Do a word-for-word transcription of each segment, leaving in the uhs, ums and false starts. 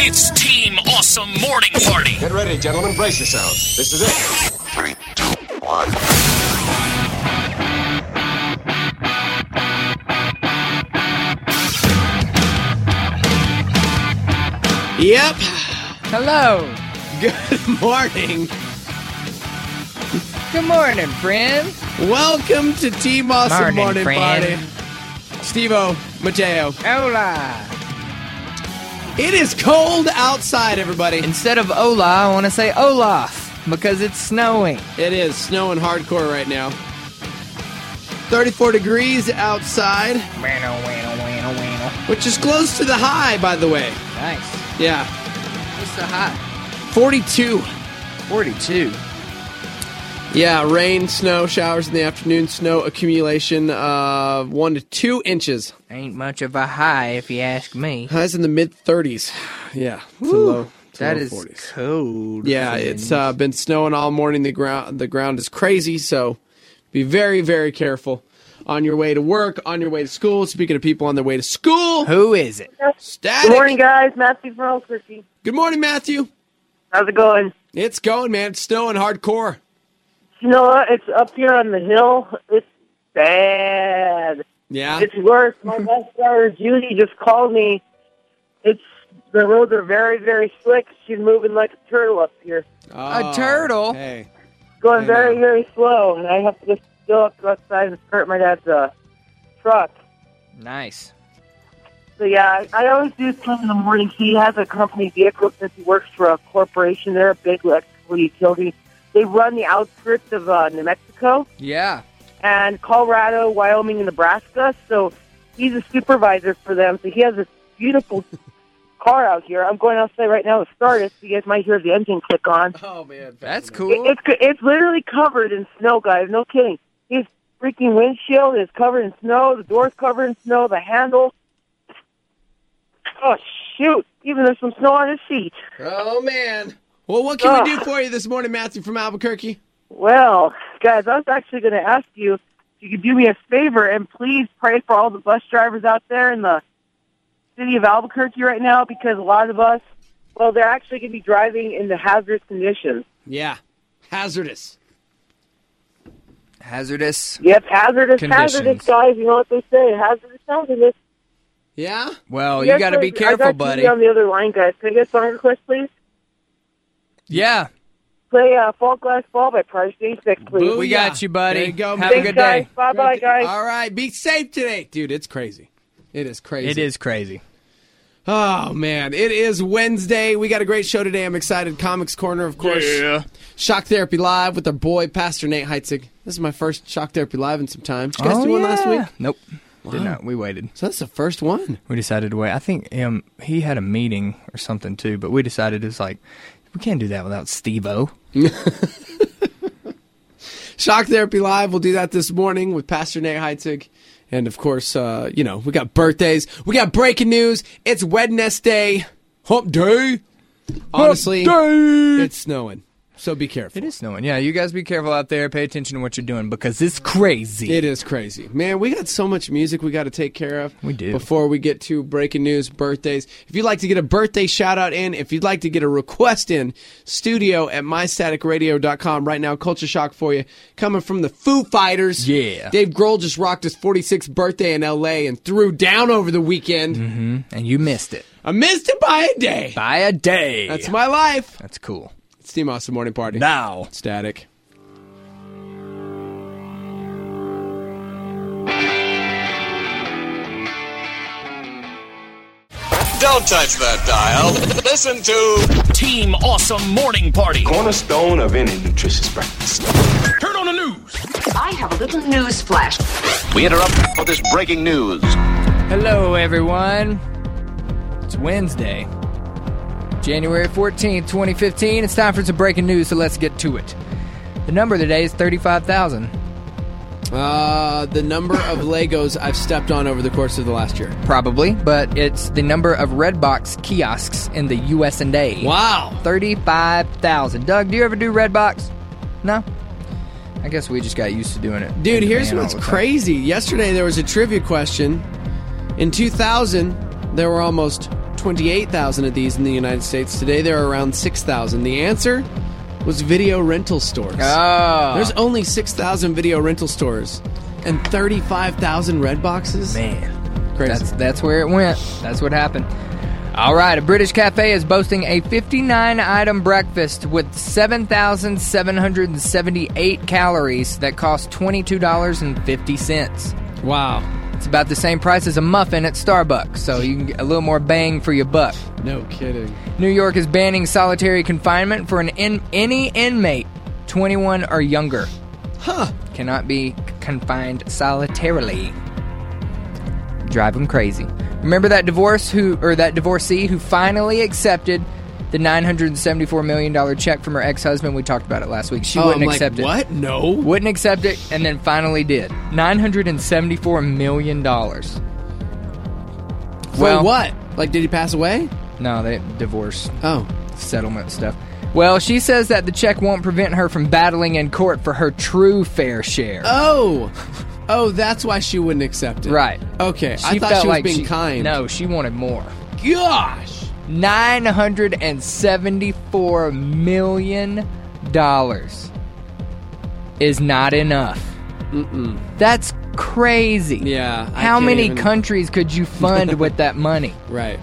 It's Team Awesome Morning Party. Get ready, gentlemen. Brace yourselves. This is it. Three, two, one. Yep. Hello. Good morning. Good morning, friend. Welcome to Team Awesome Morning, Morning, friend. Party. Steve-O, Mateo. Hola. It is cold outside, everybody. Instead of hola, I want to say Olaf because it's snowing. It is snowing hardcore right now. thirty-four degrees outside, which is close to the high, by the way. Nice. Yeah. What's the high? forty-two. forty-two. Yeah, rain, snow, showers in the afternoon, snow accumulation of one to two inches. Ain't much of a high if you ask me. Highs in the mid-thirties. Yeah, it's a Woo. low. It's a That low is forties. cold. Yeah, friend. it's uh, been snowing all morning. The ground, the ground is crazy, so be very, very careful on your way to work, on your way to school. Speaking of people on their way to school, Who is it? Static. Good morning, guys. Matthew from Albuquerque. Good morning, Matthew. How's it going? It's going, man. It's snowing hardcore. You know what? It's up here on the hill. It's bad. Yeah. It's worse. My bus driver, Judy, just called me. It's the roads are very, very slick. She's moving like a turtle up here. Oh, A turtle? Hey. Going I very, know. very slow, and I have to just go up outside and start my dad's uh, truck. Nice. So, yeah, I, I always do swim in the morning. He has a company vehicle since he works for a corporation. They're a big electrical utility. They run the outskirts of uh, New Mexico Yeah. and Colorado, Wyoming, and Nebraska. So he's a supervisor for them. So he has this beautiful car out here. I'm going outside right now to start it, so you guys might hear the engine click on. Oh, man. That's It, cool. it's it's literally covered in snow, guys. No kidding. His freaking windshield is covered in snow. The door's covered in snow. The handle. Oh, shoot. Even there's some snow on his seat. Oh, man. Well, what can Ugh. we do for you this morning, Matthew from Albuquerque? Well, guys, I was actually going to ask you if you could do me a favor and please pray for all the bus drivers out there in the city of Albuquerque right now, because a lot of us, well, they're actually going to be driving in the hazardous conditions. Yeah. Hazardous. Hazardous. Yep, hazardous, Conditions. hazardous, guys. You know what they say, hazardous, hazardous. Yeah? Well, Yes, you got to sir. be careful, I got buddy. Judy on the other line, guys. Can I get a song request, please? Yeah. Play uh, Fall Glass Fall by Price Six, please. Boo. We yeah. got you, buddy. There you go, Have man. a Thanks, good guys. day. Bye-bye, guys. All right. Be safe today. Dude, it's crazy. It is crazy. It is crazy. Oh, man. It is Wednesday. We got a great show today. I'm excited. Comics Corner, of course. Yeah. Shock Therapy Live with our boy, Pastor Nate Heitzig. This is my first Shock Therapy Live in some time. Did you guys Oh, do one yeah. last week? Nope. Wow. Did not. We waited. So that's the first one. We decided to wait. I think um, he had a meeting or something too, but we decided it's like, we can't do that without Steve-O. Shock Therapy Live. We'll do that this morning with Pastor Nate Heitzig. And, of course, uh, you know, we got birthdays. We got breaking news. It's Wednesday. Hump day. Honestly, day. it's snowing. So be careful. It is snowing. Yeah, you guys be careful out there. Pay attention to what you're doing because it's crazy. It is crazy. Man, we got so much music we got to take care of. We do. Before we get to breaking news, birthdays. If you'd like to get a birthday shout out in, if you'd like to get a request in, studio at my static radio dot com. Right now, Culture Shock for you. Coming from the Foo Fighters. Yeah. Dave Grohl just rocked his forty-sixth birthday in L A and threw down over the weekend. Mm-hmm. And you missed it. I missed it by a day. By a day. That's my life. That's cool. It's Team Awesome Morning Party. Now. Static. Don't touch that dial. Listen to Team Awesome Morning Party. Cornerstone of any nutritious breakfast. Turn on the news. I have a little news flash. We interrupt for this breaking news. Hello, everyone. It's Wednesday, January fourteenth, twenty fifteen. It's time for some breaking news, so let's get to it. The number today is thirty-five thousand. Uh, the number of Legos I've stepped on over the course of the last year. Probably, but it's the number of Redbox kiosks in the U S and A. Wow. thirty-five thousand. Doug, do you ever do Redbox? No? I guess we just got used to doing it. Dude, in here's demand what's all the time. crazy. Yesterday there was a trivia question. In two thousand, there were almost twenty-eight thousand of these in the United States. Today there are around six thousand. The answer was video rental stores. Oh. There's only six thousand video rental stores and thirty-five thousand red boxes. Man, Crazy. that's that's where it went. That's what happened. All right, a British cafe is boasting a fifty-nine item breakfast with seven thousand seven hundred seventy-eight calories that costs twenty-two dollars and fifty cents. Wow. It's about the same price as a muffin at Starbucks, so you can get a little more bang for your buck. No kidding. New York is banning solitary confinement for an in, any inmate twenty-one or younger. Huh. Cannot be confined solitarily. Drive them crazy. Remember that divorce who or that divorcee who finally accepted the nine hundred seventy-four million dollars check from her ex-husband? We talked about it last week. She Oh, wouldn't I'm accept like, it. what? No. Wouldn't accept it, and then finally did. nine hundred seventy-four million dollars. For Well- what? Like, did he pass away? No, they divorce Oh. settlement stuff. Well, she says that the check won't prevent her from battling in court for her true fair share. Oh. Oh, that's why she wouldn't accept it. Right. Okay. I She thought felt she was like being she- kind. No, she wanted more. Gosh. nine hundred seventy-four million dollars is not enough. Mm-mm. That's crazy. Yeah. I How can't many even- countries could you fund with that money? Right.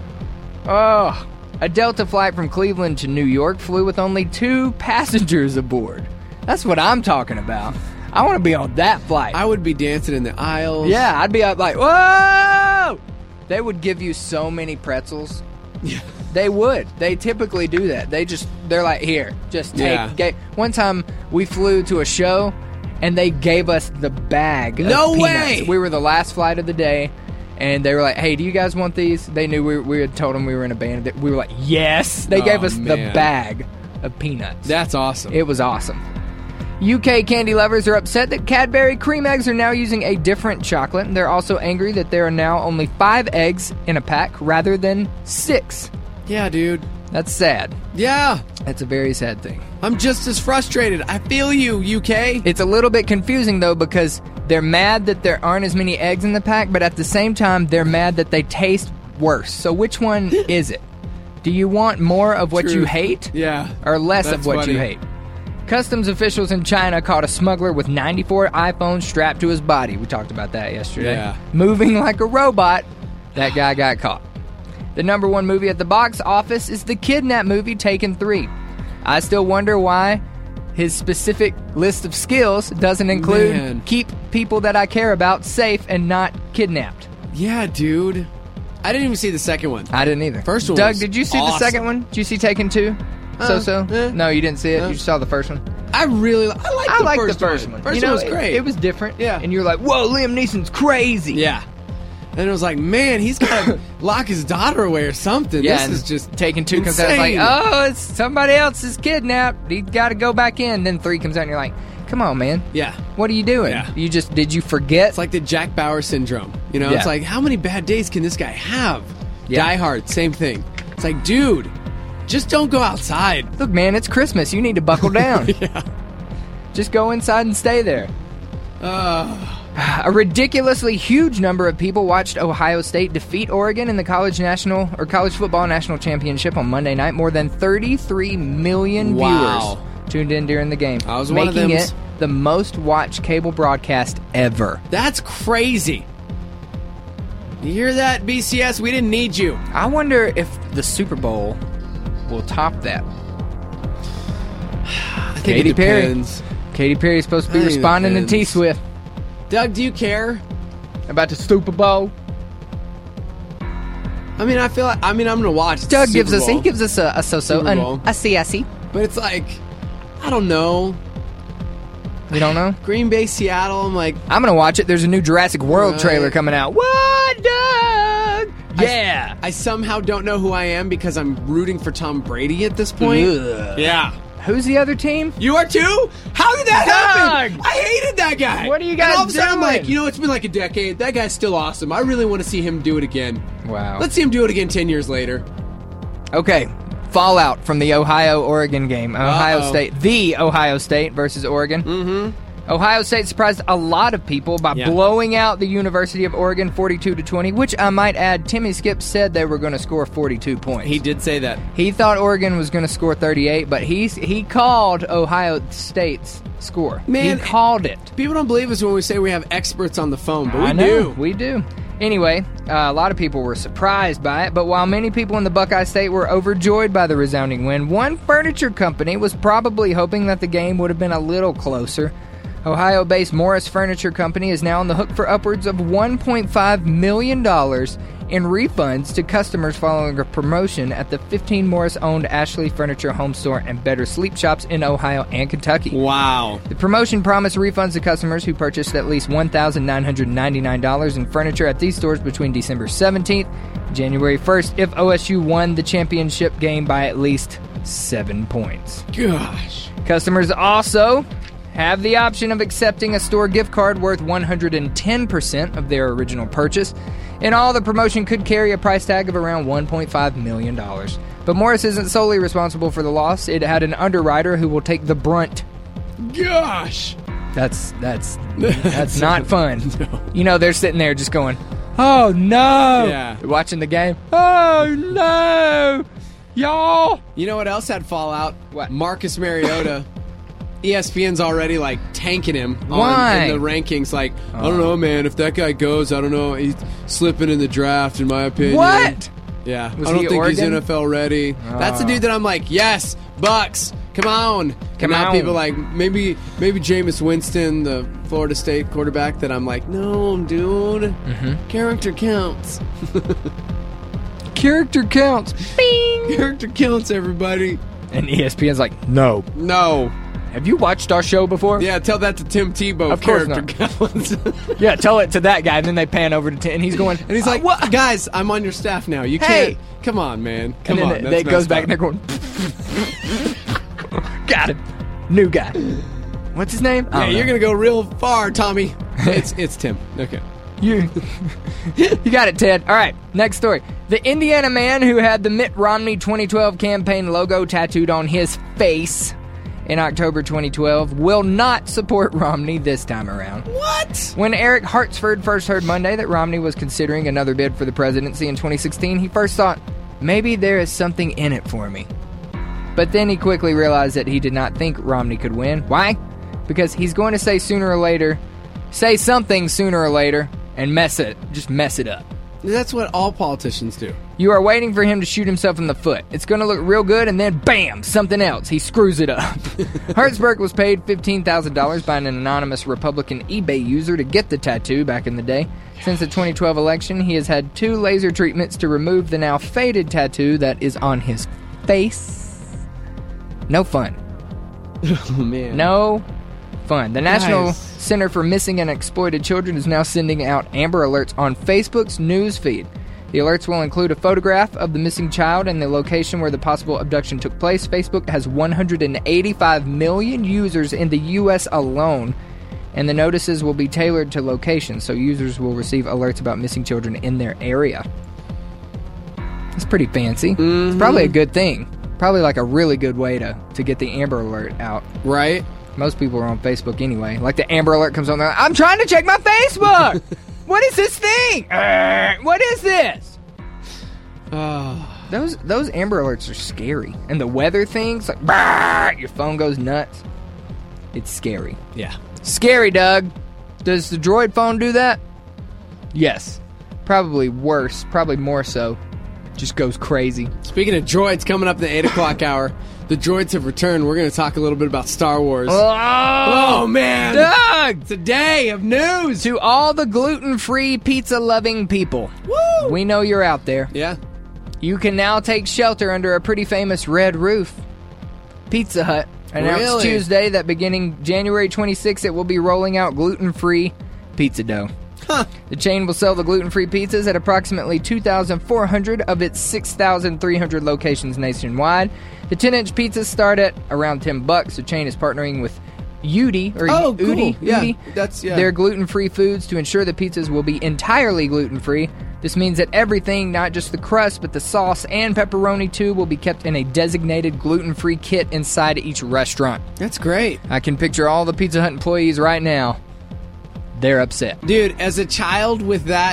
Oh, a Delta flight from Cleveland to New York flew with only two passengers aboard. That's what I'm talking about. I want to be on that flight. I would be dancing in the aisles. Yeah, I'd be up like, whoa! They would give you so many pretzels. Yeah. They would. They typically do that. They just, they're like, here, just take. Yeah. Ga- One time we flew to a show and they gave us the bag of No peanuts. way! We were the last flight of the day and they were like, hey, do you guys want these? They knew we, we had told them we were in a band. We were like, yes! They Oh, gave us the man. bag of peanuts. That's awesome. It was awesome. U K candy lovers are upset that Cadbury cream eggs are now using a different chocolate. They're also angry that there are now only five eggs in a pack rather than six. yeah, dude. That's sad. Yeah. That's a very sad thing. I'm just as frustrated. I feel you, U K. It's a little bit confusing, though, because they're mad that there aren't as many eggs in the pack, but at the same time, they're mad that they taste worse. So which one is it? Do you want more of what True. you hate Yeah. or less That's of what funny. you hate? Customs officials in China caught a smuggler with ninety-four iPhones strapped to his body. We talked about that yesterday. Yeah. Moving like a robot, that guy got caught. The number one movie at the box office is the kidnap movie Taken three. I still wonder why his specific list of skills doesn't include Man. keep people that I care about safe and not kidnapped. Yeah, dude. I didn't even see the second one. I didn't either. First one Doug, was did you see the awesome. second one? Did you see Taken two? So so? eh. No, you didn't see it. No. You saw the first one. I really, I like I the liked first the first one. one. First you know, one was it- great. It, was different. Yeah. And you were like, whoa, Liam Neeson's crazy. Yeah. And it was like, man, he's got to lock his daughter away or something. Yeah, this and is just Taken two comes out. It's like, insane. oh, it's somebody else is kidnapped. He's got to go back in. Then three comes out, and you're like, come on, man. Yeah. What are you doing? Yeah. You just did you forget? It's like the Jack Bauer syndrome. You know, Yeah. it's like, how many bad days can this guy have? Yeah. Die Hard, same thing. It's like, dude, just don't go outside. Look, man, it's Christmas. You need to buckle down. Yeah. Just go inside and stay there. Uh, A ridiculously huge number of people watched Ohio State defeat Oregon in the college national or college football national championship on Monday night. More than thirty-three million Wow. viewers tuned in during the game, I was one of making them. it the most watched cable broadcast ever. that's crazy. You hear that, B C S? We didn't need you. I wonder if the Super Bowl will top that. I think Katy it Perry. depends. Katy Perry's supposed to be I think it responding to depends. T-Swift Doug, do you care? about the Super Bowl. I mean, I feel like, I mean, I'm going to watch the Doug Super gives us Bowl, he gives us a, a so-so, Super an, Bowl. a C S E. But it's like, I don't know. You don't know? Green Bay, Seattle, I'm like, I'm gonna watch it. There's a new Jurassic World Right. trailer coming out. What, Doug? Yeah. I somehow don't know who I am because I'm rooting for Tom Brady at this point. Ugh. Yeah. Who's the other team? You are too? How did that happen? Doug! I hated that guy. What are you And guys all of a sudden I'm doing? like, you know, it's been like a decade. That guy's still awesome. I really want to see him do it again. Wow. Let's see him do it again ten years later. Okay. Fallout from the Ohio-Oregon game. Ohio Uh-oh. State. The Ohio State versus Oregon. Mm-hmm. Ohio State surprised a lot of people by Yeah. blowing out the University of Oregon forty-two to twenty, which I might add, Timmy Skip said they were going to score forty-two points. He did say that. He thought Oregon was going to score thirty-eight, but he he called Ohio State's score. Man, he called it. People don't believe us when we say we have experts on the phone, but we I know, do. we do. Anyway, uh, a lot of people were surprised by it, but while many people in the Buckeye State were overjoyed by the resounding win, one furniture company was probably hoping that the game would have been a little closer. Ohio-based Morris Furniture Company is now on the hook for upwards of one point five million dollars in refunds to customers following a promotion at the fifteen Morris-owned Ashley Furniture Home Store and Better Sleep Shops in Ohio and Kentucky. Wow. The promotion promised refunds to customers who purchased at least one thousand nine hundred ninety-nine dollars in furniture at these stores between December seventeenth and January first if O S U won the championship game by at least seven points. Gosh. Customers also have the option of accepting a store gift card worth one hundred ten percent of their original purchase. In all, the promotion could carry a price tag of around one point five million dollars. But Morris isn't solely responsible for the loss. It had an underwriter who will take the brunt. Gosh. That's that's that's not fun. No. You know, they're sitting there just going, "Oh no!" Yeah. They're watching the game. Oh no, y'all. You know what else had fallout? What? Marcus Mariota. E S P N's already like tanking him on, Why? in the rankings. Like, I don't know, man. If that guy goes, I don't know. He's slipping in the draft, in my opinion. What? Yeah, Was I don't he think he's Oregon? N F L ready. That's the dude that I'm like, yes, Bucks, come on. Come and now on. people like maybe maybe Jameis Winston, the Florida State quarterback. That I'm like, no, dude. Mm-hmm. Character counts. Character counts. Bing. Character counts, everybody. And E S P N's like, no. No. Have you watched our show before? Yeah, tell that to Tim Tebow. Of course character counts. Yeah, tell it to that guy. And then they pan over to Tim, and he's going, And he's like, "What?" guys, I'm on your staff now. You Hey. can't. Come on, man. Come and on. then it, That's it goes messed back, up. and they're going, got him. New guy. What's his name? Yeah, you're going to go real far, Tommy. it's it's Tim. Okay. You, you got it, Ted. All right, next story. The Indiana man who had the Mitt Romney twenty twelve campaign logo tattooed on his face in October twenty twelve will not support Romney this time around. What? When Eric Hartsford first heard Monday that Romney was considering another bid for the presidency in twenty sixteen, he first thought, maybe there is something in it for me. But then he quickly realized that he did not think Romney could win. Why? Because he's going to say sooner or later, say something sooner or later, and mess it, just mess it up. That's what all politicians do. You are waiting for him to shoot himself in the foot. It's going to look real good, and then bam, something else. He screws it up. Hertzberg was paid fifteen thousand dollars by an anonymous Republican eBay user to get the tattoo back in the day. Since the twenty twelve election, he has had two laser treatments to remove the now faded tattoo that is on his face. No fun. Oh, man. No fun. The National Guys. Center for Missing and Exploited Children is now sending out Amber Alerts on Facebook's news feed. The alerts will include a photograph of the missing child and the location where the possible abduction took place. Facebook has one hundred eighty-five million users in the U S alone, and the notices will be tailored to locations, so users will receive alerts about missing children in their area. It's pretty fancy. Mm-hmm. It's probably a good thing. Probably like a really good way to, to get the Amber Alert out. Right? Most people are on Facebook anyway. Like the Amber Alert comes on, they're like, I'm trying to check my Facebook! What is this thing? Uh, what is this? Oh. Those those Amber Alerts are scary. And the weather things, like, bah, your phone goes nuts. It's scary. Yeah. Scary, Doug. Does the Droid phone do that? Yes. Probably worse. Probably more so. Just goes crazy. Speaking of droids, coming up in the eight o'clock hour, the droids have returned. We're going to talk a little bit about Star Wars. Oh, Oh, man. Doug! It's a day of news. To all the gluten-free pizza-loving people, Woo! we know you're out there. Yeah. You can now take shelter under a pretty famous red roof. Pizza Hut announced Really? Tuesday that beginning January twenty-sixth, it will be rolling out gluten-free pizza dough. Huh. The chain will sell the gluten-free pizzas at approximately two thousand four hundred of its six thousand three hundred locations nationwide. The ten-inch pizzas start at around ten bucks. The chain is partnering with Udi, or Oh, cool. Udi, Yeah, Udi, that's- yeah. Their gluten-free foods to ensure the pizzas will be entirely gluten-free. This means that everything, not just the crust, but the sauce and pepperoni too, will be kept in a designated gluten-free kit inside each restaurant. That's great. I can picture all the Pizza Hut employees right now. They're upset. Dude, as a child with that,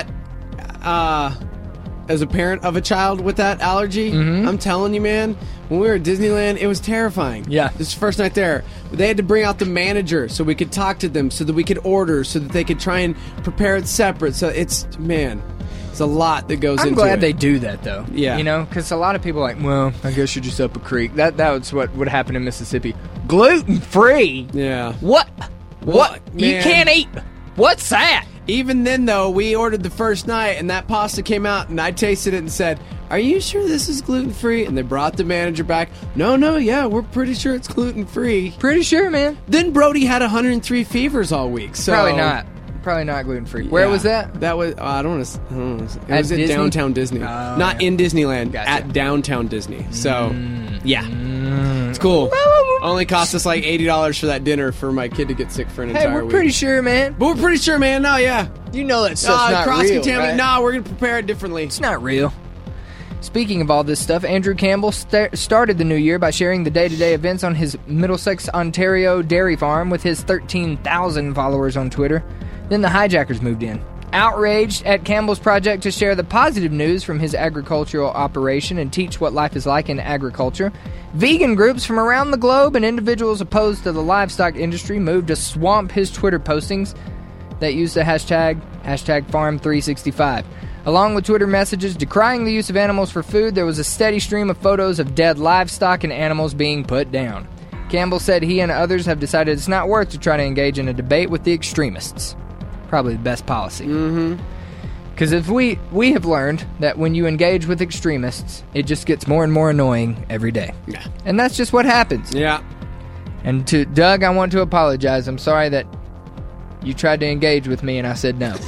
uh, as a parent of a child with that allergy, Mm-hmm. I'm telling you, man, when we were at Disneyland, it was terrifying. Yeah. This first night there, they had to bring out the manager so we could talk to them, so that we could order, so that they could try and prepare it separate. So it's, man, it's a lot that goes I'm into it. glad they do that, though. Yeah. You know, because a lot of people are like, well, I guess you're just up a creek. That that was what would happen in Mississippi. Gluten-free? Yeah. What? What? Well, You man. can't eat. What's that? Even then, though, we ordered the first night, and that pasta came out, and I tasted it and said, are you sure this is gluten-free? And they brought the manager back. No, no, yeah, we're pretty sure it's gluten-free. Pretty sure, man. Then Brody had one hundred three fevers all week. So Probably not. Probably not gluten-free. Where Yeah. was that? That was, oh, I don't want to, I don't want to, it At was at Disney? downtown Disney. Oh, Not yeah. in Disneyland, Gotcha. at downtown Disney. So, yeah. It's cool. Only cost us like eighty dollars for that dinner for my kid to get sick for an Hey, entire we're week. pretty sure, man. But we're pretty sure, man. No, yeah. You know that stuff's Uh, not real, cross-contaminant. right? No, we're going to prepare it differently. It's not real. Speaking of all this stuff, Andrew Campbell st- started the new year by sharing the day-to-day events on his Middlesex, Ontario dairy farm with his thirteen thousand followers on Twitter. Then the hijackers moved in. Outraged at Campbell's project to share the positive news from his agricultural operation and teach what life is like in agriculture, vegan groups from around the globe and individuals opposed to the livestock industry moved to swamp his Twitter postings that used the hashtag, hashtag farm three sixty-five. Along with Twitter messages decrying the use of animals for food, there was a steady stream of photos of dead livestock and animals being put down. Campbell said he and others have decided it's not worth to try to engage in a debate with the extremists. Probably the best policy. Mm-hmm. Because if we, we have learned that when you engage with extremists, it just gets more and more annoying every day. Yeah. And that's just what happens. Yeah. And to Doug, I want to apologize. I'm sorry that you tried to engage with me and I said no.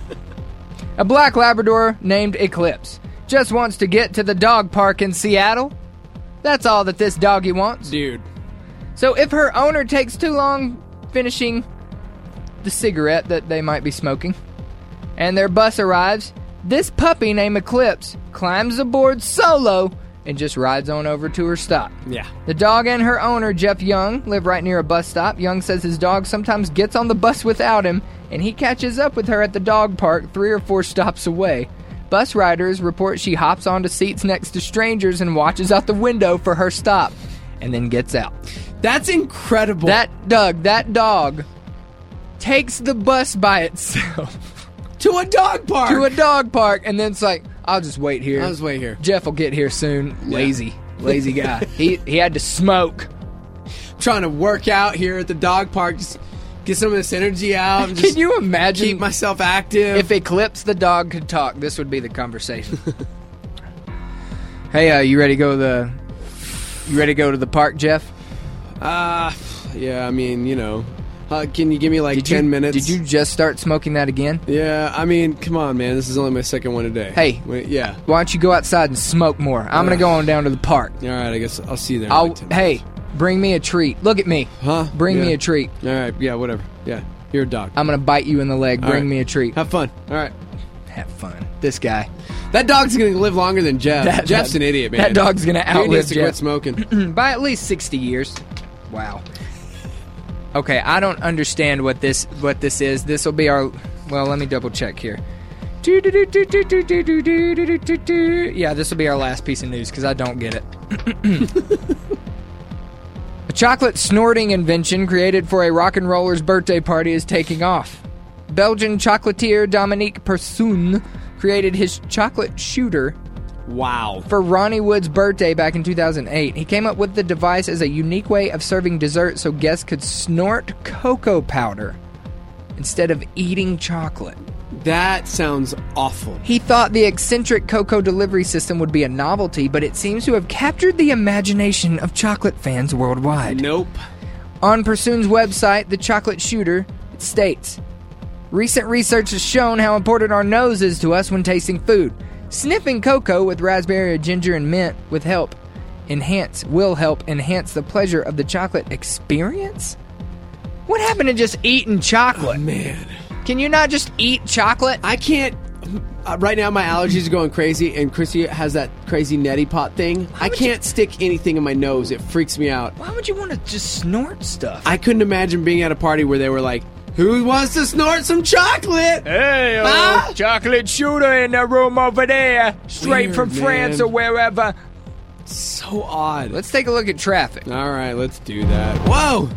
A black Labrador named Eclipse just wants to get to the dog park in Seattle. That's all that this doggy wants. Dude. So if her owner takes too long finishing the cigarette that they might be smoking, and their bus arrives, this puppy named Eclipse climbs aboard solo and just rides on over to her stop. Yeah. The dog and her owner, Jeff Young, live right near a bus stop. Young says his dog sometimes gets on the bus without him, and he catches up with her at the dog park three or four stops away. Bus riders report she hops onto seats next to strangers and watches out the window for her stop, and then gets out. That's incredible. That, Doug, that dog takes the bus by itself to a dog park. to a dog park, and then it's like, I'll just wait here. I'll just wait here. Jeff will get here soon. Lazy. Lazy guy. he he had to smoke. Trying to work out here at the dog park. Just get some of this energy out. And just Can you imagine keep myself active. if Eclipse the dog could talk? This would be the conversation. Hey, uh, you ready to go to the? You ready to go to the park, Jeff? Uh, yeah, I mean, you know. Uh, can you give me like Did ten you, minutes? Did you just start smoking that again? Yeah, I mean, come on, man. This is only my second one today. Hey. Wait, yeah. Why don't you go outside and smoke more? I'm gonna go on down to the park. All right, I guess I'll see you there. in I'll. like ten Hey, minutes. bring me a treat. Look at me. Huh? Bring me Yeah. a treat. All right, yeah, whatever. Yeah, you're a dog. I'm gonna bite you in the leg. All Bring right. me a treat. Have fun. All right. Have fun. This guy. That dog's gonna live longer than Jeff. That- Jeff's that- an idiot, man. that dog's gonna He outlive needs to Jeff. quit smoking. By at least sixty years. Wow. Okay, I don't understand what this what this is. This will be our. Well, let me double check here. Yeah, this will be our last piece of news because I don't get it. A chocolate snorting invention created for a rock and roller's birthday party is taking off. Belgian chocolatier Dominique Persoon created his chocolate shooter Wow. for Ronnie Wood's birthday back in two thousand eight. He came up with the device as a unique way of serving dessert so guests could snort cocoa powder instead of eating chocolate. That sounds awful. He thought the eccentric cocoa delivery system would be a novelty, but it seems to have captured the imagination of chocolate fans worldwide. Nope. On Persoon's website, The Chocolate Shooter, it states, recent research has shown how important our nose is to us when tasting food. Sniffing cocoa with raspberry, ginger, and mint with help enhance will help enhance the pleasure of the chocolate experience? What happened to just eating chocolate? Man. Can you not just eat chocolate? I can't uh, right now my allergies are going crazy, and Chrissy has that crazy neti pot thing. I can't stick anything in my nose. It freaks me out. Why would you want to just snort stuff? I couldn't imagine being at a party where they were like, who wants to snort some chocolate? Hey, Ah! chocolate shooter in the room over there, straight Weird, from France man. or wherever. So odd. Let's take a look at traffic. All right, let's do that. Whoa!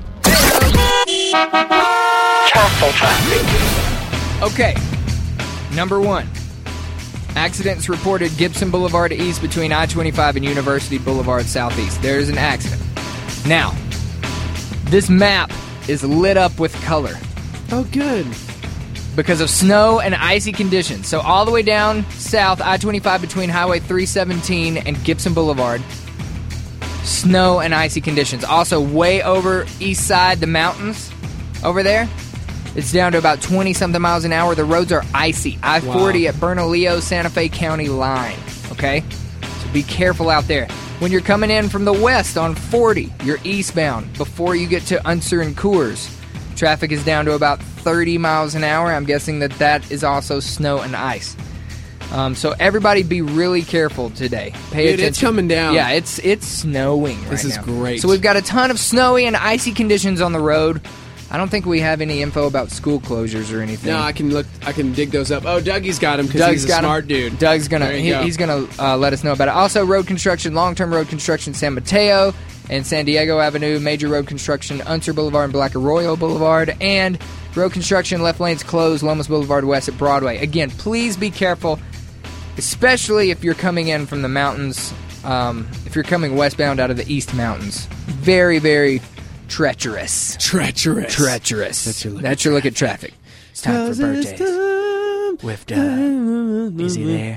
Okay, number one. Accidents reported Gibson Boulevard East between I twenty-five and University Boulevard Southeast. There's an accident. Now, this map is lit up with color Oh, good. because of snow and icy conditions. So all the way down south, I twenty-five between Highway three seventeen and Gibson Boulevard, snow and icy conditions. Also, way over east side, the mountains over there, it's down to about twenty-something miles an hour. The roads are icy. I forty Wow. at Bernalillo, Santa Fe County line, okay? So be careful out there. When you're coming in from the west on forty, you're eastbound. Before you get to Unser and Coors, traffic is down to about thirty miles an hour. I'm guessing that that is also snow and ice. Um, so everybody be really careful today. Pay Dude, attention. it's coming down. Yeah, it's it's snowing right This is now. great. So we've got a ton of snowy and icy conditions on the road. I don't think we have any info about school closures or anything. No, I can look. I can dig those up. Oh, Dougie's got him because Doug's he's a got 'em. smart dude. Doug's gonna There you he, go. he's gonna uh, let us know about it. Also, road construction, long-term road construction, San Mateo and San Diego Avenue, major road construction, Unser Boulevard and Black Arroyo Boulevard, and road construction, left lanes closed, Lomas Boulevard West at Broadway. Again, please be careful, especially if you're coming in from the mountains. Um, if you're coming westbound out of the East Mountains, very, very treacherous. Treacherous. Treacherous. That's your look That's your look at traffic. It's time for birthdays. With Doug. Is he there?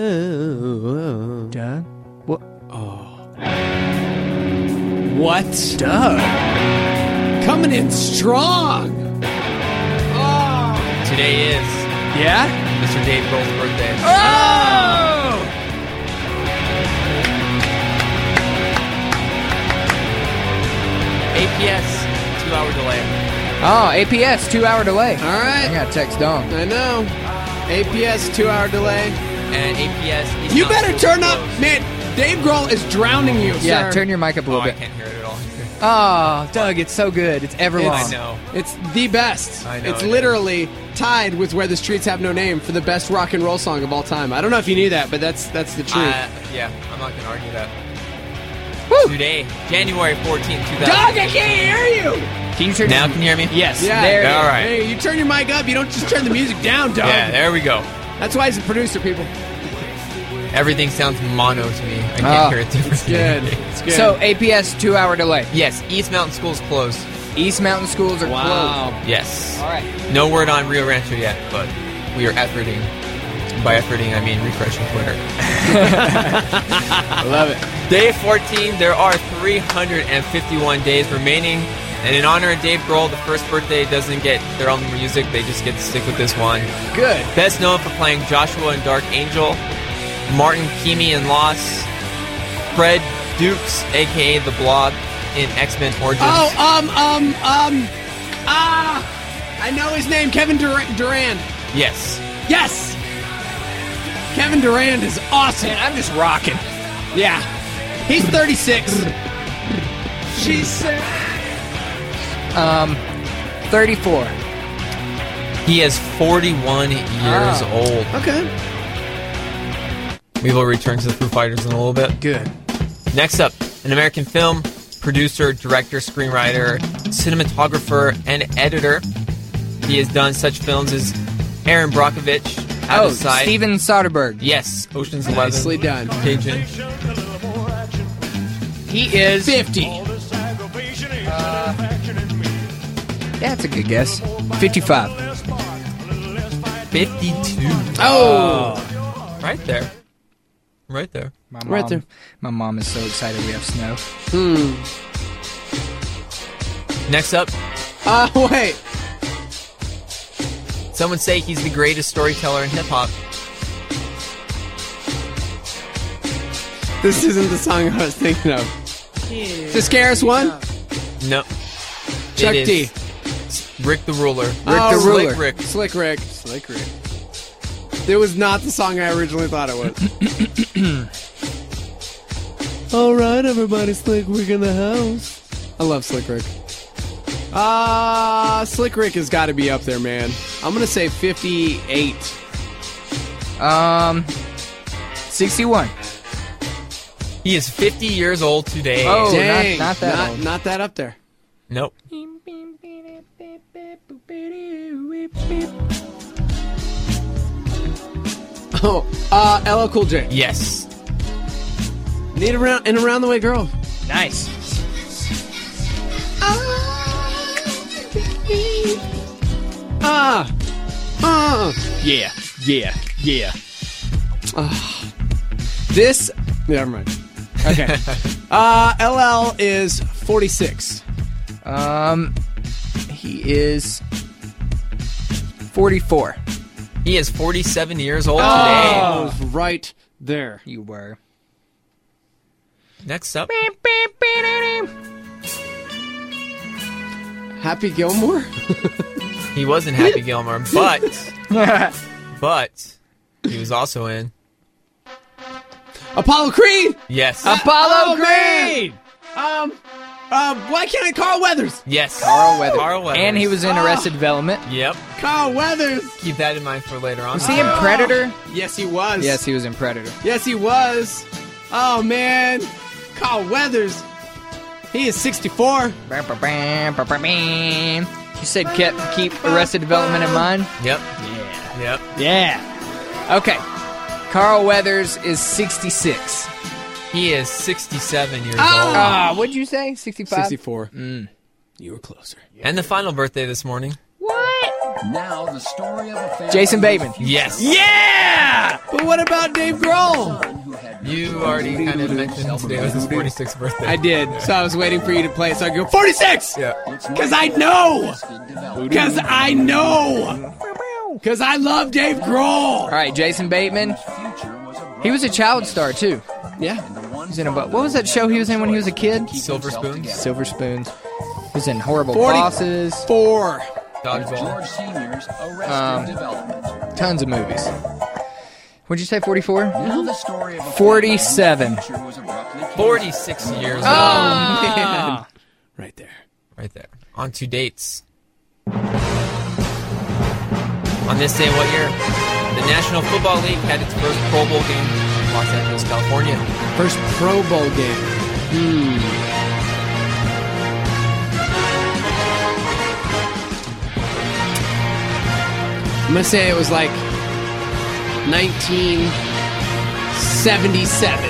Doug? What? What? Doug. Coming in strong. Today is Yeah? Mister Dave Grohl's birthday. Oh! A P S, two hour delay. Oh, A P S, two hour delay. All I right. got text Dong. I know. A P S two hour delay. And A P S. East You Mountain better School turn up, closed. man. Dave Grohl is drowning you. Yeah, sir. turn your mic up a Oh, little I bit. can't hear it at all. Oh, Doug, it's so good. It's Everlong. I know. It's the best. I know it's it literally tied with "Where the Streets Have No Name" for the best rock and roll song of all time. I don't know if you knew that, but that's that's the truth. Uh, yeah, I'm not gonna argue that. Woo! Today, January fourteenth, two Doug, thousand. I can't hear you. Can you turn Now can you hear me? Yes. Yeah, There it All is. right. Hey, you turn your mic up. You don't just turn the music down, Doug. Yeah, there we go. That's why he's a producer, people. Everything sounds mono to me. I can't Oh, hear it differently. Good. It's good. So, A P S, two hour delay. Yes, East Mountain School's closed. East Mountain schools are wow. Yes. closed. All right. No word on Rio Rancho yet, but we are efforting. By efforting, I mean refreshing Twitter. I love it. Day fourteen, there are three hundred fifty-one days remaining. And in honor of Dave Grohl, the first birthday doesn't get their own music. They just get to stick with this one. Good. Best known for playing Joshua in Dark Angel, Martin Keamy in Lost, Fred Dukes, a k a. The Blob, in X-Men Origins. Oh, um, um, um, ah, I know his name, Kevin Dur- Durand. Yes. Yes! Kevin Durand is awesome. Man, I'm just rocking. Yeah. He's thirty-six. She's sick. Um, thirty-four. He is forty-one years Ah. old. Okay. We will return to the Foo Fighters in a little bit. Good. Next up, an American film producer, director, screenwriter, cinematographer, and editor. He has done such films as Aaron Brockovich, Out Oh, of Sight. Steven Soderbergh. Yes, Ocean's Eleven. Nicely done. Cajun. He is. fifty. That's a good guess. fifty-five. fifty-two. Oh! Right there. Right there. My mom, Right there. My mom is so excited we have snow. Hmm. Next up, Uh, wait. someone say he's the greatest storyteller in hip-hop. This isn't the song I was thinking of. Is this Karis one? No. Chuck It is D. Rick the Ruler. Rick Oh, the Slick Ruler. Rick. Slick Rick. Slick Rick. It was not the song I originally thought it was. All right, everybody, Slick Rick in the house. I love Slick Rick. Uh, Slick Rick has got to be up there, man. I'm going to say fifty-eight. Um, sixty-one. He is fifty years old today. Oh, Dang, not, not that not, old. not that up there. Nope. Oh, uh, L L Cool J. Yes. Need a round and around the way girl. Nice. Ah, ah. Yeah, yeah, yeah. This. Never mind. Okay. uh, L L is forty-six. Um, he is forty-four. He is forty-seven years old Oh, today. was right there. You were. Next up, Happy Gilmore. he wasn't Happy Gilmore, but but he was also in. Apollo Creed. Yes. Apollo Oh, Creed! Um, um, why can't I Carl Weathers? Yes. Carl Weathers. Carl Weathers. And he was in Arrested Development. Yep. Carl Weathers. Keep that in mind for later on. Was he in Predator? Yes, he was. Yes, he was in Predator. Yes, he was. Oh man, Carl Weathers. He is sixty-four. You said kept keep Arrested Development in mind? Yep. Yeah. Yep. Yeah. Okay. Carl Weathers is sixty-six. He is sixty-seven years Ah, old. what'd you say? sixty-five? sixty-four. Mm. You were closer. And the final birthday this morning. Now the story of a family. Jason Bateman. Yes. Yeah! But what about Dave Grohl? You already kind of mentioned today was his forty-sixth birthday. I did. So I was waiting for you to play it so I could go forty-six. Yeah. Because I know. Because I know. Because I love Dave Grohl. All right, Jason Bateman. He was a child star, too. Yeah. He was in a, what was that show he was in when he was a kid? Silver Spoons. Silver Spoons. He was in Horrible forty Bosses. Four. Dodgeball. Um, tons of movies. What'd you say, forty-four? Now the story of a forty-seven. forty-six years old. Oh, man. Right there. Right there. On two dates. On this day, what year? The National Football League had its first Pro Bowl game in Los Angeles, California. First Pro Bowl game. Hmm. I'm going to say it was like nineteen seventy-seven.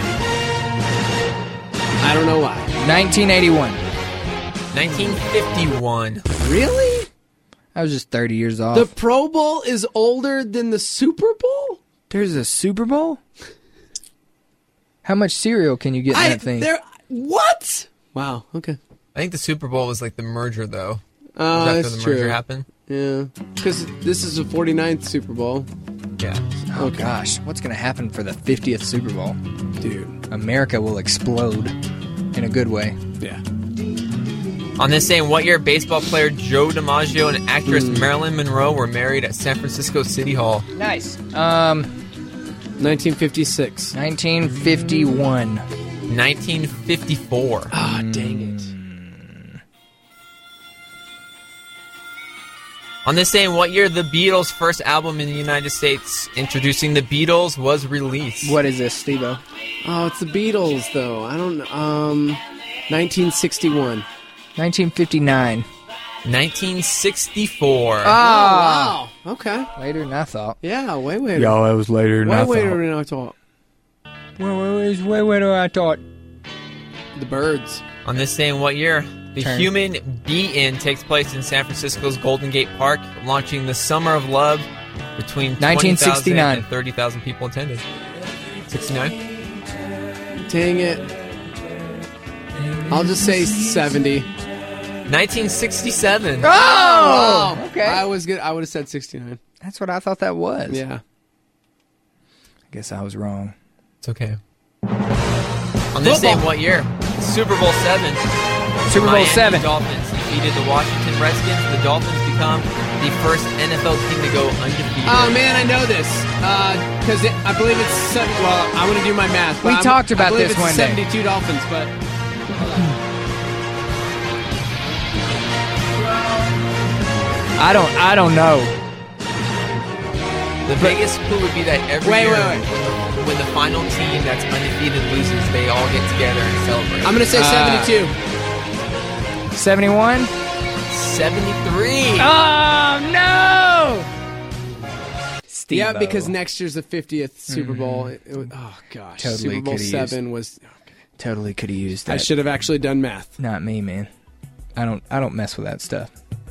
I don't know why. nineteen eighty-one. nineteen fifty-one. Really? I was just thirty years off. The Pro Bowl is older than the Super Bowl? There's a Super Bowl? How much cereal can you get in I, that thing? there, what? Wow, okay. I think the Super Bowl was like the merger, though. Oh, Was after that's the true. merger happened? Yeah. Because this is the forty-ninth Super Bowl. Yeah. Oh, gosh. What's going to happen for the fiftieth Super Bowl? Dude. America will explode in a good way. Yeah. On this day, in what year, baseball player Joe DiMaggio and actress Marilyn Monroe were married at San Francisco City Hall? Nice. Um, nineteen fifty-six. nineteen fifty-one. nineteen fifty-four. Ah, dang it. On this day, in what year, the Beatles' first album in the United States, Introducing the Beatles, was released? What is this, Steve-O? Oh, it's the Beatles, though. I don't know. Um, nineteen sixty-one. nineteen fifty-nine. nineteen sixty-four. Ah! Wow. Okay. Later than I thought. Yeah, way later. that was later way later than I thought. Way, way, way later than I thought. The Birds. On this day, in what year, the Turn. Human Be-In takes place in San Francisco's Golden Gate Park, launching the Summer of Love. Between nineteen twenty thousand sixty-nine. and thirty thousand people attended. sixty-nine? Dang it. I'll just say seventy. nineteen sixty-seven. Oh! Okay. I was good. I would have said sixty-nine. That's what I thought that was. Yeah. I guess I was wrong. It's okay. On this day, in what year? Super Bowl seven. Super Bowl Miami seven. Dolphins defeated the Washington Washington Redskins, the Dolphins become the first N F L team to go undefeated? Oh man, I know this because it I believe it's seven. Well, I want to do my math. But We I'm- talked about I believe this it's one day. seventy-two Dolphins, but I don't. I don't know. The biggest clue would be that every Wait, year, wait, wait. When, the, when the final team that's undefeated loses, they all get together and celebrate. I'm gonna say Uh, seventy-two. seventy-one. seventy-three. Oh no! Steve. Yeah, because next year's the fiftieth Super Bowl. It, it was, oh gosh, Totally Super Bowl coulda used- seven was. totally could have used that. I should have actually done math. Not me, man. I don't. I don't mess with that stuff.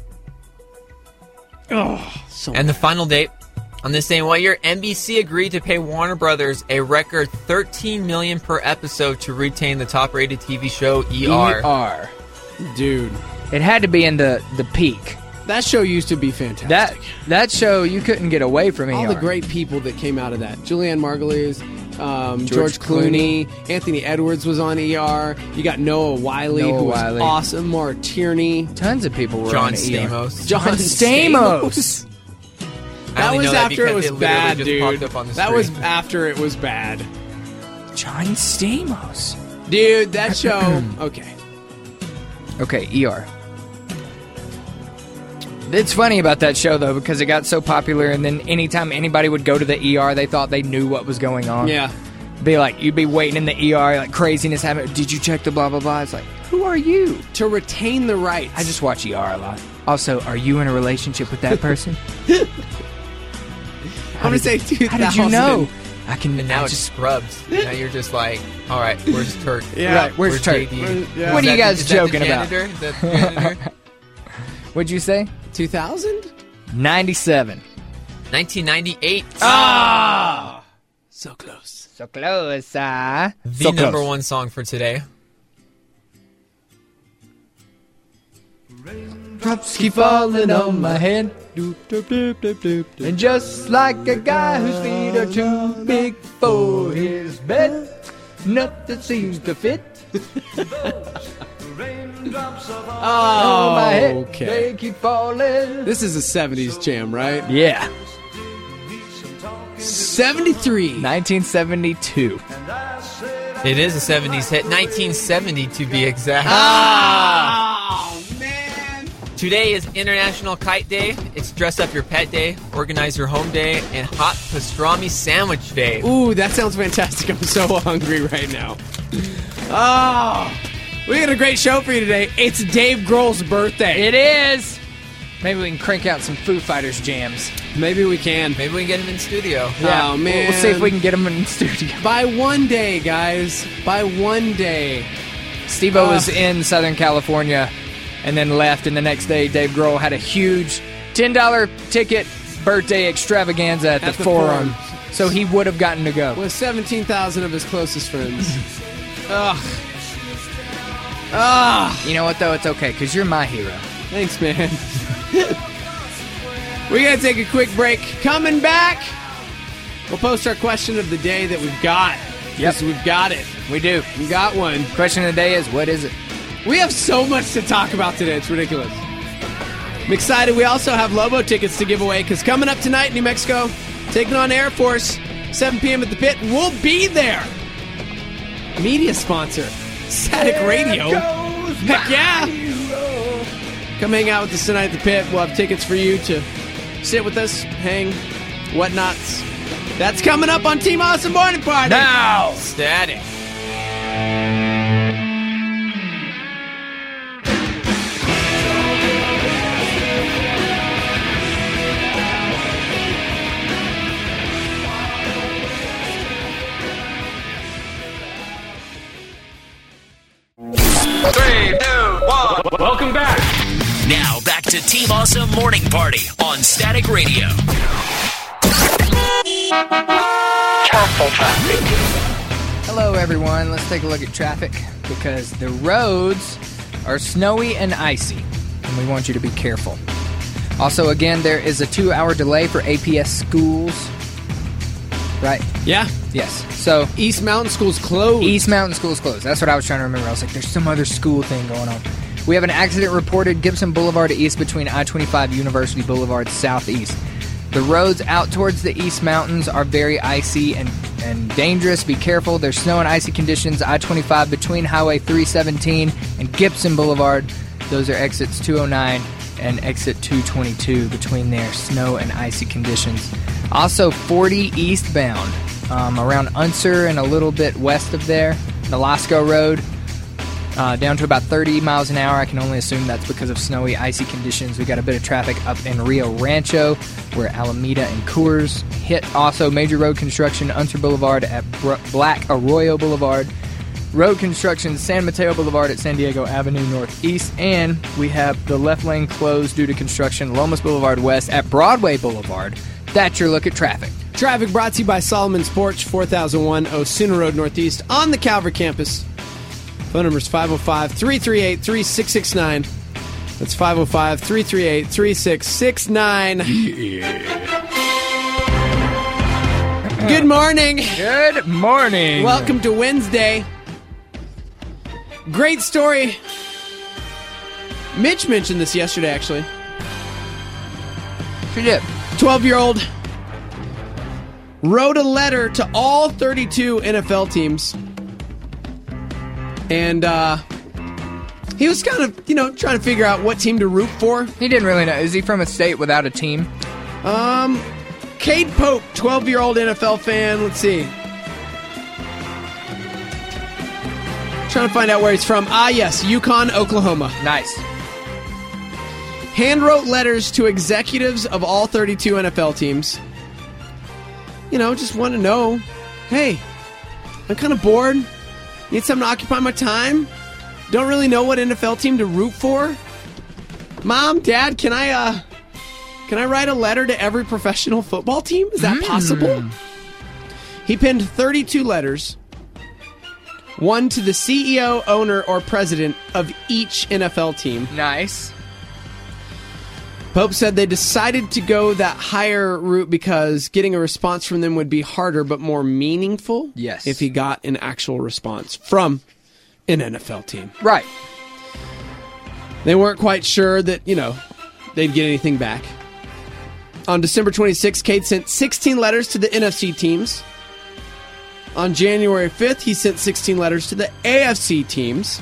So And the final date. On this day in what year, N B C agreed to pay Warner Brothers a record thirteen million dollars per episode to retain the top-rated T V show E R. E R. dude, It had to be in the the peak. that show used to be fantastic. That that show you couldn't get away from E R. all the great people that came out of that. Julianne Margulies, um, George George, Clooney, Anthony Edwards was on E R. You got Noah Wiley, Noah who was Wiley. awesome. Maura Tierney, Tons of people were John on E R. Stamos. John Stamos. I That only was know that after it because was it literally bad, just dude. popped up on the That was screen. after it was bad, John Stamos. dude. That show. Okay, Okay, E R. It's funny about that show though because it got so popular, and then anytime anybody would go to the E R, they thought they knew what was going on. yeah. Be like, you'd be waiting in the E R, like craziness happening. Did you check the blah blah blah? It's like, who are you? To retain the rights. I just watch E R a lot. Also, are you in a relationship with that person? I'm gonna say two thousand. How did you know? I can. And now I it's just. Scrubs. Now you're just like, all right, where's Turk? Yeah. Right, where's Turk? J D? Where's- yeah. What Is are you that- guys is that the joking about? janitor? Is that the janitor? What'd you say? two thousand. ninety-seven. nineteen ninety-eight. Ah! So close. So close, ah. The so number close. one song for today. Drops keep falling on my head. Doop, doop, doop, doop, doop, doop. And just like a guy whose feet are too big for his bed, nothing seems to fit. Oh, on my head, okay. they keep falling. This is a seventies jam, right? Yeah. seventy-three. nineteen seventy-two. It is a seventies hit. nineteen seventy to be exact. Oh, man. Today is International Kite Day. It's Dress Up Your Pet Day, Organize Your Home Day, and Hot Pastrami Sandwich Day. Ooh, that sounds fantastic. I'm so hungry right now. Oh, we got a great show for you today. It's Dave Grohl's birthday. It is. Maybe we can crank out some Foo Fighters jams. Maybe we can. Maybe we can get him in studio. Yeah, Oh, man. We'll, we'll see if we can get them in the studio. By one day, guys. By one day. Steve-O Uh, was in Southern California and then left, and the next day Dave Grohl had a huge ten dollar ticket birthday extravaganza at, At the, the Forum. Forum. So he would have gotten to go. With seventeen thousand of his closest friends. Ugh. Ugh. You know what, though? It's okay, because you're my hero. Thanks, man. We gotta take a quick break. Coming back, we'll post our question of the day that we've got. Yep. 'Cause we've got it. We do. We got one. Question of the day is, what is it? We have so much to talk about today. It's ridiculous. I'm excited. We also have Lobo tickets to give away because coming up tonight in New Mexico, taking on Air Force, seven p.m. at the Pit. We'll be there. Media sponsor, Static Radio. Heck yeah. Come hang out with us tonight at the Pit. We'll have tickets for you to sit with us, hang, whatnots. That's coming up on Team Awesome Morning Party. Now! Static. Three, two, one. Welcome back. Now back to Team Awesome Morning Party on Static Radio. Hello, everyone. Let's take a look at traffic because the roads are snowy and icy, and we want you to be careful. Also, again, there is a two-hour delay for A P S schools. Right? Yeah. Yes. So, East Mountain School's closed. East Mountain School's closed. That's what I was trying to remember. I was like, there's some other school thing going on. We have an accident reported Gibson Boulevard East between I twenty-five University Boulevard Southeast. The roads out towards the East Mountains are very icy and, and dangerous. Be careful. There's snow and icy conditions. I twenty-five between Highway three seventeen and Gibson Boulevard. Those are exits two oh nine and exit two twenty-two between there. Snow and icy conditions. Also forty eastbound um, around Unser and a little bit west of there. Nolasco Road. Uh, down to about thirty miles an hour. I can only assume that's because of snowy, icy conditions. We got a bit of traffic up in Rio Rancho, where Alameda and Coors hit. Also, major road construction, Unser Boulevard at Br- Black Arroyo Boulevard. Road construction, San Mateo Boulevard at San Diego Avenue Northeast. And we have the left lane closed due to construction, Lomas Boulevard West at Broadway Boulevard. That's your look at traffic. Traffic brought to you by Solomon's Porch, four thousand one Osuna Road Northeast on the Calvary campus. Phone number is five oh five, three three eight, three six six nine. That's five oh five, three three eight, three six six nine. Yeah. Good morning. Good morning. Welcome to Wednesday. Great story. Mitch mentioned this yesterday, actually. She did. twelve-year-old wrote a letter to all thirty-two N F L teams. And uh, he was kind of, you know, trying to figure out what team to root for. He didn't really know. Is he from a state without a team? Um, Cade Pope, twelve-year-old N F L fan. Let's see. Trying to find out where he's from. Ah, yes, Yukon, Oklahoma. Nice. Hand-wrote letters to executives of all thirty-two N F L teams. You know, just want to know, hey, I'm kind of bored. Need something to occupy my time. Don't really know what N F L team to root for. Mom, Dad, can I uh, can I write a letter to every professional football team? Is that mm. possible? He penned thirty-two letters. One to the C E O, owner, or president of each N F L team. Nice. Pope said they decided to go that higher route because getting a response from them would be harder but more meaningful. Yes. If he got an actual response from an N F L team. Right. They weren't quite sure that, you know, they'd get anything back. On December twenty-sixth, Cade sent sixteen letters to the N F C teams. On January fifth, he sent sixteen letters to the A F C teams.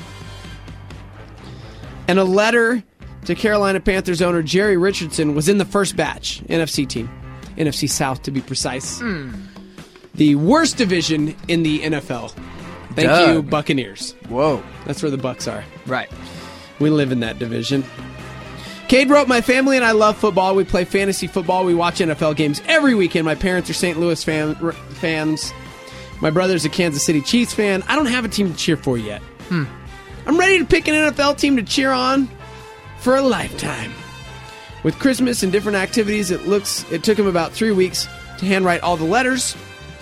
And a letter to Carolina Panthers owner Jerry Richardson was in the first batch, N F C team. N F C South, to be precise. Mm. The worst division in the N F L. Thank Doug. you, Buccaneers. Whoa. That's where the Bucs are. Right. We live in that division. Cade wrote, my family and I love football. We play fantasy football. We watch N F L games every weekend. My parents are Saint Louis fan, r- fans. My brother's a Kansas City Chiefs fan. I don't have a team to cheer for yet. Hmm. I'm ready to pick an N F L team to cheer on for a lifetime. With Christmas and different activities, it looks it took him about three weeks to handwrite all the letters.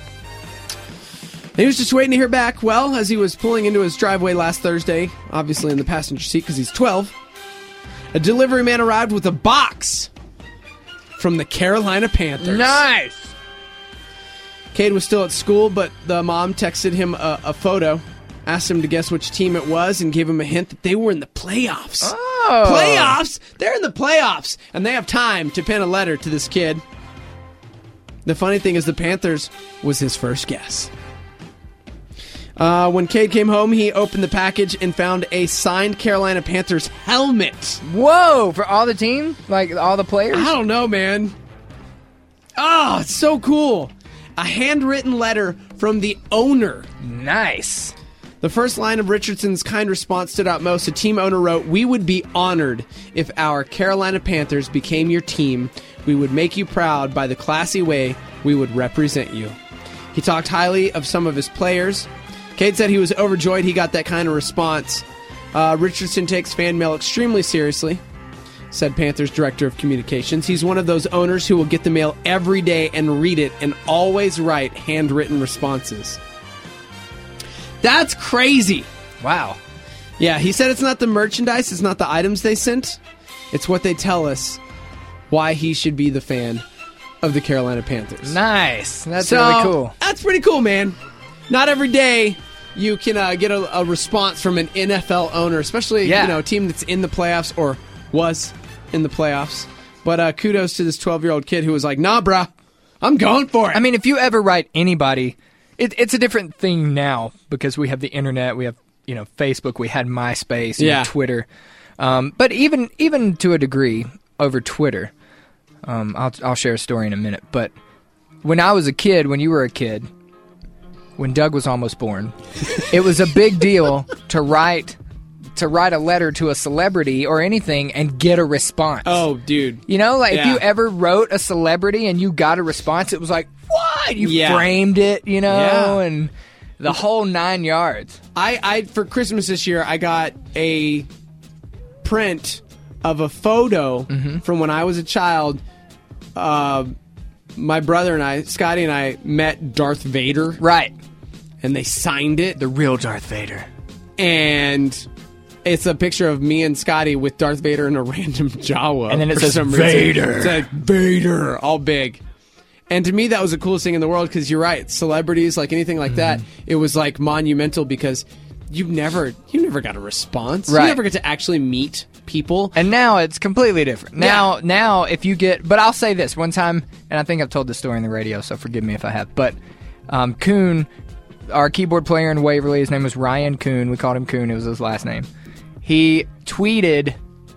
He was just waiting to hear back. Well, as he was pulling into his driveway last Thursday, obviously in the passenger seat because he's twelve, a delivery man arrived with a box from the Carolina Panthers. Nice! Cade was still at school, but the mom texted him a, a photo, asked him to guess which team it was, and gave him a hint that they were in the playoffs. Oh! Playoffs? They're in the playoffs, and they have time to pen a letter to this kid. The funny thing is the Panthers was his first guess. Uh, when Cade came home, he opened the package and found a signed Carolina Panthers helmet. Whoa! For all the team? Like, all the players? I don't know, man. Oh, it's so cool. A handwritten letter from the owner. Nice. The first line of Richardson's kind response stood out most. The team owner wrote, we would be honored if our Carolina Panthers became your team. We would make you proud by the classy way we would represent you. He talked highly of some of his players. Cade said he was overjoyed he got that kind of response. Uh, Richardson takes fan mail extremely seriously, said Panthers Director of Communications. He's one of those owners who will get the mail every day and read it and always write handwritten responses. That's crazy. Wow. Yeah, he said it's not the merchandise, it's not the items they sent. It's what they tell us why he should be the fan of the Carolina Panthers. Nice. That's so, really cool. That's pretty cool, man. Not every day you can uh, get a, a response from an N F L owner, especially Yeah. you know a team that's in the playoffs or was in the playoffs. But uh, kudos to this twelve-year-old kid who was like, "Nah, bruh, I'm going for it." I mean, if you ever write anybody, it, it's a different thing now because we have the internet, we have you know Facebook, we had MySpace, and Yeah. Twitter. Um, but even even to a degree over Twitter, um, I'll I'll share a story in a minute. But when I was a kid, when you were a kid, when Doug was almost born, it was a big deal to write to write a letter to a celebrity or anything and get a response. Oh, dude. You know, like if Yeah. you ever wrote a celebrity and you got a response, it was like, what? You Yeah. framed it, you know, Yeah. and the whole nine yards. I, I for Christmas this year, I got a print of a photo Mm-hmm. from when I was a child. Uh, my brother and I, Scotty and I, met Darth Vader. Right. And they signed it. The real Darth Vader. And it's a picture of me and Scotty with Darth Vader in a random Jawa. And then it for says some reason. Vader. It's like Vader, all big. And to me, that was the coolest thing in the world because you're right. Celebrities, like anything like that, Mm-hmm. it was like monumental because you never, you never got a response. Right. You never get to actually meet people. And now it's completely different. Now, now if you get, but I'll say this one time, and I think I've told this story on the radio, so forgive me if I have. But um, Kuhn, our keyboard player in Waverly, his name was Ryan Kuhn. We called him Kuhn. It was his last name. He tweeted,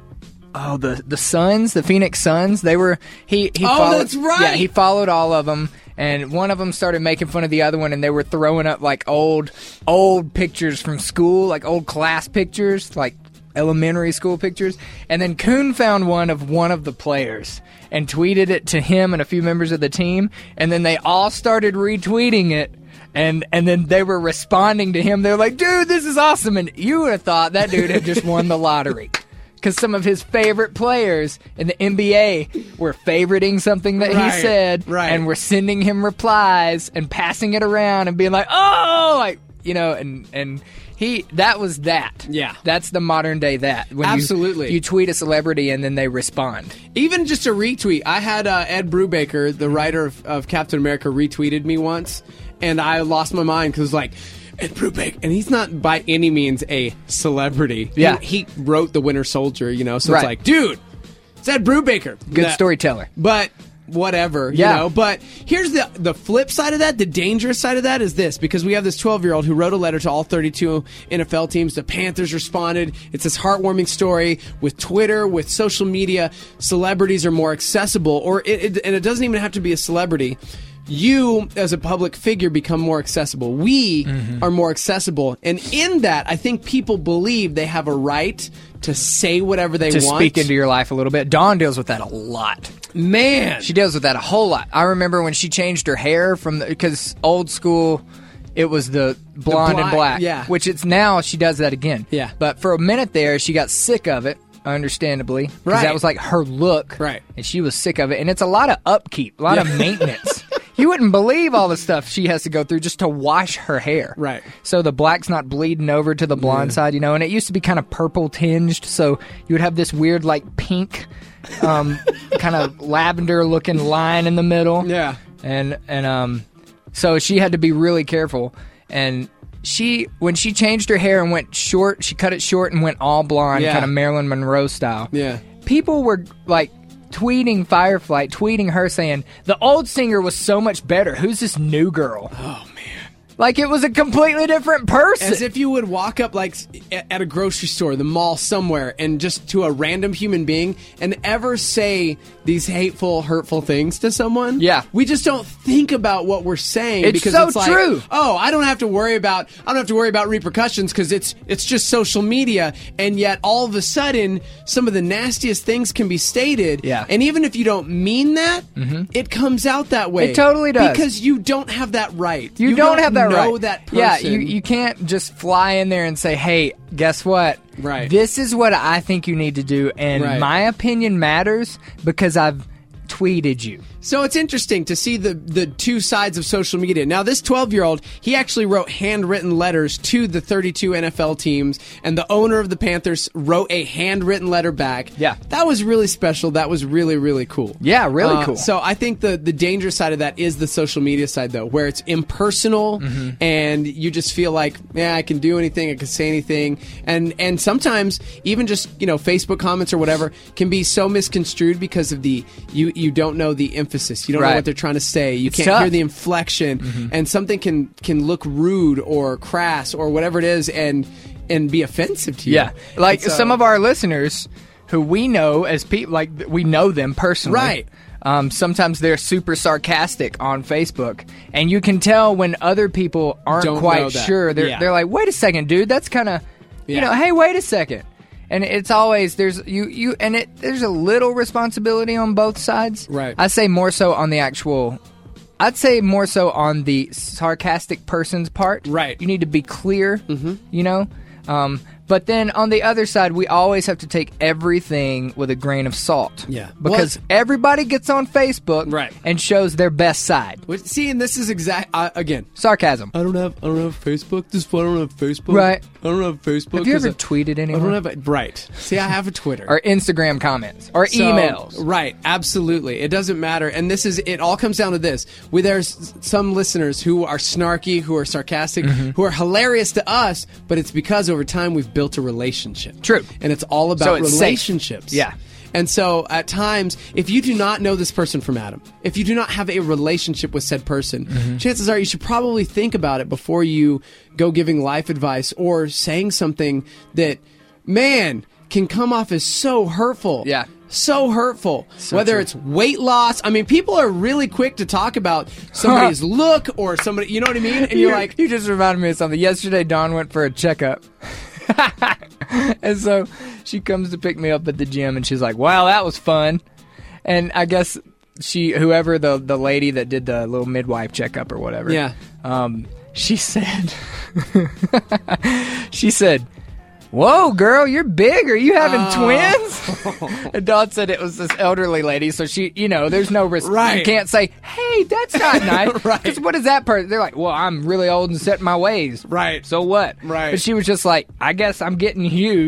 oh, the the Suns, the Phoenix Suns. They were he. he Oh, followed, that's right. Yeah, he followed all of them. And one of them started making fun of the other one, and they were throwing up like old, old pictures from school, like old class pictures, like elementary school pictures. And then Kuhn found one of one of the players and tweeted it to him and a few members of the team. And then they all started retweeting it. And and then they were responding to him. They were like, dude, this is awesome. And you would have thought that dude had just won the lottery. Because some of his favorite players in the N B A were favoriting something that Right, he said, right. and were sending him replies and passing it around and being like, "Oh, like you know," and and he that was that. Yeah. That's the modern day that. When Absolutely. you, you tweet a celebrity and then they respond. Even just a retweet. I had uh, Ed Brubaker, the writer of, of Captain America, retweeted me once, and I lost my mind because like, Ed Brubaker, and he's not by any means a celebrity. Yeah. He, he wrote The Winter Soldier, you know, so Right. it's like, dude, it's Ed Brubaker. Good That- storyteller. But whatever, Yeah. you know. But here's the the flip side of that, the dangerous side of that is this, because we have this twelve-year-old who wrote a letter to all thirty-two N F L teams. The Panthers responded. It's this heartwarming story with Twitter, with social media. Celebrities are more accessible, or it, it, and it doesn't even have to be a celebrity. You, as a public figure, become more accessible. We Mm-hmm. are more accessible. And in that, I think people believe they have a right to say whatever they To want. speak into your life a little bit. Dawn deals with that a lot. Man. She deals with that a whole lot. I remember when she changed her hair from the, because old school, it was the blonde and black, black. yeah. Which it's now she does that again. Yeah. But for a minute there, she got sick of it, understandably. 'cause Right. that was like her look. Right. And she was sick of it. And it's a lot of upkeep, a lot of Yeah. maintenance. You wouldn't believe all the stuff she has to go through just to wash her hair. Right. So the black's not bleeding over to the blonde side, you know, and it used to be kind of purple tinged, so you would have this weird, like, pink, um, kind of lavender looking line in the middle. Yeah. And, and, um, so she had to be really careful. And she, when she changed her hair and went short, she cut it short and went all blonde, Yeah. kind of Marilyn Monroe style. Yeah. People were, like, tweeting Firefly, tweeting her saying, the old singer was so much better. Who's this new girl? Oh, man. Like it was a completely different person. As if you would walk up, like, at at a grocery store, the mall, somewhere, and just to a random human being and ever say these hateful, hurtful things to someone. Yeah. We just don't think about what we're saying It's because so it's like, true. oh, I don't have to worry about, I don't have to worry about repercussions because it's, it's just social media. And yet, all of a sudden, some of the nastiest things can be stated. Yeah. And even if you don't mean that, it comes out that way. It totally does. Because you don't have that right. You, don't, have that know right. that person. Yeah, you, you can't just fly in there and say, hey, guess what? Right. This is what I think you need to do, and Right. my opinion matters because I've tweeted you. So it's interesting to see the, the two sides of social media. Now, this twelve-year-old, he actually wrote handwritten letters to the thirty-two N F L teams, and the owner of the Panthers wrote a handwritten letter back. Yeah. That was really special. That was really, really cool. Yeah, really Uh, cool. So I think the, the dangerous side of that is the social media side, though, where it's impersonal, Mm-hmm. and you just feel like, yeah, I can do anything, I can say anything. And, and sometimes, even just, you know, Facebook comments or whatever can be so misconstrued because of the, you, you don't know the emphasis. You don't Right. know what they're trying to say. You It's can't tough. hear the inflection, Mm-hmm. and something can can look rude or crass or whatever it is, and and be offensive to you. Yeah, like And so- some of our listeners who we know as people, like we know them personally. Right. Um, sometimes they're super sarcastic on Facebook, and you can tell when other people aren't Don't know quite that. sure. They're Yeah. they're like, "Wait a second, dude, that's kind of, you Yeah. know, hey, wait a second." And it's always there's you you and it there's a little responsibility on both sides. Right. I say more so on the actual. I'd say more so on the sarcastic person's part. Right. You need to be clear. Mm-hmm. You know. Um, but then on the other side, we always have to take everything with a grain of salt. Yeah. Because everybody gets on Facebook Right. and shows their best side. Which- See, and this is exact uh, again. Sarcasm. I don't have I don't have Facebook. This is why I don't have Facebook. Right. I don't have Facebook. Have you 'cause ever I- tweeted I anyone? don't have a, right. See, I have a Twitter. Or Instagram comments. Or So- emails. Right, absolutely. It doesn't matter. And this is, it all comes down to this. We, there's some listeners who are snarky, who are sarcastic, Mm-hmm. who are hilarious to us, but it's because over time we've built a relationship. True. And it's all about So it's safe. relationships. Yeah. And so at times, if you do not know this person from Adam, if you do not have a relationship with said person, Mm-hmm. chances are you should probably think about it before you go giving life advice or saying something that, man, can come off as so hurtful. Yeah. So hurtful. So Whether true. it's weight loss. I mean, people are really quick to talk about somebody's look or somebody, you know what I mean? And you're You- like, you just reminded me of something. Yesterday, Dawn went for a checkup. And so she comes to pick me up at the gym, and she's like, wow, that was fun. And I guess she, whoever the, the lady that did the little midwife checkup or whatever, Yeah. um, she said, she said, whoa, girl, you're big. Are you having twins? And Dawn said it was this elderly lady, so she, you know, there's no risk. Right. You can't say, hey, that's not nice. Right. 'Cause what is that person? They're like, well, I'm really old and set in my ways. Right. So what? Right. But she was just like, I guess I'm getting huge.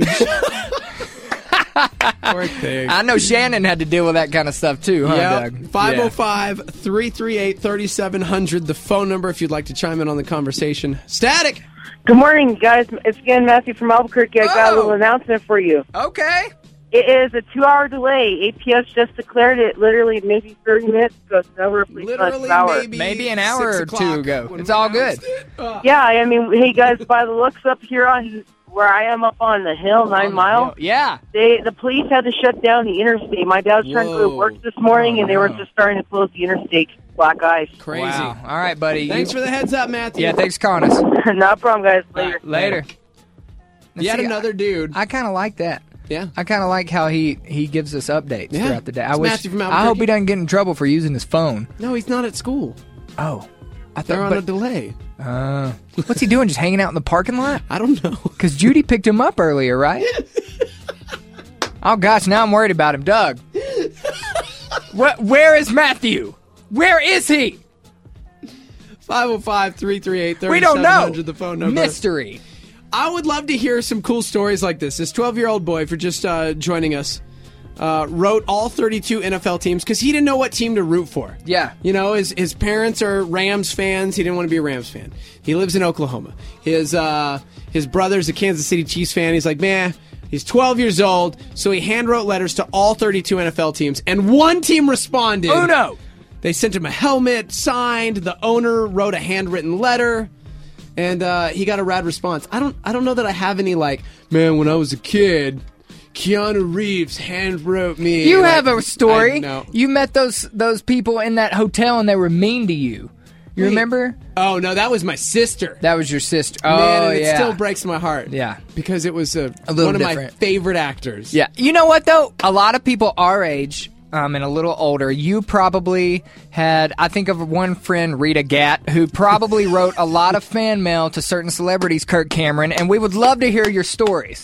poor thing. I know Shannon had to deal with that kind of stuff too, huh, Yep. Doug? five oh five, three three eight, three seven zero zero, the phone number if you'd like to chime in on the conversation. Static! Good morning, guys. It's again Matthew from Albuquerque. I got a Oh. little announcement for you. Yeah. Okay. It is a two-hour delay. A P S just declared it literally maybe thirty minutes ago. So now we're replacing on Literally two hours. maybe, Maybe an hour six or o'clock two ago. when It's we all announced good. it. Uh, Yeah, I mean, hey guys, by the looks up here on where I am up on the hill, nine mile, Yeah. they the police had to shut down the interstate. My dad was trying to go to Whoa. work this morning, and they were wow. just starting to close the interstate. Black ice. Crazy. Wow. All right, buddy. Thanks You- for the heads up, Matthew. Yeah, thanks for calling us. No problem, guys. Later. Later. Yet See, another dude. I, I kind of like that. yeah. I kind of like how he, he gives us updates Yeah. throughout the day. I It's wish. Matthew from I hope Albuquerque. he doesn't get in trouble for using his phone. No, he's not at school. Oh, I They're thought. on but- a delay. Uh, what's he doing? Just hanging out in the parking lot? I don't know. Because Judy picked him up earlier, right? Oh gosh, now I'm worried about him, Doug. What? Where is Matthew? Where is he? five oh five, three three eight, three We seven don't zero know. zero, the phone number. Mystery. I would love to hear some cool stories like this. This twelve-year-old boy, for just uh, joining us, uh, wrote all thirty-two N F L teams because he didn't know what team to root for. Yeah. You know, his, his parents are Rams fans. He didn't want to be a Rams fan. He lives in Oklahoma. His uh, his brother's a Kansas City Chiefs fan. He's like, man, he's twelve years old, so he hand-wrote letters to all thirty-two N F L teams, and one team responded. Oh no. They sent him a helmet, signed. The owner wrote a handwritten letter, and uh, he got a rad response. I don't, I don't know that I have any like, man, when I was a kid, Keanu Reeves hand wrote me. You Like, have a story. I know. You met those those people in that hotel and they were mean to you. You Wait. remember? Oh no, that was my sister. That was your sister. Oh Man, and it yeah. still breaks my heart. Yeah. because it was a, A little one of my different. favorite actors. Yeah. You know what, though? A lot of people our age um, and a little older, you probably had, I think of one friend, Rita Gatt, who probably wrote a lot of fan mail to certain celebrities, Kirk Cameron, and we would love to hear your stories.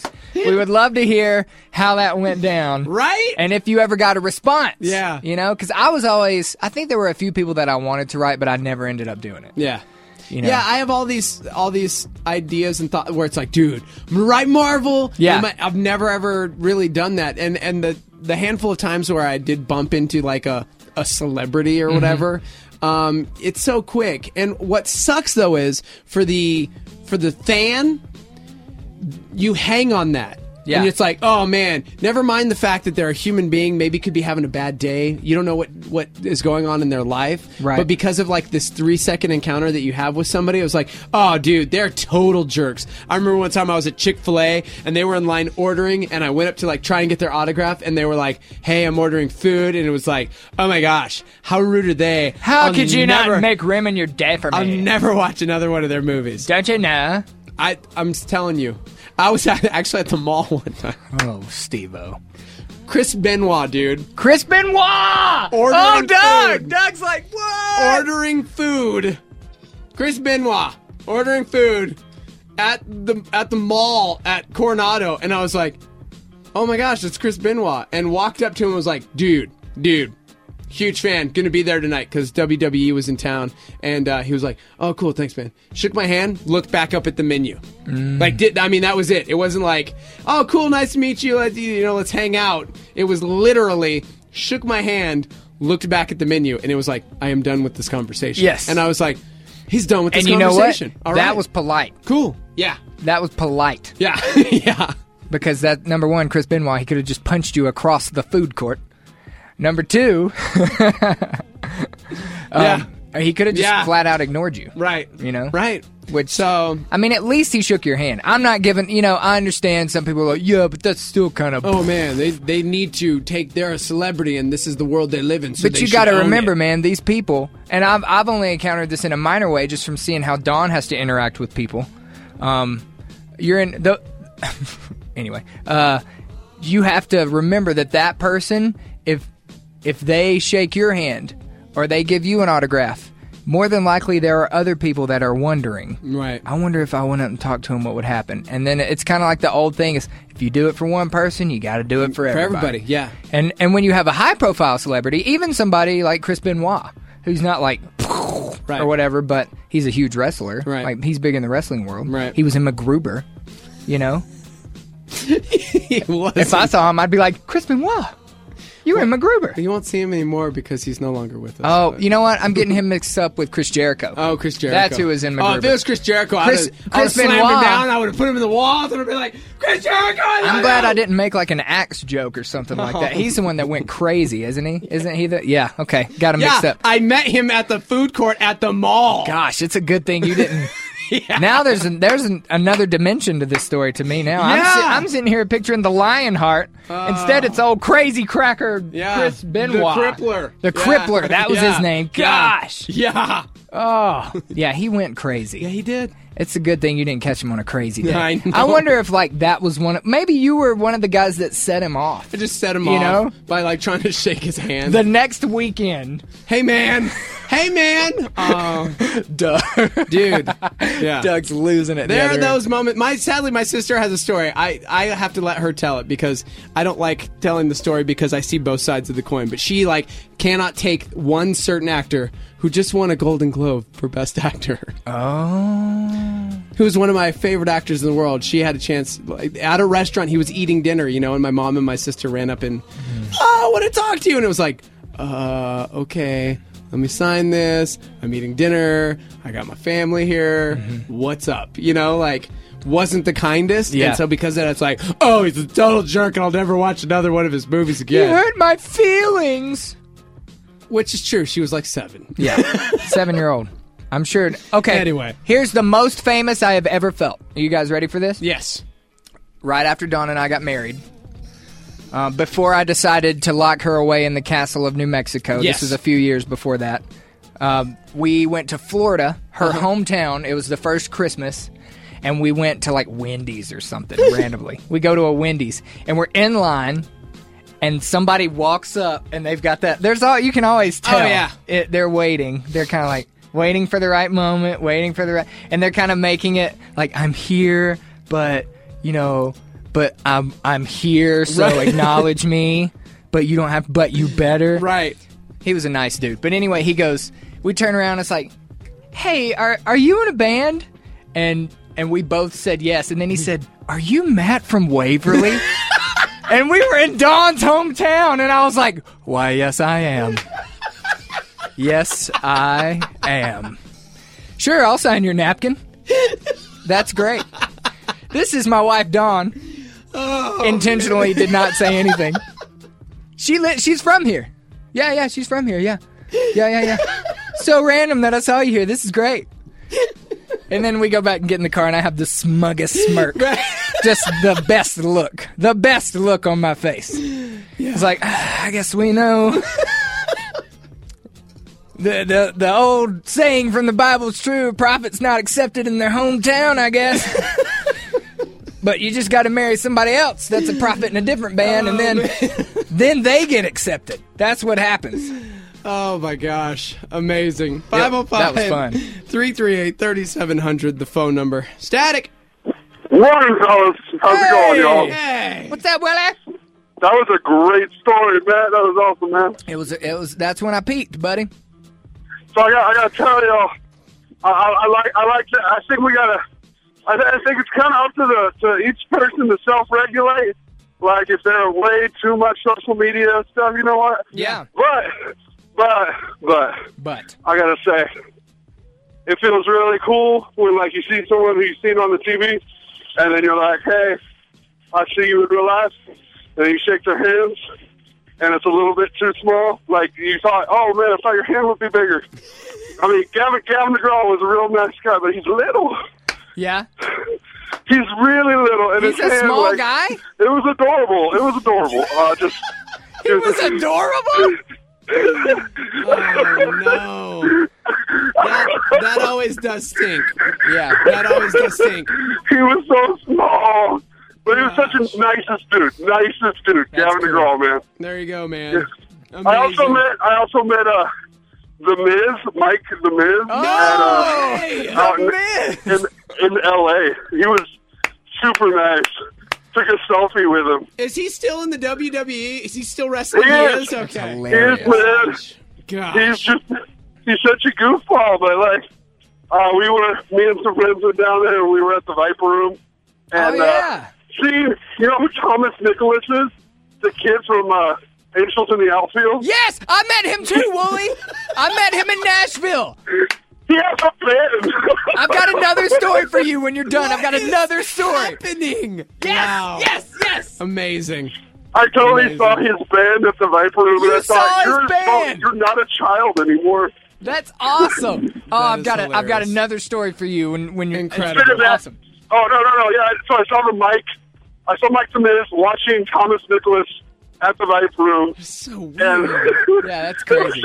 We would love to hear how that went down. Right? And if you ever got a response. Yeah. You know, because I was always, I think there were a few people that I wanted to write, but I never ended up doing it. Yeah. You know? Yeah, I have all these all these ideas and thoughts where it's like, dude, I'm gonna write Marvel. Yeah. I'm- I've never ever really done that, and and the the handful of times where I did bump into like a a celebrity or whatever, mm-hmm. um, it's so quick. And what sucks though is for the for the fan, you hang on that. Yeah. And it's like, oh man, never mind the fact that they're a human being, maybe could be having a bad day. You don't know what, what is going on in their life. Right. But because of like this three second encounter that you have with somebody, it was like, oh dude, they're total jerks. I remember one time I was at Chick-fil-A and they were in line ordering and I went up to like try and get their autograph and they were like, hey, I'm ordering food. And it was like, oh my gosh, how rude are they? How I'll could you never, not make room in your day for me? I'll never watch another one of their movies. Don't you know? I, I'm telling you. I was at, actually at the mall one time. Oh, Steve-O. Chris Benoit, dude. Chris Benoit! Ordering oh, Doug! food. Doug's like, what? Ordering food. Chris Benoit ordering food at the at the mall at Coronado, and I was like, "Oh my gosh, it's Chris Benoit!" And walked up to him and was like, "Dude, dude, huge fan, gonna be there tonight because W W E was in town." And uh, he was like, "Oh, cool, thanks, man." Shook my hand, looked back up at the menu. Mm. Like, did I mean that was it? It wasn't like, "Oh, cool, nice to meet you. Let's you know, let's hang out." It was literally shook my hand, looked back at the menu, and it was like, "I am done with this conversation." Yes. And I was like, "He's done with this and you know what? conversation." All that right. was polite. Cool. Yeah. That was polite. Yeah. Yeah. Because that, number one, Chris Benoit, he could have just punched you across the food court. Number two, Yeah. um, he could have just Yeah. flat out ignored you. Right. You know? Right. Which, So, I mean, at least he shook your hand. I'm not giving, you know, I understand some people are like, yeah, but that's still kind of. oh man, they they need to take. They're a celebrity, and this is the world they live in. So But they you should got to own remember, it. man, these people, and I've I've only encountered this in a minor way, just from seeing how Dawn has to interact with people. Um, you're in the anyway. Uh, you have to remember that that person, if if they shake your hand or they give you an autograph, more than likely there are other people that are wondering. Right. I wonder if I went up and talked to him, what would happen? And then it's kind of like the old thing is, if you do it for one person, you got to do it for For everybody. everybody, yeah. And and when you have a high profile celebrity, even somebody like Chris Benoit, who's not like Right. or whatever, but he's a huge wrestler. Right. Like he's big in the wrestling world. Right. He was in MacGruber, you know. He was. If I saw him, I'd be like, Chris Benoit, you were in MacGruber. You won't see him anymore because he's no longer with us. Oh, but- you know what? I'm getting him mixed up with Chris Jericho. Oh, Chris Jericho. That's who was in Oh, if MacGruber. it was Chris Jericho, Chris- I'd have, Chris slammed him Benoit. down. I would have put him in the walls and I'd be like, Chris Jericho! I'm glad I didn't make like an axe joke or something like that. He's the one that went crazy, isn't he? Isn't he the? Yeah. Okay, got him Yeah, mixed up. I met him at the food court at the mall. Gosh, it's a good thing you didn't. Now there's an, there's an, another dimension to this story to me now. I'm, Yeah. si- I'm sitting here picturing the Lionheart. Instead, it's old crazy cracker Yeah. Chris Benoit. The Crippler. The Yeah. Crippler. That was Yeah. his name. Yeah. Gosh. Yeah. Oh. Yeah, he went crazy. Yeah, he did. It's a good thing you didn't catch him on a crazy day. I know. wonder if like that was one. Of, maybe you were one of the guys that set him off. I just set him You off know? by like trying to shake his hand. The next weekend, hey man, hey man, uh, Doug, dude, yeah. Doug's losing it. the There are other those moments. My sadly, my sister has a story. I, I have to let her tell it because I don't like telling the story because I see both sides of the coin. But she like cannot take one certain actor who just won a Golden Globe for Best Actor. Oh. Who was one of my favorite actors in the world. She had a chance like, at a restaurant. He was eating dinner, you know, and my mom and my sister ran up and, oh, I want to talk to you. And it was like, uh, okay, let me sign this. I'm eating dinner. I got my family here. Mm-hmm. What's up? You know, like, wasn't the kindest. Yeah. And so because of that, it's like, oh, he's a total jerk and I'll never watch another one of his movies You again. hurt my feelings. Which is true. She was like seven. Yeah. Seven year old. I'm sure. Okay. Anyway. Here's the most famous I have ever felt. Are you guys ready for this? Yes. Right after Dawn and I got married. Uh, before I decided to lock her away in the castle of New Mexico. Yes. This was a few years before that. Um, we went to Florida, her Uh-huh. hometown. It was the first Christmas. And we went to like Wendy's or something randomly. We go to a Wendy's and we're in line. And somebody walks up, and they've got that. There's all you can always tell. Oh, yeah. it, they're waiting. They're kind of like waiting for the right moment, waiting for the right, and they're kind of making it like I'm here, but you know, but I'm I'm here, so Right. acknowledge me. But you don't have. But you better. Right. He was a nice dude. But anyway, he goes. We turn around. It's like, hey, are are you in a band? And and we both said yes. And then he said, are you Matt from Waverly? And we were in Don's hometown, and I was like, why, yes, I am. Yes, I am. Sure, I'll sign your napkin. That's great. This is my wife, Dawn. Oh, Intentionally did not say anything. She li- She's from here. Yeah, yeah, she's from here, yeah. Yeah, yeah, yeah. So random that I saw you here. This is great. And then we go back and get in the car, and I have the smuggest smirk. Just the best look. The best look on my face. Yeah. It's like, ah, I guess we know. the, the the old saying from the Bible is true. A prophet's not accepted in their hometown, I guess. But you just got to marry somebody else that's a prophet in a different band, oh, and then then they get accepted. That's what happens. Oh, my gosh. Amazing. five oh five, that was fun. three three eight, three seven zero zero, the phone number. Static. Morning, fellas. How's hey, it going, y'all? Hey. What's up, Willie? That was a great story, man. That was awesome, man. It was. It was. That's when I peaked, buddy. So I got. I got to tell y'all. I, I, I like. I like. To, I think we gotta. I, I think it's kind of up to the to each person to self-regulate. Like if they're way too much social media stuff, you know what? Yeah. But. But, but, but, I gotta say, it feels really cool when, like, you see someone who you've seen on the T V, and then you're like, hey, I see you in real life, and you shake their hands, and it's a little bit too small. Like, you thought, oh, man, I thought your hand would be bigger. I mean, Gavin, Gavin DeGraw was a real nice guy, but he's little. Yeah. He's really little. And he's his a hand, small like, guy? It was adorable. It was adorable. Uh, just. He was adorable? Oh, no. That, that always does stink. Yeah. That always does stink. He was so small. But he was such a nicest dude. Nicest dude. That's Gavin cool. DeGraw, man. There you go, man. Yeah. I also met I also met uh The Miz, Mike The Miz. Oh, at, uh, hey, out The in, Miz. in, in L A. He was super nice. Took a selfie with him. Is he still in the W W E? Is he still wrestling? He is. He is? Okay. He is, man. Gosh. He's just, he's such a goofball, but like, uh, we were, me and some friends were down there, and we were at the Viper Room. And, oh, yeah. uh, seeing, you know who Thomas Nicholas is? The kid from, uh, Angels in the Outfield? Yes! I met him too, Wooly! I met him in Nashville! He has a band! I've got another story for you when you're done. I've got another story. Happening. Yes! Wow. Yes! Yes! Amazing. I totally Amazing. saw his band at the Viper Room, You and I saw thought, his you're, band! you're not a child anymore. That's awesome. Oh, I've is got a, I've got hilarious. another story for you when when you're Incredible. Speaking of that- awesome. Oh, no, no, no, yeah, so I saw the Mike, I saw Mike the Miz watching Thomas Nicholas at the Viper Room. So weird. And Yeah, that's crazy.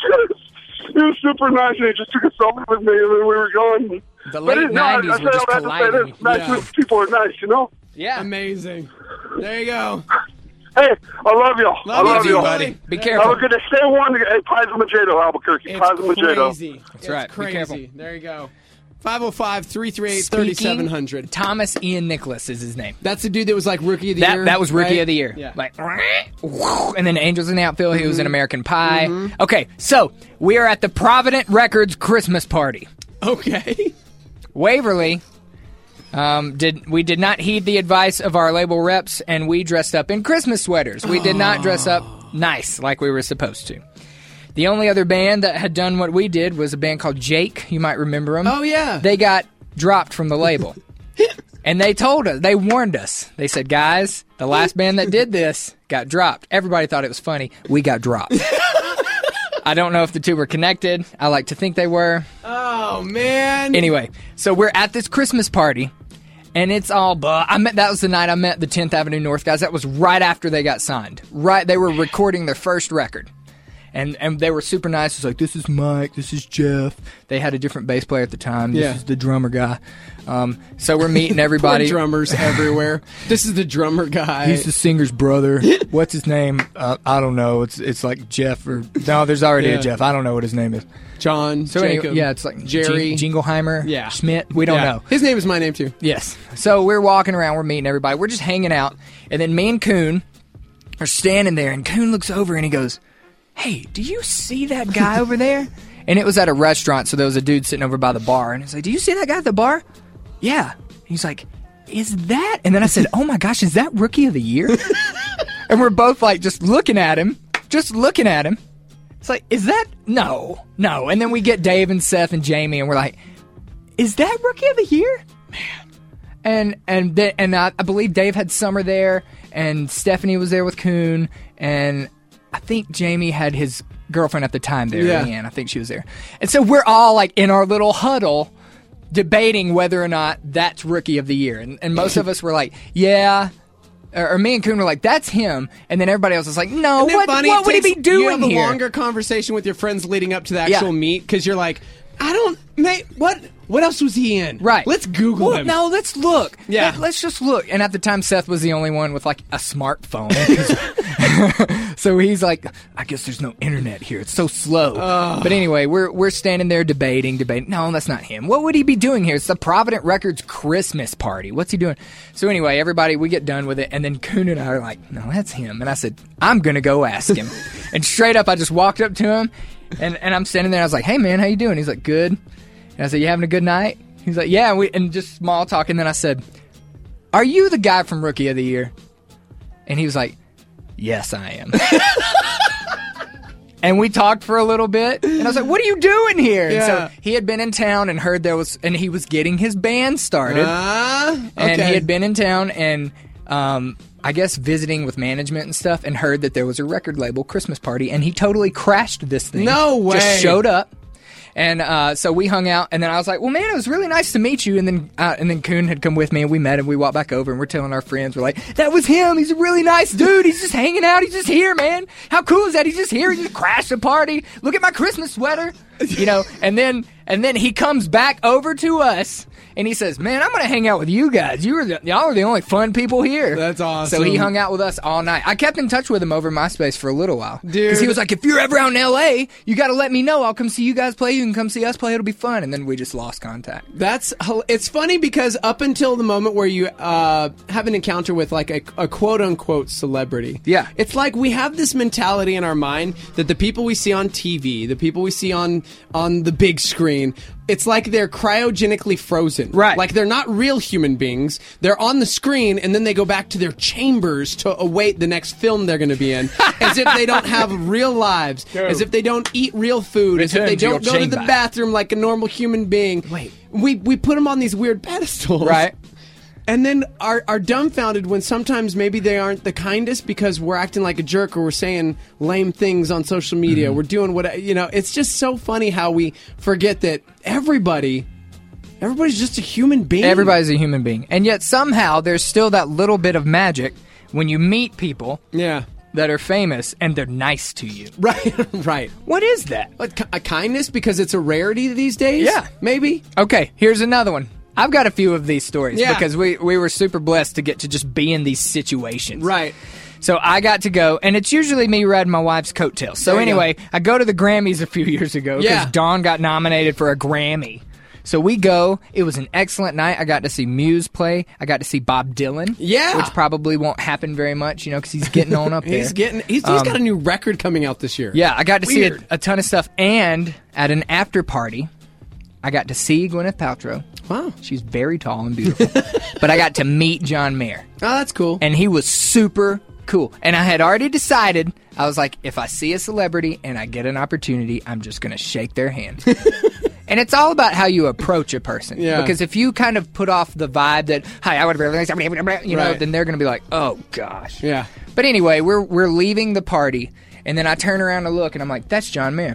It was super nice, and he just took a selfie with me, and then we were going. The But late it- no, I- nineties I were say just all that to say colliding. this, Nice Yeah. when people are nice, you know? Yeah. Amazing. There you go. Hey, I love y'all. I Love love you, y'all. buddy. Be Have careful. a good day. Stay warm. Hey, Pies and Magedo, Albuquerque. It's Pies and Magedo. crazy. That's right. Be crazy. careful. There you go. five oh five, three three eight, three seven zero zero. Thomas Ian Nicholas is his name. That's the dude that was like Rookie of the That Year. that was Rookie right? of the Year. Yeah. Like, and then Angels in the Outfield. He was Mm-hmm. in American Pie. Okay, so we are at the Provident Records Christmas party. Okay. Waverly um, did we did not heed the advice of our label reps, and we dressed up in Christmas sweaters. We did not dress up nice like we were supposed to. The only other band that had done what we did was a band called Jake. You might remember them. Oh, yeah. They got dropped from the label. And they told us, they warned us. They said, guys, the last band that did this got dropped. Everybody thought it was funny. We got dropped. I don't know if the two were connected. I like to think they were. Oh, man. Anyway, so we're at this Christmas party, and it's all buh. I met, that was the night I met the tenth Avenue North guys. That was right after they got signed. Right, they were recording their first record. And and they were super nice. It's like, this is Mike, this is Jeff. They had a different bass player at the time. This Yeah. is the drummer guy. Um, so we're meeting everybody. Poor drummers everywhere. This is the drummer guy. He's the singer's brother. What's his name? Uh, I don't know. It's it's like Jeff or no. There's already Yeah. a Jeff. I don't know what his name is. John. So Jacob, anyway, yeah, it's like Jerry Jing- Jingleheimer. Yeah. Schmidt. We don't Yeah. know. His name is my name too. Yes. So we're walking around. We're meeting everybody. We're just hanging out, and then me and Coon are standing there, and Coon looks over and he goes, "Hey, do you see that guy over there?" And it was at a restaurant, so there was a dude sitting over by the bar, and he's like, "Do you see that guy at the bar?" Yeah. He's like, "Is that?" And then I said, "Oh my gosh, is that Rookie of the Year?" And we're both like just looking at him, just looking at him. It's like, is that? No, no. And then we get Dave and Seth and Jamie, and we're like, is that Rookie of the Year? Man. And and th- and I, I believe Dave had Summer there, and Stephanie was there with Coon, and I think Jamie had his girlfriend at the time there, Yeah. Leanne. I think she was there. And so we're all like in our little huddle debating whether or not that's Rookie of the Year. And, and most of us were like, yeah. Or, or me and Coon were like, that's him. And then everybody else was like, no, Isn't it what, funny? what It would he be takes- doing You have a here? longer conversation with your friends leading up to the Yeah. actual meet because you're like, I don't, mate, what What else was he in? Right. Let's Google Well, him. no, let's look. Yeah. Let, us just look. And at the time, Seth was the only one with like a smartphone. So he's like, I guess there's no internet here. It's so slow. Ugh. But anyway, we're we're standing there debating, debating. No, that's not him. What would he be doing here? It's the Provident Records Christmas party. What's he doing? So anyway, everybody, we get done with it. And then Coon and I are like, no, that's him. And I said, I'm going to go ask him. And straight up, I just walked up to him. And, and I'm standing there. I was like, hey, man, how you doing? He's like, good. And I said, you having a good night? He's like, yeah. And, we, and just small talk. And then I said, are you the guy from Rookie of the Year? And he was like, yes, I am. And we talked for a little bit. And I was like, what are you doing here? Yeah. And so he had been in town and heard there was, and he was getting his band started. Ah, And okay. he had been in town and, um, I guess visiting with management and stuff, and heard that there was a record label Christmas party, and he totally crashed this thing. No way. Just showed up. And uh, so we hung out, and then I was like, well, man, it was really nice to meet you. And then uh, and then Coon had come with me, and we met him. We walked back over, and we're telling our friends, we're like, that was him. He's a really nice dude. He's just hanging out. He's just here, man. How cool is that? He's just here. He just crashed the party. Look at my Christmas sweater. You know, and then and then he comes back over to us, and he says, man, I'm going to hang out with you guys. You were the, y'all are the only fun people here. That's awesome. So he hung out with us all night. I kept in touch with him over MySpace for a little while. Dude. Because he was like, if you're ever out in L A, you got to let me know. I'll come see you guys play. You can come see us play. It'll be fun. And then we just lost contact. That's hel- it's funny because up until the moment where you uh, have an encounter with like a, a quote unquote celebrity, Yeah. it's like we have this mentality in our mind that the people we see on T V, the people we see on on the big screen, it's like they're cryogenically frozen. Right. Like they're not real human beings. They're on the screen and then they go back to their chambers to await the next film they're going to be in, as if they don't have real lives, as if they don't eat real food, as if Return they to your don't go to the chamber. bathroom like a normal human being. Wait. We we put them on these weird pedestals. Right. And then are, are dumbfounded when sometimes maybe they aren't the kindest because we're acting like a jerk or we're saying lame things on social media. Mm-hmm. We're doing what, you know, it's just so funny how we forget that everybody, everybody's just a human being. Everybody's a human being. And yet somehow there's still that little bit of magic when you meet people Yeah. that are famous and they're nice to you. Right, right. What is that? Like ki- a kindness because it's a rarity these days? Yeah. Maybe? Okay, here's another one. I've got a few of these stories Yeah. because we, we were super blessed to get to just be in these situations. Right. So I got to go, and it's usually me riding my wife's coattails. So There you anyway, I go to the Grammys a few years ago because Yeah. Dawn got nominated for a Grammy. So we go. It was an excellent night. I got to see Muse play. I got to see Bob Dylan. Yeah. Which probably won't happen very much, you know, because he's getting on up there. He's getting, he's, he's Um, got a new record coming out this year. Yeah, I got to see Weird. a, a ton of stuff. And at an after party, I got to see Gwyneth Paltrow. Wow. She's very tall and beautiful. But I got to meet John Mayer. Oh, that's cool. And he was super cool. And I had already decided, I was like, if I see a celebrity and I get an opportunity, I'm just going to shake their hand. And it's all about how you approach a person. Yeah. Because if you kind of put off the vibe that, hi, I want to be, you know, Right. then they're going to be like, oh, gosh. Yeah. But anyway, we're we're leaving the party, and then I turn around to look, and I'm like, that's John Mayer.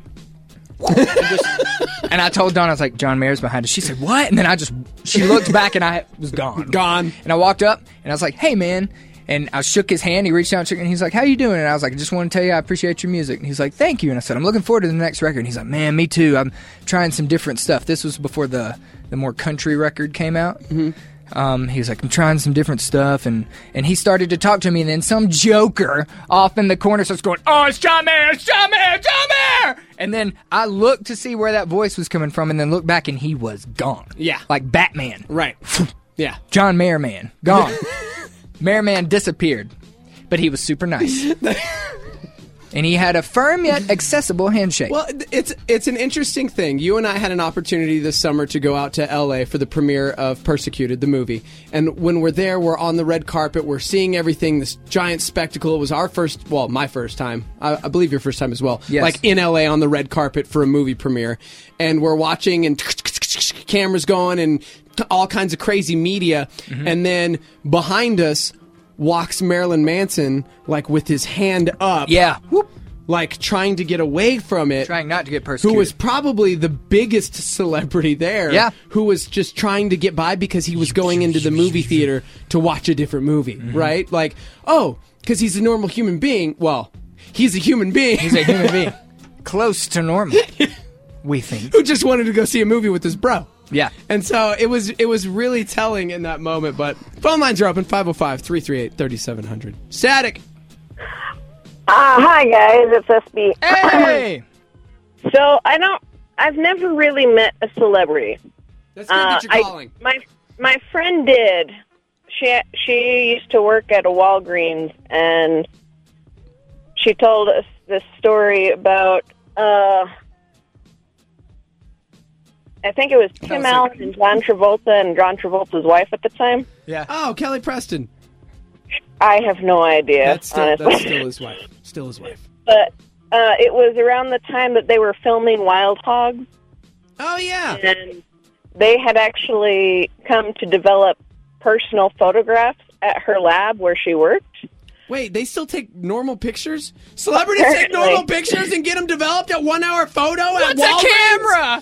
and, just- and I told Dawn, I was like, John Mayer's behind us. She said, what? And then I just, she looked back, and I was gone. Gone. And I walked up, and I was like, hey, man. And I shook his hand. He reached out and shook, and he's like, "How you doing?" And I was like, "I just want to tell you I appreciate your music." And he's like, "Thank you." And I said, "I'm looking forward to the next record." And he's like, "Man, me too. I'm trying some different stuff." This was before the the more country record came out. Mm-hmm. Um, he was like, "I'm trying some different stuff," and, and he started to talk to me, and then some joker off in the corner starts going, "Oh, it's John Mayer, it's John Mayer, John Mayer!" And then I looked to see where that voice was coming from, and then looked back, and he was gone. Yeah. Like Batman. Right. Yeah. John Mayer Man. Gone. Mayer Man disappeared. But he was super nice. And he had a firm yet accessible handshake. Well, it's it's an interesting thing. You and I had an opportunity this summer to go out to L A for the premiere of Persecuted, the movie. And when we're there, we're on the red carpet. We're seeing everything, this giant spectacle. It was our first, well, my first time. I, I believe your first time as well. Yes. Like in L A on the red carpet for a movie premiere. And we're watching and cameras going and all kinds of crazy media. Mm-hmm. And then behind us walks Marilyn Manson, like with his hand up. Yeah. Whoop, like trying to get away from it. Trying not to get persecuted. Who was probably the biggest celebrity there. Yeah. Who was just trying to get by because he was going into the movie theater to watch a different movie, mm-hmm. right? Like, oh, because he's a normal human being. Well, he's a human being. He's a human being. Close to normal, we think. Who just wanted to go see a movie with his bro. Yeah. And so it was it was really telling in that moment. But phone lines are open, five oh five, three three eight, three seven zero zero. Static. Uh, hi, guys. It's S B. Hey! So, I don't... I've never really met a celebrity. That's good uh, that you're calling. I, my, my friend did. She, she used to work at a Walgreens, and she told us this story about... Uh, I think it was Tim Allen and John Travolta and John Travolta's wife at the time. Yeah. Oh, Kelly Preston. I have no idea, That's still, honestly. that's still his wife. Still his wife. But uh, it was around the time that they were filming Wild Hogs. Oh, yeah. And they had actually come to develop personal photographs at her lab where she worked. Wait, they still take normal pictures? Celebrities Apparently. take normal pictures and get them developed at one-hour photo What's at Walgreens? a camera?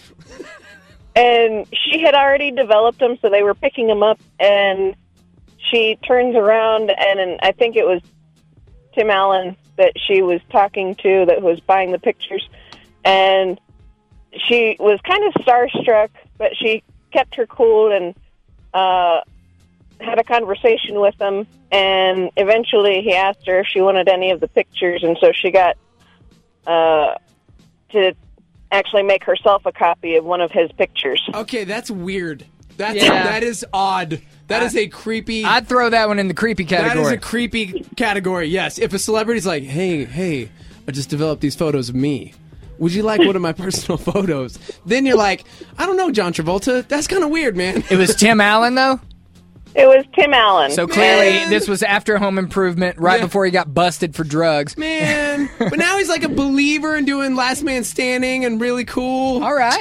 And she had already developed them, so they were picking them up, and she turns around, and, and I think it was Tim Allen that she was talking to that was buying the pictures, and she was kind of starstruck, but she kept her cool and uh, had a conversation with him, and eventually he asked her if she wanted any of the pictures, and so she got uh, to actually make herself a copy of one of his pictures. Okay, that's weird. That's Yeah. That is odd. That I- is a creepy... I'd throw that one in the creepy category. That is a creepy category, yes. If a celebrity's like, hey, hey, I just developed these photos of me. Would you like one of my personal photos? Then you're like, I don't know, John Travolta. That's kind of weird, man. It was Tim Allen, though? It was Tim Allen. So clearly, Man. this was after Home Improvement, right Yeah. before he got busted for drugs. Man. But now he's like a believer and doing Last Man Standing and really cool. All right.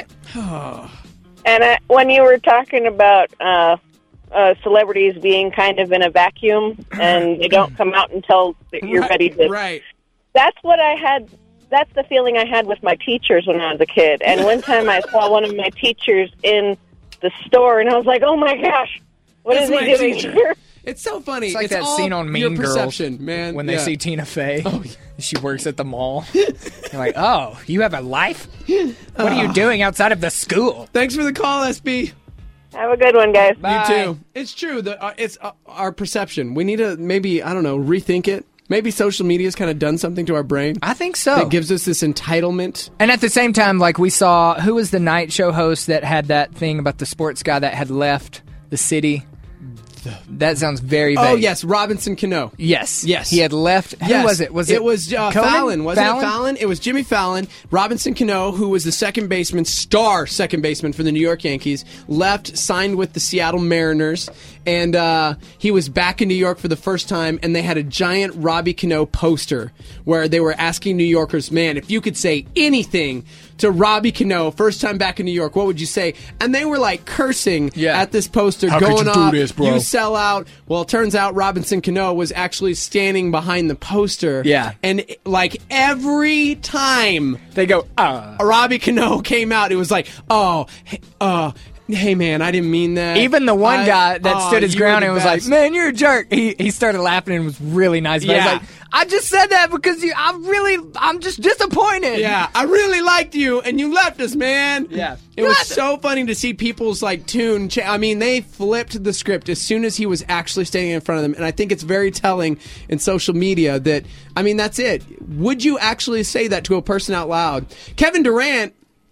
And uh, when you were talking about uh, uh, celebrities being kind of in a vacuum and they don't come out until you're Right, ready to... Right. That's what I had... That's the feeling I had with my teachers when I was a kid. And one time I saw one of my teachers in the store, and I was like, oh, my gosh, what That's is he my doing teacher. here? It's so funny. It's like it's that all scene on your Mean Girls perception, man. when they Yeah. see Tina Fey. Oh, yeah. She works at the mall. You're like, oh, you have a life? What are you doing outside of the school? Thanks for the call, S B. Have a good one, guys. Bye. You too. It's true. The, uh, it's uh, our perception. We need to maybe, I don't know, rethink it. Maybe social media's kind of done something to our brain. I think so. That gives us this entitlement. And at the same time, like we saw, who was the night show host that had that thing about the sports guy that had left the city? That sounds very vague. Oh, yes, Robinson Cano. Yes. Yes. He had left. Who Yes. was it? Was it It was uh, Conan? Fallon. Wasn't Fallon? it Fallon? It was Jimmy Fallon. Robinson Cano, who was the second baseman, star second baseman for the New York Yankees, left, signed with the Seattle Mariners, and uh, he was back in New York for the first time, and they had a giant Robbie Cano poster where they were asking New Yorkers, man, if you could say anything to Robbie Cano, first time back in New York, what would you say? And they were like cursing Yeah. at this poster, How could going you do off, this, bro? you sell out. Well, it turns out Robinson Cano was actually standing behind the poster. Yeah. And like every time They go, uh. Robbie Cano came out, it was like, oh, hey, uh, Hey, man, I didn't mean that. Even the one I- guy that oh, stood his you were ground the and was best. like, "Man, you're a jerk." He he started laughing and was really nice. But I Yeah. was like, "I just said that because you. I'm really. I'm just disappointed." Yeah, I really liked you, and you left us, man. Yeah. It was so funny to see people's like tune. Cha- I mean, they flipped the script as soon as he was actually standing in front of them, and I think it's very telling in social media that. I mean, that's it. Would you actually say that to a person out loud? Kevin Durant.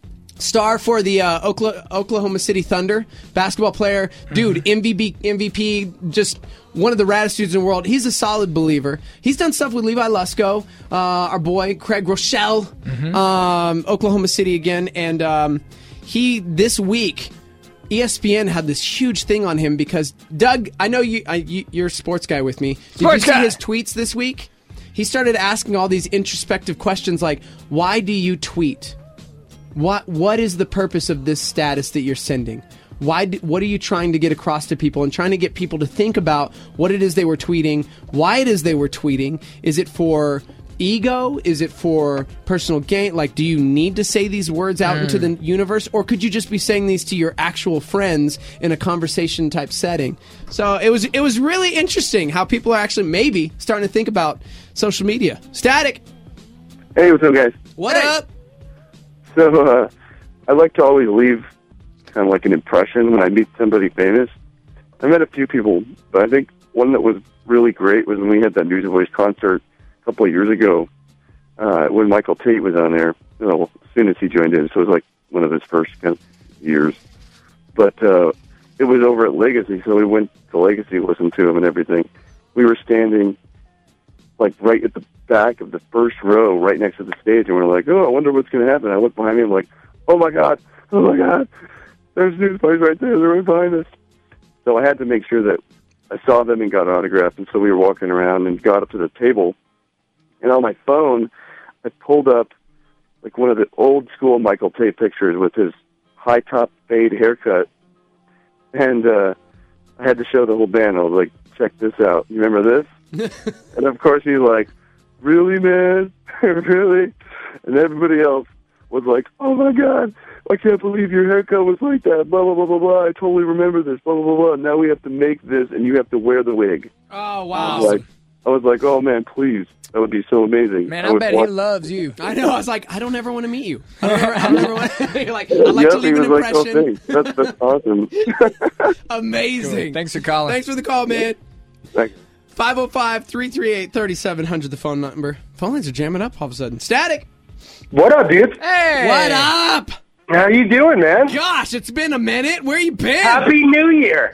Star for the uh, Okla- Oklahoma City Thunder, basketball player, dude, M V P, M V P, just one of the raddest dudes in the world. He's a solid believer. He's done stuff with Levi Lusko, uh, our boy Craig Rochelle, um, Oklahoma City again, and um, he this week. E S P N had this huge thing on him because Doug, I know you, I, you you're a sports guy with me. Did Sports you see guy. his tweets this week? He started asking all these introspective questions like, "Why do you tweet? What what is the purpose of this status that you're sending? Why? Do, what are you trying to get across to people and trying to get people to think about what it is they were tweeting, why it is they were tweeting? Is it for ego? Is it for personal gain? Like, do you need to say these words out into the universe, or could you just be saying these to your actual friends in a conversation type setting?" So it was it was really interesting how people are actually maybe starting to think about social media. Static, Hey, what's up, guys? what up? So, uh, I like to always leave kind of like an impression when I meet somebody famous. I met a few people, but I think one that was really great was when we had that News and Voice concert a couple of years ago, uh, when Michael Tate was on there, you know, as soon as he joined in. So it was like one of his first kind of years. But uh, it was over at Legacy, so we went to Legacy, listened to him and everything. We were standing like right at the back of the first row, right next to the stage, and we're like, "Oh, I wonder what's going to happen." I look behind me, I'm like, "Oh my god, oh my god, there's News Boys right there, they're right behind us." So I had to make sure that I saw them and got autographed, and so we were walking around and got up to the table, and on my phone, I pulled up like one of the old school Michael Tate pictures with his high top fade haircut, and uh, I had to show the whole band. I was like, "Check this out, you remember this?" And of course he's like, "Really, man? Really?" And everybody else was like, "Oh my god, I can't believe your haircut was like that, blah, blah, blah, blah, blah. I totally remember this, blah, blah, blah, blah. Now we have to make this, and you have to wear the wig." Oh, I wow. was like, I was like, "Oh man, please. That would be so amazing." Man, I, would bet want- he loves you. I know. I was like, I don't ever want to meet you. I don't ever, I don't ever want You're like, I'd like Yep, to leave he an was like, "Oh, impression. thanks. That's, that's awesome." Amazing. Thanks for calling. Thanks for the call, man. Thanks. five oh five, three three eight, three seven zero zero, the phone number. Phone lines are jamming up all of a sudden. Static. What up, dude? Hey. What up? How you doing, man? Gosh, it's been a minute. Where you been? Happy New Year.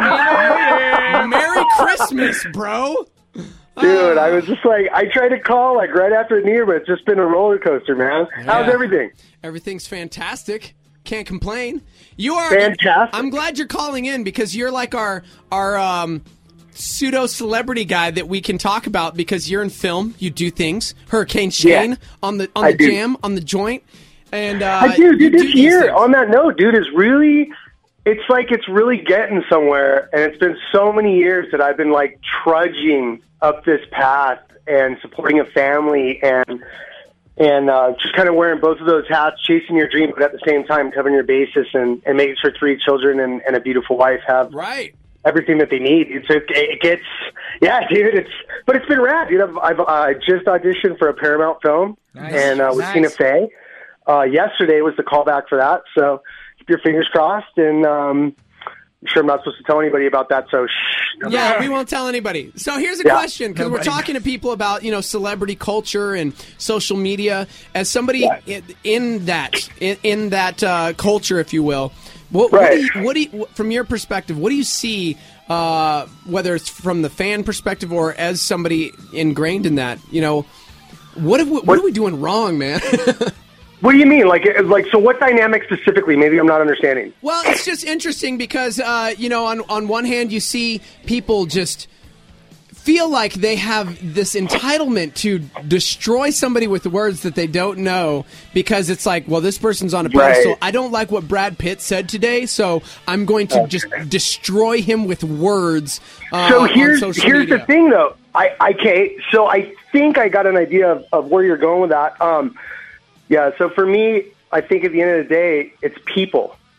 Yeah, Merry Christmas, bro. Dude, I was just like, I tried to call like right after New Year, but it's just been a roller coaster, man. How's Yeah. everything? Everything's fantastic. Can't complain. You are Fantastic. I'm glad you're calling in because you're like our our um, pseudo celebrity guy that we can talk about because you're in film. You do things. Hurricane Shane Yeah. on the on I the do. jam on the joint. And uh, I do, you dude. do This these year, things. on that note, dude, is really, it's like it's really getting somewhere. And it's been so many years that I've been like trudging up this path and supporting a family and and uh, just kind of wearing both of those hats, chasing your dream, but at the same time covering your bases and, and making sure three children and, and a beautiful wife have right. everything that they need. It's it, it gets, yeah, dude. It's but it's been rad, dude. I've, I've uh, just auditioned for a Paramount film, Nice. and uh, with Nice. Tina Fey. Uh, yesterday was the callback for that, so keep your fingers crossed. And um, I'm sure I'm not supposed to tell anybody about that. So shh. Yeah, we won't tell anybody. So here's a Yeah. question, because we're Nobody talking to people about, you know, celebrity culture and social media. As somebody Yeah. in, in that in, in that uh, culture, if you will, what, Right. what, do you, what do you, from your perspective, what do you see, uh, whether it's from the fan perspective or as somebody ingrained in that, you know, what, have we, what, What- are we doing wrong, man? What do you mean? Like, like, so what dynamic specifically? Maybe I'm not understanding. Well, it's just interesting because, uh, you know, on, on one hand, you see people just feel like they have this entitlement to destroy somebody with words that they don't know because it's like, well, this person's on a pedestal. Right. I don't like what Brad Pitt said today, so I'm going to just destroy him with words uh, So on here's social here's media. the thing, though. I, I okay, so I think I got an idea of, of where you're going with that. Um, yeah. So for me, I think at the end of the day, it's people,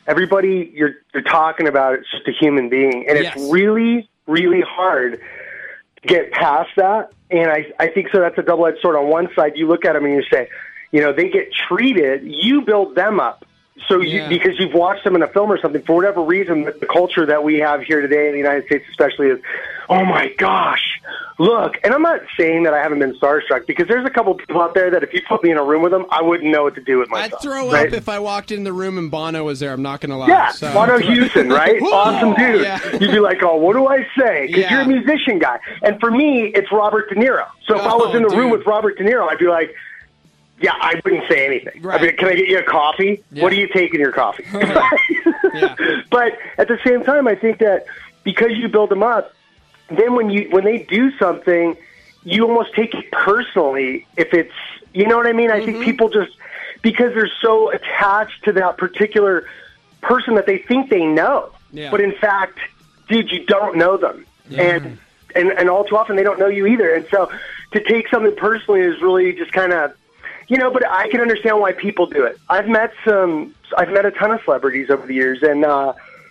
Everybody you're you're talking about is just a human being, and Yes. it's really, really hard to get past that. And I, I think so. That's a double-edged sword. On one side, you look at them and you say, you know, they get treated. You build them up. So you, Yeah. because you've watched them in a film or something, for whatever reason, the, the culture that we have here today in the United States especially is, oh my gosh, look. And I'm not saying that I haven't been starstruck, because there's a couple people out there that if you put me in a room with them, I wouldn't know what to do with myself. I'd throw right? up if I walked in the room and Bono was there. I'm not going to lie. Yeah, So- Bono Houston, right? Awesome dude. Yeah. You'd be like, oh, what do I say? Because Yeah. you're a musician guy. And for me, it's Robert De Niro. So if I was Oh, in the room dude. with Robert De Niro, I'd be like, yeah, I wouldn't say anything. Right. I'd be like, can I get you a coffee? Yeah. What do you take in your coffee? Yeah. But at the same time, I think that because you build them up, then when you when they do something, you almost take it personally. If it's, you know what I mean? I Mm-hmm. think people just, because they're so attached to that particular person that they think they know. Yeah. But in fact, dude, you don't know them. And, and and all too often they don't know you either. And so to take something personally is really just kind of, you know, but I can understand why people do it. I've met some, I've met a ton of celebrities over the years, and, uh,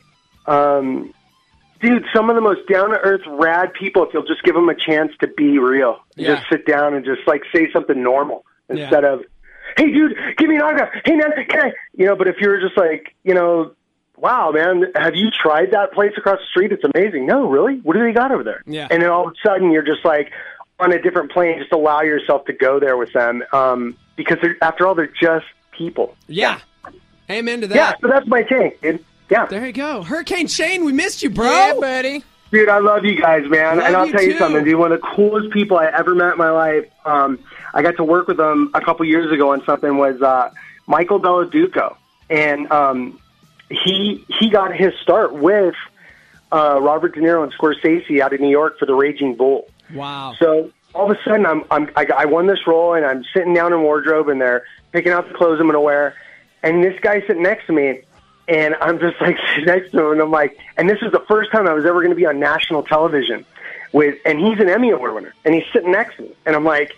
um, dude, some of the most down-to-earth, rad people, if you'll just give them a chance to be real. Yeah. Just sit down and just, like, say something normal Yeah. instead of, hey, dude, give me an autograph. Hey, man, can I? You know, but if you're just like, you know, wow, man, have you tried that place across the street? It's amazing. No, really? What do they got over there? Yeah. And then all of a sudden you're just like on a different plane. Just allow yourself to go there with them, um, because they're, after all, they're just people. Yeah. Amen to that. Yeah, so that's my take. It, yeah. There you go. Hurricane Shane, we missed you, bro. Yeah, buddy. Dude, I love you guys, man. Love and I'll you tell you too. something, dude. One of the coolest people I ever met in my life. Um, I got to work with him a couple years ago on something, was uh, Michael Belladuco. And um, he he got his start with uh, Robert De Niro and Scorsese out of New York for The Raging Bull. Wow. So all of a sudden, I'm, I'm I, I won this role, and I'm sitting down in wardrobe, and they're picking out the clothes I'm going to wear. And this guy sitting next to me, and I'm just like sitting next to him, and I'm like, and this is the first time I was ever going to be on national television with, and he's an Emmy Award winner, and he's sitting next to me, and I'm like,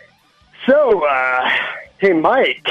so, uh, hey, Mike,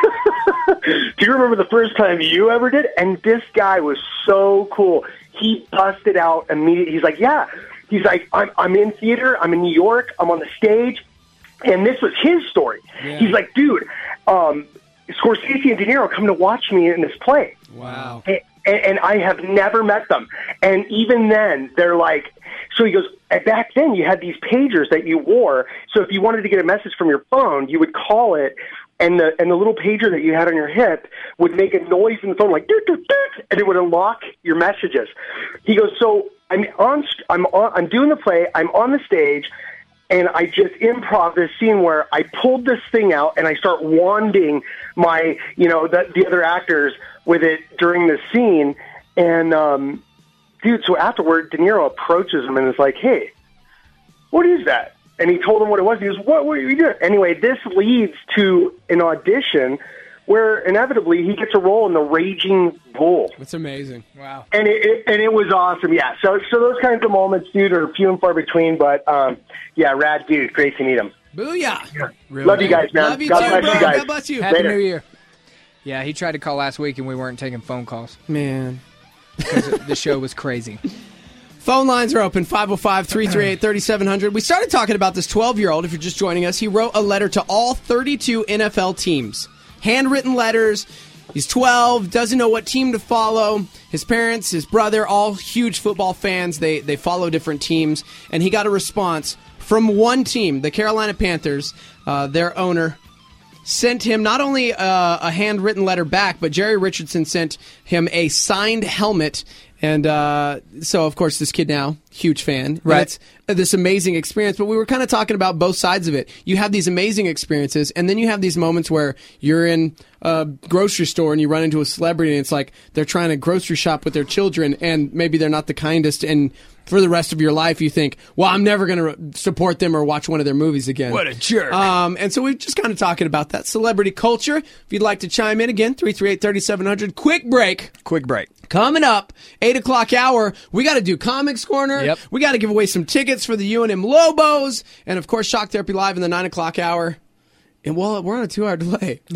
do you remember the first time you ever did? And this guy was so cool. He busted out immediately. He's like, yeah. He's like, I'm, I'm in theater. I'm in New York. I'm on the stage. And this was his story. Yeah. He's like, dude, um, Scorsese and De Niro come to watch me in this play. Wow. And, and I have never met them. And even then, they're like, so he goes, back then you had these pagers that you wore. So if you wanted to get a message from your phone, you would call it, and the and the little pager that you had on your hip would make a noise in the phone like doot, doot, doot, and it would unlock your messages. He goes, so I'm on, I'm on, I'm doing the play, I'm on the stage, and I just improv this scene where I pulled this thing out and I start wanding my, you know, the, the other actors with it during the scene. And, um, dude, so afterward, De Niro approaches him and is like, hey, what is that? And he told him what it was. He goes, what, what are you doing? Anyway, this leads to an audition where inevitably he gets a role in The Raging Bull. That's amazing. Wow. And it, it and it was awesome, yeah. So so those kinds of moments, dude, are few and far between. But um, yeah, rad dude, great to meet him. Booyah. Really Love you guys, man. Love you God too, bless bro. you guys. God bless you. Happy Later. New Year. Yeah, he tried to call last week and we weren't taking phone calls. Man. Because the show was crazy. Phone lines are open, five oh five, three three eight, three seven zero zero. We started talking about this twelve-year-old, if you're just joining us. He wrote a letter to all thirty-two N F L teams. Handwritten letters. He's twelve, doesn't know what team to follow. His parents, his brother, all huge football fans. They they follow different teams. And he got a response from one team, the Carolina Panthers. Uh, their owner sent him not only uh, a handwritten letter back, but Jerry Richardson sent him a signed helmet. And uh, so, of course, this kid now, huge fan. Right. And it's this amazing experience. But we were kind of talking about both sides of it. You have these amazing experiences, and then you have these moments where you're in a grocery store and you run into a celebrity, and it's like they're trying to grocery shop with their children, and maybe they're not the kindest. And for the rest of your life, you think, well, I'm never going to re- support them or watch one of their movies again. What a jerk. Um, and so we're just kind of talking about that celebrity culture. If you'd like to chime in again, three three eight, three seven zero zero. Quick break. Quick break. Coming up, eight o'clock hour, we got to do Comics Corner. Yep. We got to give away some tickets for the U N M Lobos. And, of course, Shock Therapy Live in the nine o'clock hour. And, well, we're on a two-hour delay. Yep.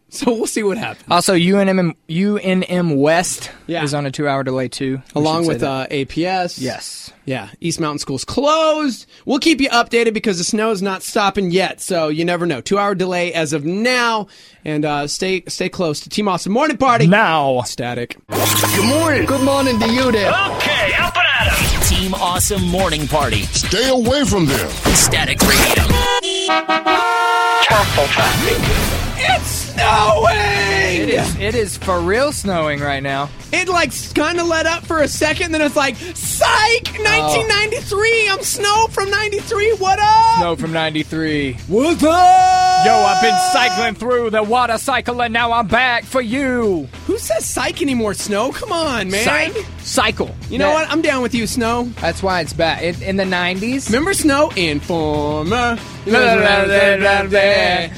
So we'll see what happens. Also, U N M U N M West Yeah. is on a two-hour delay, too. We Along should say with that. uh, A P S. Yes. Yeah, East Mountain School's closed. We'll keep you updated because the snow is not stopping yet, so you never know. Two-hour delay as of now, and uh, stay stay close to Team Awesome Morning Party. Now. Static. Good morning. Good morning to you there. Okay, up and at 'em. Team Awesome Morning Party. Stay away from them. Static Radio. Castle traffic. It's snowing! It is, it is for real snowing right now. It, like, kind of let up for a second, then it's like, psych! nineteen ninety-three! I'm Snow from ninety-three, what up? Snow from ninety-three. What's up? Yo, I've been cycling through the water cycle, and now I'm back for you. Who says psych anymore, Snow? Come on, man. Psych. Cycle. You know That- what? I'm down with you, Snow. That's why it's back. It, in the nineties. Remember Snow? Informer. And then,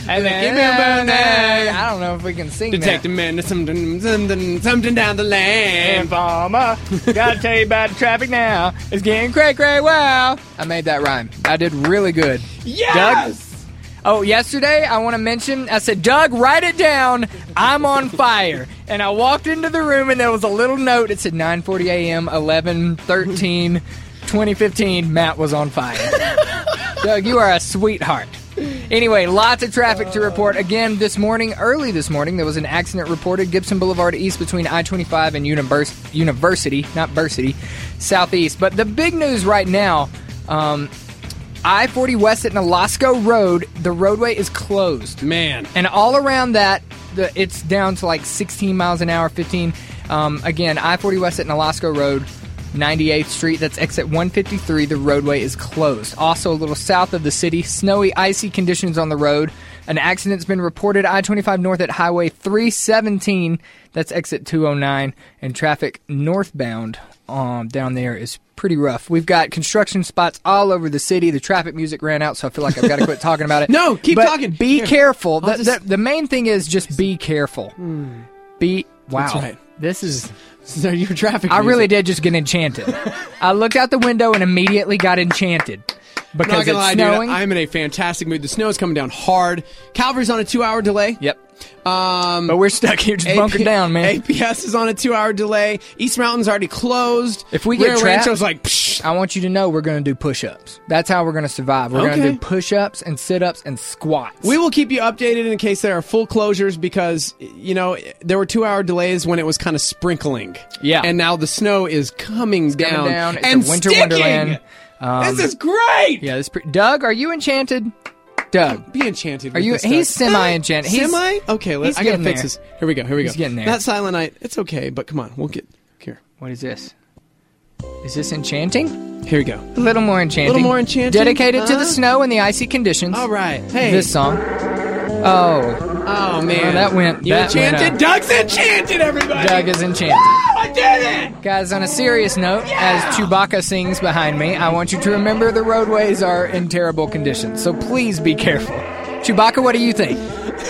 I don't know if we can sing Detect a man, something, something, something down the lane. Informer, gotta tell you about the traffic now. It's getting cray cray wow. I made that rhyme. I did really good. Yes! Doug? Oh, yesterday, I want to mention, I said, Doug, write it down. I'm on fire. And I walked into the room, and there was a little note. It said nine forty a.m., eleven thirteen twenty fifteen, Matt was on fire. Doug, you are a sweetheart. Anyway, lots of traffic to report. Again, this morning, early this morning, there was an accident reported. Gibson Boulevard East between I twenty-five and Univers- University, not Bursity, Southeast. But the big news right now, um, I forty West at Nolasco Road, the roadway is closed. Man. And all around that, the, it's down to like sixteen miles an hour, fifteen. Um, again, I forty West at Nolasco Road, ninety-eighth Street, that's exit one fifty-three. The roadway is closed. Also, a little south of the city, snowy, icy conditions on the road. An accident's been reported I twenty-five north at Highway three seventeen. That's exit two oh nine. And traffic northbound um, down there is pretty rough. We've got construction spots all over the city. The traffic music ran out, so I feel like I've got to quit talking about it. No, keep But talking. Be Here. careful. The, Just... the, the main thing is just be careful. Hmm. Be wow. That's right. This is... So your traffic I music. really did just get enchanted. I looked out the window and immediately got enchanted. Because Not gonna it's lie, snowing. dude, I'm in a fantastic mood. The snow is coming down hard. Calvary's on a two-hour delay. Yep. Um, but we're stuck here just bunkered down, man. A P S is on a two-hour delay. East Mountain's already closed. If we get Rio trapped, Rancho's like, psh. I want you to know we're going to do push-ups. That's how we're going to survive. We're going Okay. to do push-ups and sit-ups and squats. We will keep you updated in case there are full closures because, you know, there were two-hour delays when it was kind of sprinkling. Yeah. And now the snow is coming It's down. coming down. It's and a winter sticking. wonderland. Um, This is great! Yeah, this pre- Doug, are you enchanted? Doug. Be enchanted Are with you? this He's stuff. semi-enchanted. He's- Semi? Okay, let's, he's I gotta getting fix there. this. Here we go, here we He's go. getting there. That Silent Night, it's okay, but come on, we'll get here. What is this? Is this enchanting? Here we go. A little more enchanting. A little more enchanting? Dedicated to Uh, the snow and the icy conditions. All right. Hey. This song. Oh. Oh, man. Oh, that went. You that went enchanted? up. Doug's enchanted, everybody! Doug is enchanted. Oh, I did it! Guys, on a serious note, as Chewbacca sings behind me, I want you to remember the roadways are in terrible conditions, so please be careful. Chewbacca, what do you think?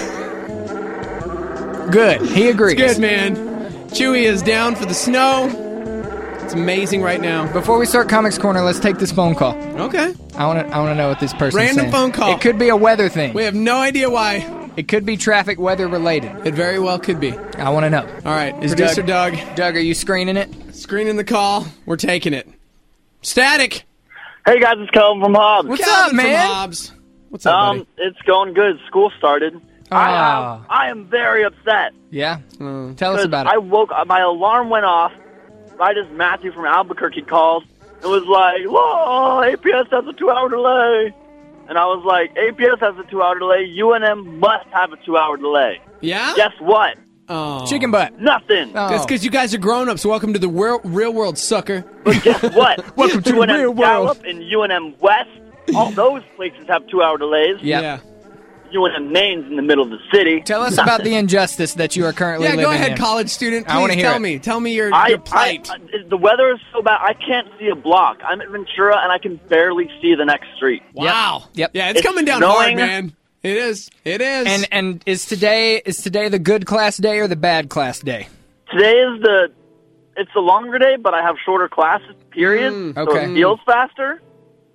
Good. He agrees. It's good, man. Chewie is down for the snow. It's amazing right now. Before we start Comics Corner, let's take this phone call. Okay. I want to I want to know what this person's Random saying. phone call. It could be a weather thing. We have no idea why. It could be traffic weather related. It very well could be. I want to know. All right, Is producer Doug, Doug, Doug, are you screening it? Screening the call. We're taking it. Static. Hey guys, it's Calvin from Hobbs. What's Calvin up, man? From Hobbs. What's up, Um, buddy? it's going good. School started. I Ah. am, I am very upset. Yeah. Uh, Tell us 'Cause about I it. woke up, my alarm went off right as Matthew from Albuquerque called. It was like, whoa, A P S has a two-hour delay. And I was like, A P S has a two-hour delay. U N M must have a two-hour delay. Yeah? Guess what? Oh. Chicken butt. Nothing. Oh. That's because you guys are grown-ups. Welcome to the real, real world, sucker. But guess what? Welcome to the U N M real world. Gallup and U N M West, all those places have two-hour delays. Yep. Yeah. U N M Maine's in the middle of the city. Tell us about the injustice that you are currently Yeah, living go ahead, in. college student. Please I wanna hear tell it. me. Tell me your, I, your I, plight. I- the weather is so bad, I can't see a block. I'm at Ventura, and I can barely see the next street. wow. Yep. Yeah, it's, It's coming down hard, snowing. man. It is. It is. And and is today is today the good class day or the bad class day? Today is the, it's a longer day, but I have shorter classes, period. Mm, So okay. it feels faster.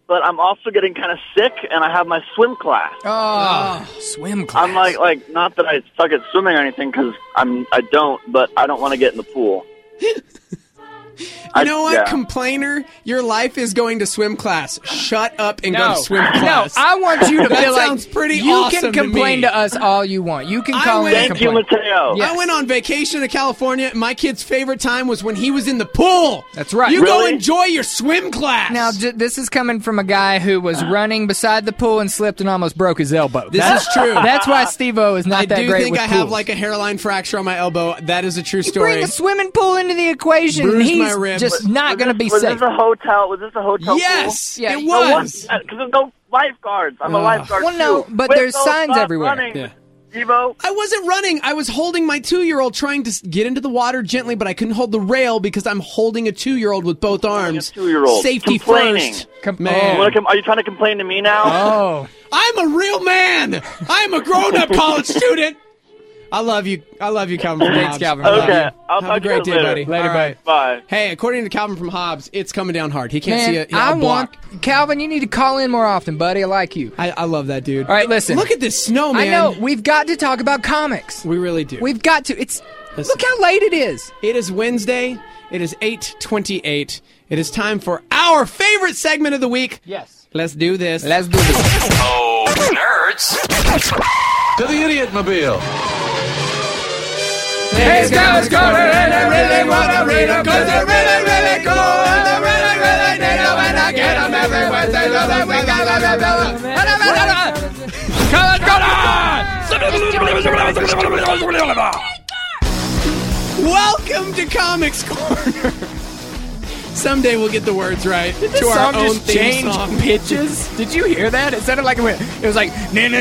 but I'm also getting kind of sick, and I have my swim class. Oh, swim class. I'm like, like not that I suck at swimming or anything, because I'm I don't, but I don't want to get in the pool. You know what, yeah. complainer? Your life is going to swim class. Shut up and no, go to swim class. No, I want you to that feel like sounds pretty you awesome can complain to, to, us all you want. You can call in and Thank you, complain. Mateo. Yes. I went on vacation to California, and my kid's favorite time was when he was in the pool. That's right. You go Really? enjoy your swim class. Now, j- this is coming from a guy who was running beside the pool and slipped and almost broke his elbow. This That's is true. That's why Steve-O is not I that do great think with I have pools. like a hairline fracture on my elbow. That is a true You story. bring a swimming pool into the equation, and Bruised he's my rib. just Was- not Was going to this- be was safe. this a hotel? Was this a hotel Yes, pool? Yeah, it No, what? was. Because there's no lifeguards. I'm a Ugh. lifeguard Well, no, too. but Wait, there's no, signs stop everywhere. running, Yeah. Devo. I wasn't running. I was holding my two-year-old trying to s- get into the water gently, but I couldn't hold the rail because I'm holding a two-year-old with both arms. two-year-old. Safety Complaining. first. Com- Man. You wanna com- are you trying to complain to me now? Oh. I'm a real man. I'm a grown-up college student. I love you. I love you, Calvin from Thanks, Hobbs. Calvin. I love Okay, you. I'll Have talk a to great you day, later. buddy. Later, All right. Bye. Hey, according to Calvin from Hobbs, it's coming down hard. He can't Man, see it. I a block. want Calvin. You need to call in more often, buddy. I like you. I, I love that dude. All right, listen. Look at this snow, man. I know we've got to talk about comics. We really do. We've got to. It's Listen. look how late it is. It is Wednesday. It is eight twenty-eight. It is time for our favorite segment of the week. Yes. Let's do this. Let's do this. Oh, nerds. To the Idiot Mobile. These guys going and I really want to read them because they're really, really cool. And I really, really need them and I get them every Wednesday. So that we got Welcome to Comics Corner. Someday we'll get the words right Did to this our song own just theme change song. pitches? Did you hear that? It sounded like it went. It was like.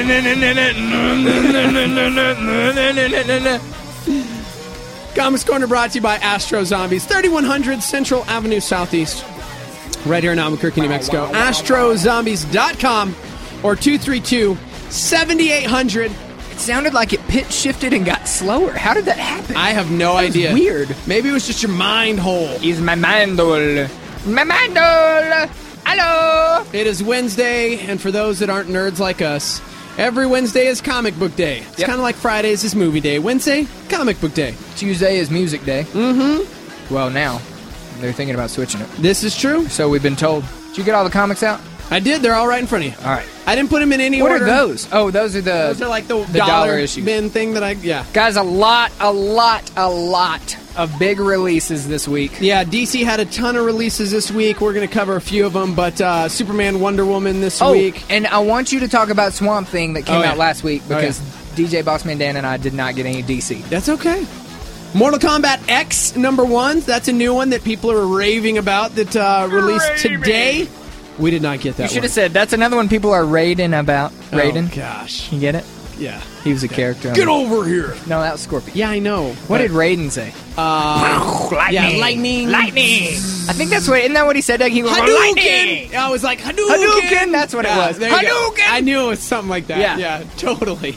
Comics Corner brought to you by Astro Zombies, thirty-one hundred Central Avenue Southeast, right here in Albuquerque, New Mexico. astro zombies dot com or two three two, seven eight hundred. It sounded like it pitch shifted and got slower. How did that happen? I have no That was idea. weird. Maybe it was just your mind hole. Is my mandol. My mandol. Hello. It is Wednesday, and for those that aren't nerds like us, every Wednesday is comic book day. It's Yep. kind of like Fridays is movie day. Wednesday, comic book day. Tuesday is music day. Mm-hmm. Well, now they're thinking about switching it. This is true. So we've been told. Did you get all the comics out? I did. They're all right in front of you. All right. I didn't put them in any What order. are those? Oh, those are the. Those are like the, the dollar, dollar issues. bin thing that I, yeah. Guys, a lot, a lot, a lot of big releases this week. Yeah, D C had a ton of releases this week. We're going to cover a few of them, but uh, Superman, Wonder Woman this Oh, week. and I want you to talk about Swamp Thing that came Oh, yeah. out last week Oh, yeah. because D J Bossman Dan and I did not get any D C. That's okay. Mortal Kombat X number one. That's a new one that people are raving about that uh, released today. We did not get that You should one. have said that's another one people are raiding about. Raiden. Oh, gosh. You get it? Yeah. He was a character. on Get it. over here. No, that was Scorpion. Yeah, I know. What but- did Raiden say? Uh, lightning. yeah, lightning. Lightning. I think that's what. Isn't that what he said? Doug? He was going, lightning. Hadouken! I was like, Hadouken! Hadouken! That's what it Yeah, was. there you go. Hadouken! I knew it was something like that. Yeah. Yeah, totally.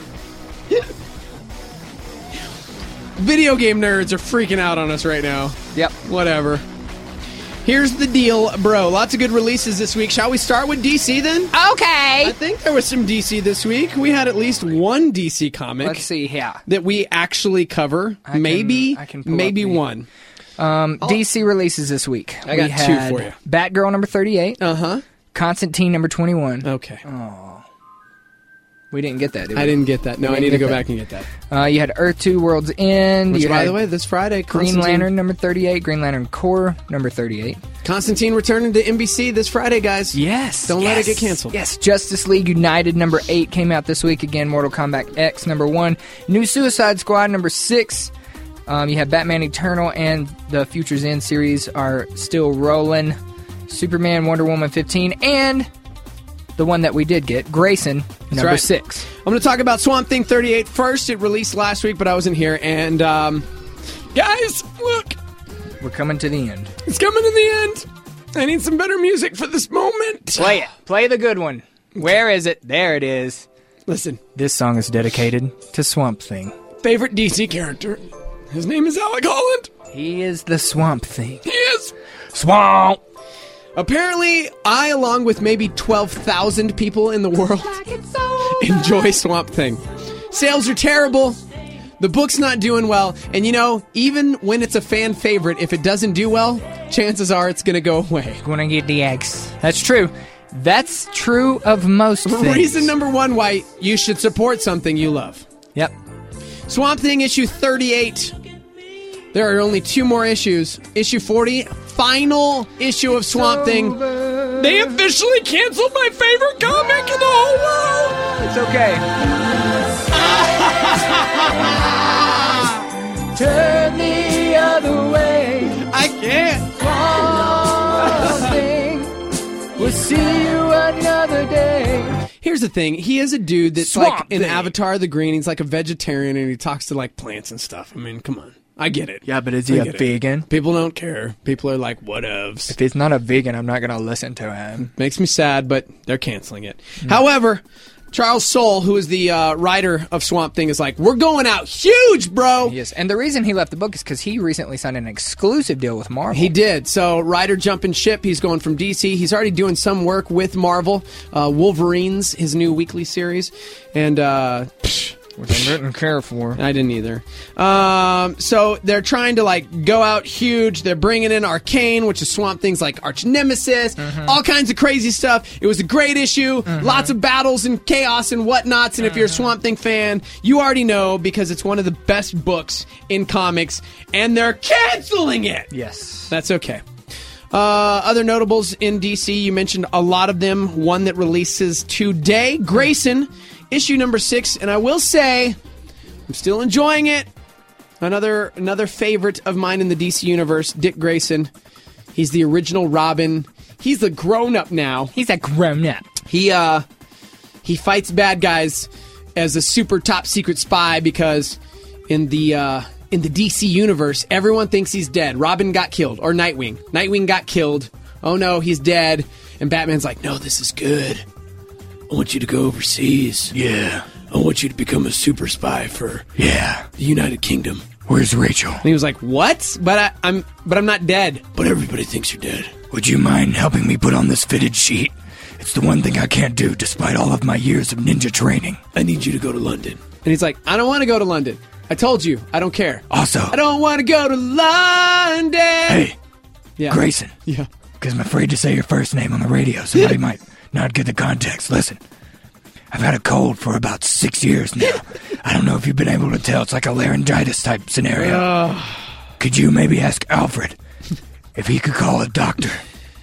Video game nerds are freaking out on us right now. Yep. Whatever. Here's the deal, bro. Lots of good releases this week. Shall we start with D C then? Okay. I think there was some D C this week. We had at least one D C comic Let's see. Yeah. that we actually cover. I can- maybe, I can pull maybe up the- one. Um, D C releases this week. I got we two had for you. Batgirl number thirty-eight. Uh huh. Constantine number twenty-one. Okay. We didn't get that, did we? I didn't get that. No, We I need didn't to get go that. back and get that. Uh, you had Earth two World's End. Which, you by had the way, this Friday, Green Constantine- Lantern number thirty-eight. Green Lantern Corps number thirty-eight. Constantine returning to N B C this Friday, guys. Yes. Don't let it yes, get canceled. Yes. Justice League United number eight came out this week. Again, Mortal Kombat X number one. New Suicide Squad number six. Um, you have Batman Eternal and the Future's End series are still rolling. Superman, Wonder Woman fifteen, and the one that we did get, Grayson number right. six. I'm going to talk about Swamp Thing thirty-eight first. It released last week, but I wasn't here. And, um, guys, look, We're coming to the end. it's coming to the end. I need some better music for this moment. Play it. Play the good one. Where is it? There it is. Listen, This song is dedicated to Swamp Thing. favorite D C character. His name is Alec Holland. He is the Swamp Thing. He is. Swamp. Apparently, I, along with maybe twelve thousand people in the world, enjoy Swamp Thing. Sales are terrible. The book's not doing well. And, you know, even when it's a fan favorite, if it doesn't do well, chances are it's going to go away. Gonna get the X. That's true. That's true of most things. Reason number one why you should support something you love. Yep. Swamp Thing issue thirty-eight. There are only two more issues. Issue forty, final issue of Swamp Thing. They officially canceled my favorite comic in the whole world. It's okay. Turn the other way. I can't. Swamp Thing. We'll see you another day. Here's the thing. He is a dude that's Swamp like in Thing. Avatar the Green. He's like a vegetarian and he talks to like plants and stuff. I mean, come on. I get it. Yeah, but is he I a get it. vegan? People don't care. People are like, whatevs. If he's not a vegan, I'm not going to listen to him. Makes me sad, but they're canceling it. Mm. However, Charles Soule, who is the uh, writer of Swamp Thing, is like, we're going out huge, bro. Yes, and the reason he left the book is because he recently signed an exclusive deal with Marvel. He did. So, writer jumping ship. He's going from D C. He's already doing some work with Marvel. Uh, Wolverines, his new weekly series. And, uh... psh, which I didn't care for. I didn't either. Um, so they're trying to like go out huge. They're bringing in Arcane, which is Swamp Thing's like arch nemesis. Mm-hmm. All kinds of crazy stuff. It was a great issue. Mm-hmm. Lots of battles and chaos and whatnots. And mm-hmm. if you're a Swamp Thing fan, you already know because it's one of the best books in comics. And they're canceling it. Yes. That's okay. Uh, other notables in D C, you mentioned a lot of them. One that releases today, Grayson. Issue number six, and I will say, I'm still enjoying it. Another another favorite of mine in the D C universe, Dick Grayson. He's the original Robin. He's the grown-up now. He's a grown-up. He, uh, he fights bad guys as a super top-secret spy because in the, uh, in the D C universe, everyone thinks he's dead. Robin got killed, or Nightwing. Nightwing got killed. Oh, no, he's dead. And Batman's like, no, this is good. I want you to go overseas. Yeah. I want you to become a super spy for Yeah. the United Kingdom. Where's Rachel? And he was like, what? But I, I'm but I'm not dead. But everybody thinks you're dead. Would you mind helping me put on this fitted sheet? It's the one thing I can't do despite all of my years of ninja training. I need you to go to London. And he's like, I don't want to go to London. I told you, I don't care. Also, I don't want to go to London. Hey, yeah. Grayson. Yeah. Because I'm afraid to say your first name on the radio. Somebody might not get the context. Listen, I've had a cold for about six years now. I don't know if you've been able to tell. It's like a laryngitis type scenario. Uh, Could you maybe ask Alfred if he could call a doctor?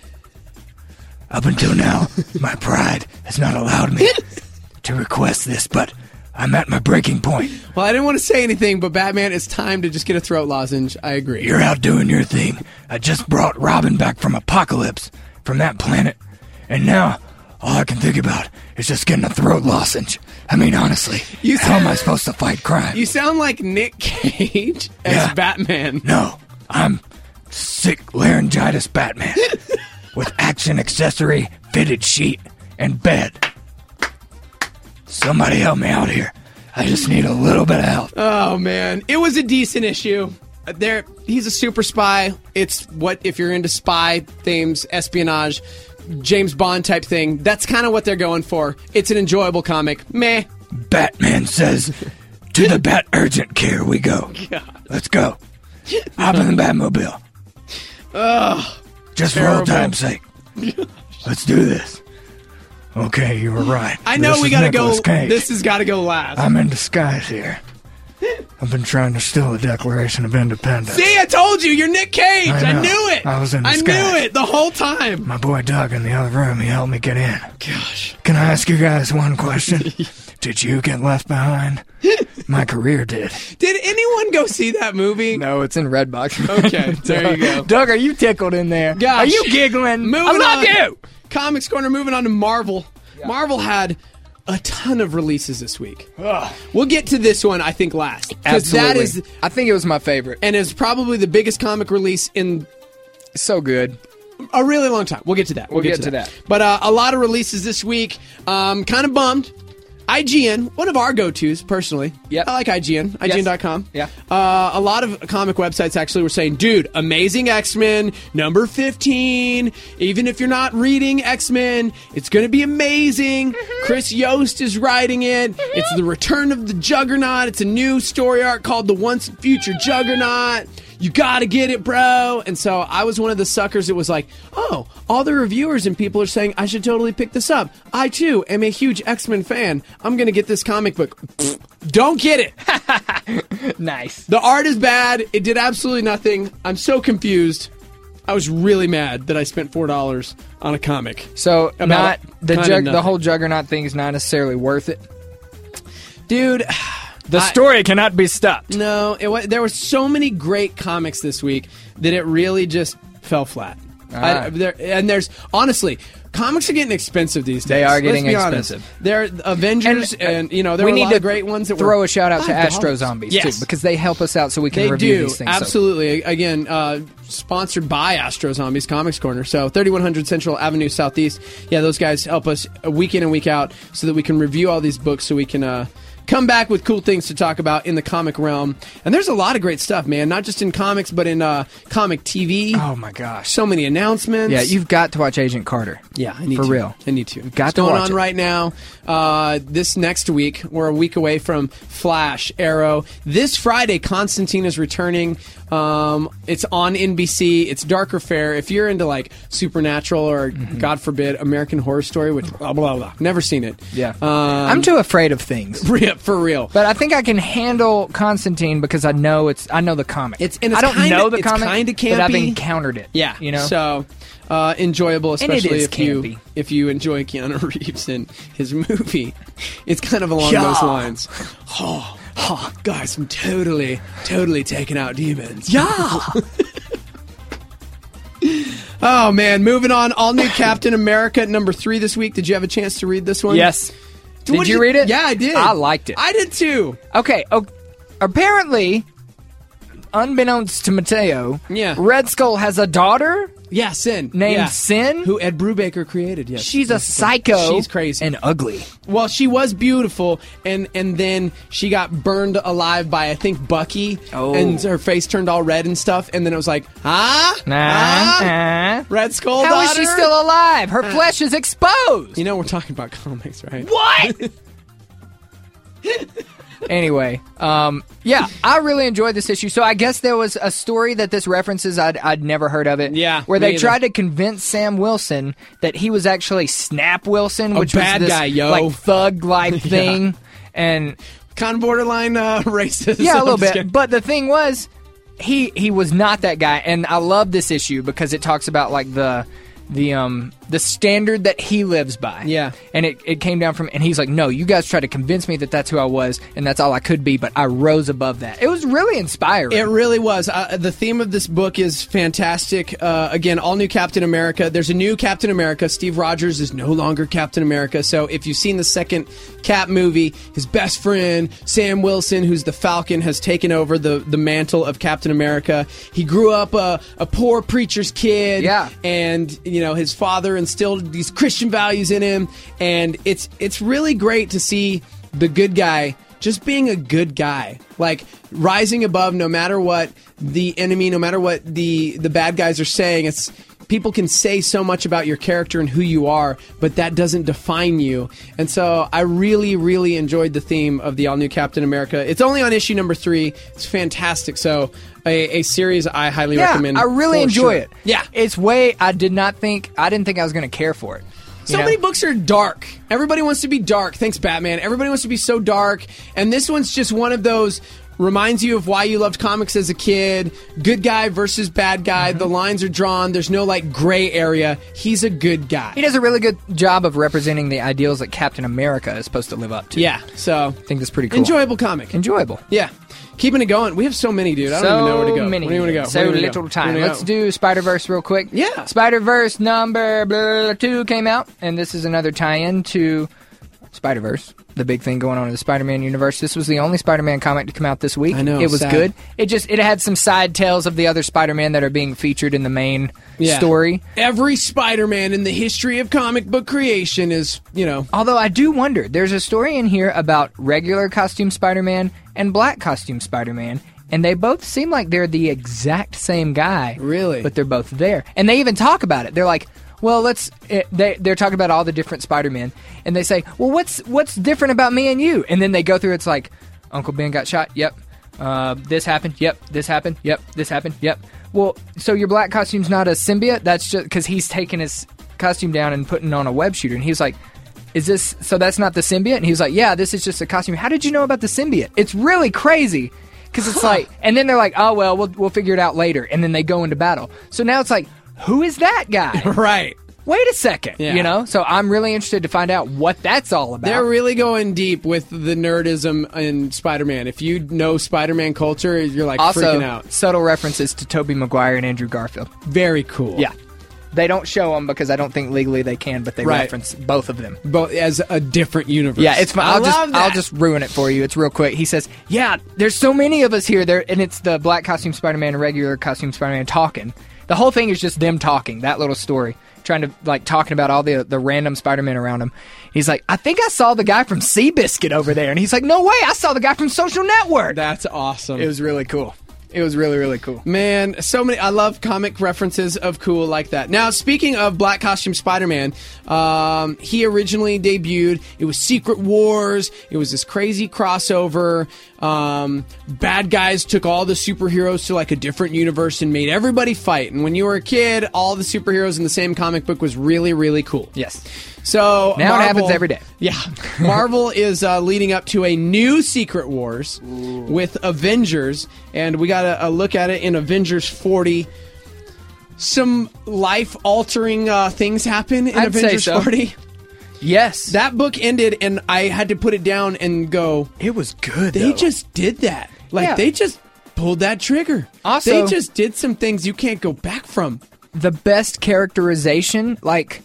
Up until now, my pride has not allowed me to request this, but I'm at my breaking point. Well, I didn't want to say anything, but Batman, it's time to just get a throat lozenge. I agree. You're out doing your thing. I just brought Robin back from Apocalypse, from that planet, and now all I can think about is just getting a throat lozenge. I mean, honestly, you how am I supposed to fight crime? You sound like Nick Cage as Yeah. Batman. No, I'm sick laryngitis Batman with action accessory, fitted sheet, and bed. Somebody help me out here. I just need a little bit of help. Oh, man. It was a decent issue. There, he's a super spy. It's what, if you're into spy themes, espionage, James Bond type thing, that's kind of what they're going for. It's an enjoyable comic. Meh. Batman says, to the Bat Urgent Care we go. God. Let's go. Hop in the Batmobile. Ugh. Just terrible. for old time's sake. Let's do this. Okay, you were right. I know This we is gotta Nicolas go. Cage. This has got to go last. I'm in disguise here. I've been trying to steal the Declaration of Independence. See, I told you, you're Nick Cage. I I, know. knew it. I was in I disguise. knew it the whole time. My boy Doug in the other room, he helped me get in. Gosh. Can I ask you guys one question? Did you get left behind? My career did. Did anyone go see that movie? No, it's in Redbox. Okay, there you go. Doug, are you tickled in there? Gosh. Are you giggling? Moving I love on. you. Comics Corner, moving on to Marvel. Marvel had a ton of releases this week. Ugh. We'll get to this one, I think, last. Because that Absolutely. is, I think it was my favorite. and is probably the biggest comic release in So good. a really long time. We'll get to that. We'll get to that. But uh, a lot of releases this week. Um, kind of bummed. I G N, one of our go-tos, personally. Yep. I like I G N, I G N dot com. Yeah. Uh, a lot of comic websites actually were saying, dude, Amazing X-Men, number fifteen. Even if you're not reading X-Men, it's going to be amazing. Mm-hmm. Chris Yost is writing it. Mm-hmm. It's the return of the Juggernaut. It's a new story arc called The Once and Future Juggernaut. You gotta get it, bro. And so I was one of the suckers that was like, oh, all the reviewers and people are saying I should totally pick this up. I, too, am a huge X-Men fan. I'm gonna get this comic book. Pfft, don't get it. Nice. The art is bad. It did absolutely nothing. I'm so confused. I was really mad that I spent four dollars on a comic. So, About not the kinda jug- the nothing. whole Juggernaut thing is not necessarily worth it. Dude... The I- story cannot be stopped. No, it was, there were so many great comics this week that it really just fell flat. Ah. I, there, and there's honestly, comics are getting expensive these days. They are getting Let's be honest. expensive. They're Avengers, and, And, uh, you know there we were a need lot to of great ones that throw were a shout out to five Astro dollars. Zombies Yes. too, because they help us out so we can They review do these things. So- absolutely. Again, uh, sponsored by Astro Zombies Comics Corner. So thirty-one hundred Central Avenue Southeast. Yeah, those guys help us week in and week out so that we can review all these books, so we can. Uh, Come back with cool things to talk about in the comic realm. And there's a lot of great stuff, man. Not just in comics, but in uh, comic T V. Oh, my gosh. So many announcements. Yeah, you've got to watch Agent Carter. Yeah, I need For to. real. I need to. Got What's to going watch on it. right now? Uh, this next week, we're a week away from Flash, Arrow. This Friday, Constantine is returning. Um, it's on N B C. It's darker fare. If you're into like Supernatural or, Mm-hmm. God forbid, American Horror Story, which blah blah blah, never seen it. Yeah. Um, I'm too afraid of things. For real. But I think I can handle Constantine because I know it's I know the comic. It's and it's I don't kinda, know the it's comic, kinda but I've campy. encountered it. Yeah, you know. So uh, enjoyable, And it especially is if you campy. if you enjoy Keanu Reeves and his movie. It's kind of along Yeah. those lines. Oh, oh, guys, I'm totally, totally taking out demons. Yeah. Oh man, moving on. All new Captain America number three this week. Did you have a chance to read this one? Yes. What Did you read it? Yeah, I did. I liked it. I did too. Okay. Oh, apparently, unbeknownst to Mateo, Yeah. Red Skull has a daughter Yeah, Sin. named yeah. Sin. Who Ed Brubaker created. Yes. She's a Yes. psycho. She's crazy. and ugly. Well, she was beautiful, and and then she got burned alive by I think Bucky, Oh. and her face turned all red and stuff. And then it was like, huh? Nah, Huh? nah. Red Skull How is daughter? she still alive? Her flesh is exposed. You know, we're talking about comics, right? What? Anyway, um, yeah, I really enjoyed this issue. So I guess there was a story that this references I'd, I'd never heard of it. Yeah, where me they either. tried to convince Sam Wilson that he was actually Snap Wilson, A which bad was this guy, yo. like thug-like thing, and Kind of borderline uh, racist. yeah, a little I'm just bit. kidding. But the thing was, he he was not that guy, and I love this issue because it talks about like the the um the standard that he lives by. Yeah. And it, it came down from, and he's like, no, you guys tried to convince me that that's who I was, and that's all I could be, but I rose above that. It was really inspiring. It really was. Uh, the theme of this book is fantastic. Uh, again, all new Captain America. There's a new Captain America. Steve Rogers is no longer Captain America. So if you've seen the second Cap movie, his best friend, Sam Wilson, who's the Falcon, has taken over the, the mantle of Captain America. He grew up a, a poor preacher's kid. Yeah. And, you know, his father instilled these Christian values in him. And it's it's really great to see the good guy just being a good guy, like rising above no matter what the enemy, no matter what the the bad guys are saying. It's people can say so much about your character and who you are, but that doesn't define you. And so I really, really enjoyed the theme of the all new Captain America. It's only on issue number three. It's fantastic. So a, a series I highly yeah, recommend. I really for enjoy sure. it. Yeah, It's way, I did not think, I didn't think I was going to care for it. You So know? many books are dark. Everybody wants to be dark. Thanks, Batman. Everybody wants to be so dark. And this one's just one of those, reminds you of why you loved comics as a kid. Good guy versus bad guy. Mm-hmm. The lines are drawn. There's no, like, gray area. He's a good guy. He does a really good job of representing the ideals that Captain America is supposed to live up to. Yeah, so I think that's pretty cool. enjoyable comic. Enjoyable. Yeah. Keeping it going. We have so many, dude. I don't so even know where to go. many. Where do you want to go? So Where do you wanna little go? time. Where do you Let's wanna do Spider-Verse real quick. Yeah. Spider-Verse number blah, two came out, and this is another tie-in to Spider-Verse, the big thing going on in the Spider-Man universe. This was the only Spider-Man comic to come out this week. I know, it was sad. good. It just it had some side tales of the other Spider-Man that are being featured in the main Yeah. story. Every Spider-Man in the history of comic book creation is, you know. Although I do wonder, there's a story in here about regular costume Spider-Man and black costume Spider-Man, and they both seem like they're the exact same guy. Really? But they're both there. And they even talk about it. They're like, well, let's. It, they they're talking about all the different Spider-Men, and they say, well, what's what's different about me and you? And then they go through. It's like, Uncle Ben got shot. Yep. Uh, this happened. Yep. This happened. Yep. This happened. Yep. Well, so your black costume's not a symbiote? That's just because he's taking his costume down and putting on a web shooter, and he's like, is this? So that's not the symbiote? And he was like, yeah, this is just a costume. How did you know about the symbiote? It's really crazy. Because it's like, and then they're like, oh, well, well, we'll figure it out later. And then they go into battle. So now it's like, who is that guy? Right. Wait a second. Yeah. You know? So I'm really interested to find out what that's all about. They're really going deep with the nerdism in Spider-Man. If you know Spider-Man culture, you're like also, freaking out. Subtle references to Tobey Maguire and Andrew Garfield. Very cool. Yeah. They don't show them because I don't think legally they can, but they Right. reference both of them. Both as a different universe. Yeah, it's fine. I I'll just love that. I'll just ruin it for you. It's real quick. He says, "Yeah, there's so many of us here there, and it's the black costume Spider-Man and regular costume Spider-Man talking. The whole thing is just them talking. That little story, trying to like talking about all the the random Spider-Man around him. He's like, I think I saw the guy from Seabiscuit over there, and he's like, No way, I saw the guy from Social Network. That's awesome. It was really cool. It was really, really cool. Man, so many. I love comic references of cool like that. Now, speaking of Black Costume Spider-Man, um, he originally debuted. It was Secret Wars. It was this crazy crossover. Um, bad guys took all the superheroes to like a different universe and made everybody fight. And when you were a kid, all the superheroes in the same comic book was really, really cool. Yes. So now Marvel, it happens every day. Yeah. Marvel is uh, leading up to a new Secret Wars Ooh. with Avengers, and we got a, a look at it in Avengers forty. Some life-altering uh, things happen in I'd Avengers say so. forty. Yes. That book ended, and I had to put it down and go, it was good, They though. just did that. Like, Yeah. they just pulled that trigger. Also- they just did some things you can't go back from. The best characterization, like...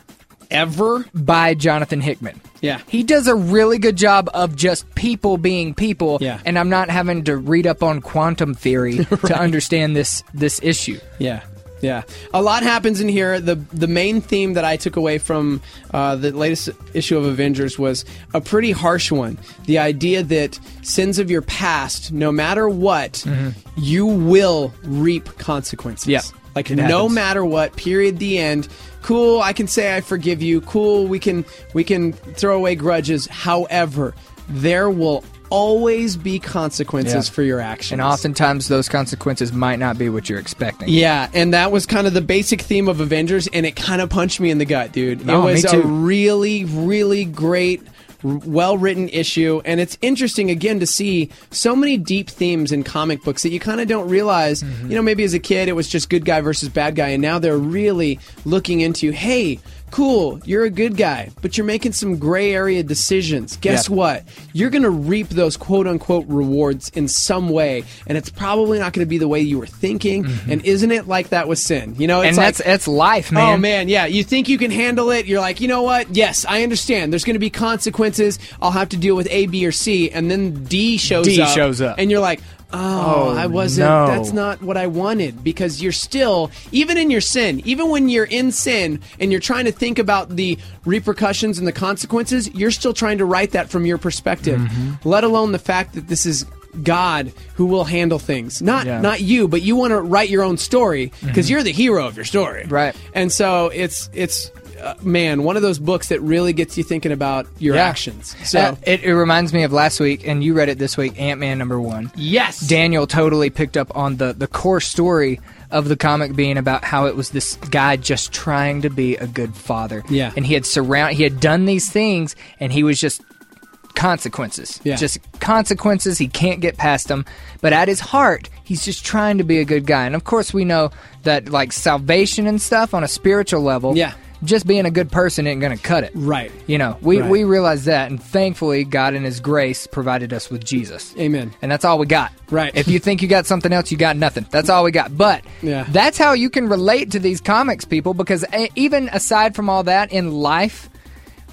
ever by Jonathan Hickman. Yeah. He does a really good job of just people being people, Yeah. and I'm not having to read up on quantum theory Right. to understand this this issue. Yeah. Yeah. A lot happens in here. The the main theme that I took away from uh, the latest issue of Avengers was a pretty harsh one. The idea that sins of your past, no matter what, you will reap consequences. Yeah. Like, It no happens. matter what, period, the end. Cool, I can say I forgive you. Cool, we can we can throw away grudges. However, there will always be consequences Yeah. for your actions. And oftentimes those consequences might not be what you're expecting. Yeah, and that was kind of the basic theme of Avengers, and it kind of punched me in the gut, dude. Oh, it was me a too. really, really great, r- well-written issue, and it's interesting, again, to see so many deep themes in comic books that you kind of don't realize. Mm-hmm. You know, maybe as a kid it was just good guy versus bad guy, and now they're really looking into, hey, cool, you're a good guy, but you're making some gray area decisions. Guess Yeah. what? You're going to reap those quote-unquote rewards in some way, and it's probably not going to be the way you were thinking, and isn't it like that with sin? You know, it's and like, that's that's life, man. oh, man, yeah, you think you can handle it, you're like, you know what? Yes, I understand. There's going to be consequences. I'll have to deal with A, B, or C, and then D shows D up. shows up. And you're like, oh, Oh, I wasn't, no. that's not what I wanted, because you're still, even in your sin, even when you're in sin and you're trying to think about the repercussions and the consequences, you're still trying to write that from your perspective, Mm-hmm. let alone the fact that this is God who will handle things. Not Yeah. not you, but you want to write your own story because Mhm. you're the hero of your story. Right. And so it's it's uh, man, one of those books that really gets you thinking about your Yeah. actions. So Uh, it, it reminds me of last week, and you read it this week, Ant-Man number one. yes. Daniel totally picked up on the, the core story of the comic being about how it was this guy just trying to be a good father. Yeah. And he had surround he had done these things, and he was just consequences. Yeah. Just consequences. He can't get past them. But at his heart, he's just trying to be a good guy. And of course, we know that like salvation and stuff on a spiritual level. Yeah. Just being a good person ain't going to cut it. Right. You know, we, Right. we realize that, and thankfully, God in His grace provided us with Jesus. Amen. And that's all we got. Right. If you think you got something else, you got nothing. That's all we got. But Yeah. that's how you can relate to these comics, people, because a- even aside from all that in life,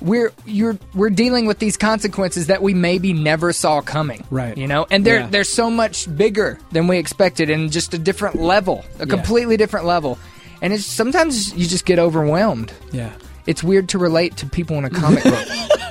we're you're we're dealing with these consequences that we maybe never saw coming. Right. You know, and they're Yeah. they're so much bigger than we expected, and just a different level, a Yeah. completely different level. And it's sometimes you just get overwhelmed. Yeah. It's weird to relate to people in a comic book.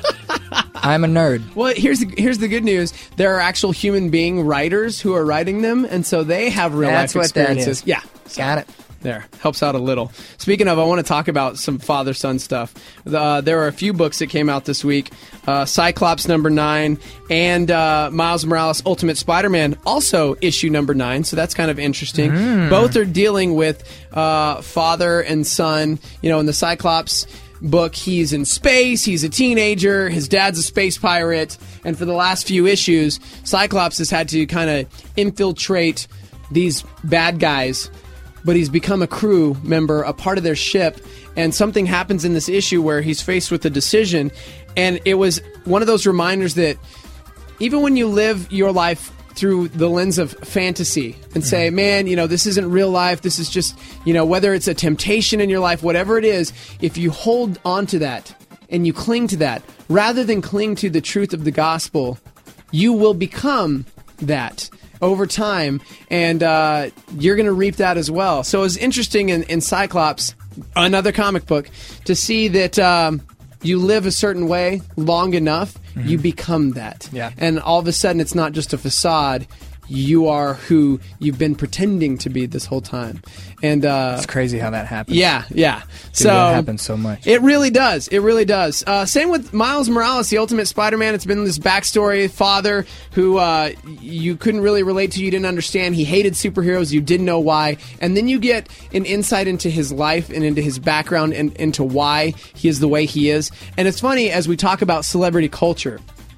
I'm a nerd. Well, here's the, here's the good news. There are actual human being writers who are writing them, and so they have real That's life what that experiences. is. Yeah. Got it. There. Helps out a little. Speaking of, I want to talk about some father-son stuff. Uh, there are a few books that came out this week. Uh, Cyclops number nine and uh, Miles Morales Ultimate Spider-Man, also issue number nine, so that's kind of interesting. Mm. Both are dealing with uh, father and son. You know, in the Cyclops book, he's in space, he's a teenager, his dad's a space pirate, and for the last few issues, Cyclops has had to kind of infiltrate these bad guys, but he's become a crew member, a part of their ship, and something happens in this issue where he's faced with a decision, and it was one of those reminders that even when you live your life through the lens of fantasy and say, man, you know, this isn't real life, this is just, you know, whether it's a temptation in your life, whatever it is, if you hold on to that and you cling to that, rather than cling to the truth of the gospel, you will become that over time, and uh, you're going to reap that as well. So it was interesting in, in Cyclops, another comic book, to see that um, you live a certain way long enough, mm-hmm. you become that. Yeah. And all of a sudden, it's not just a facade. You are who you've been pretending to be this whole time. And uh, It's crazy how that happens. yeah, yeah. Dude, so that happens so much. It really does. It really does. Uh, same with Miles Morales, the Ultimate Spider-Man. It's been this backstory father who uh, you couldn't really relate to, you didn't understand. He hated superheroes. You didn't know why. And then you get an insight into his life and into his background and into why he is the way he is. And it's funny, as we talk about celebrity culture,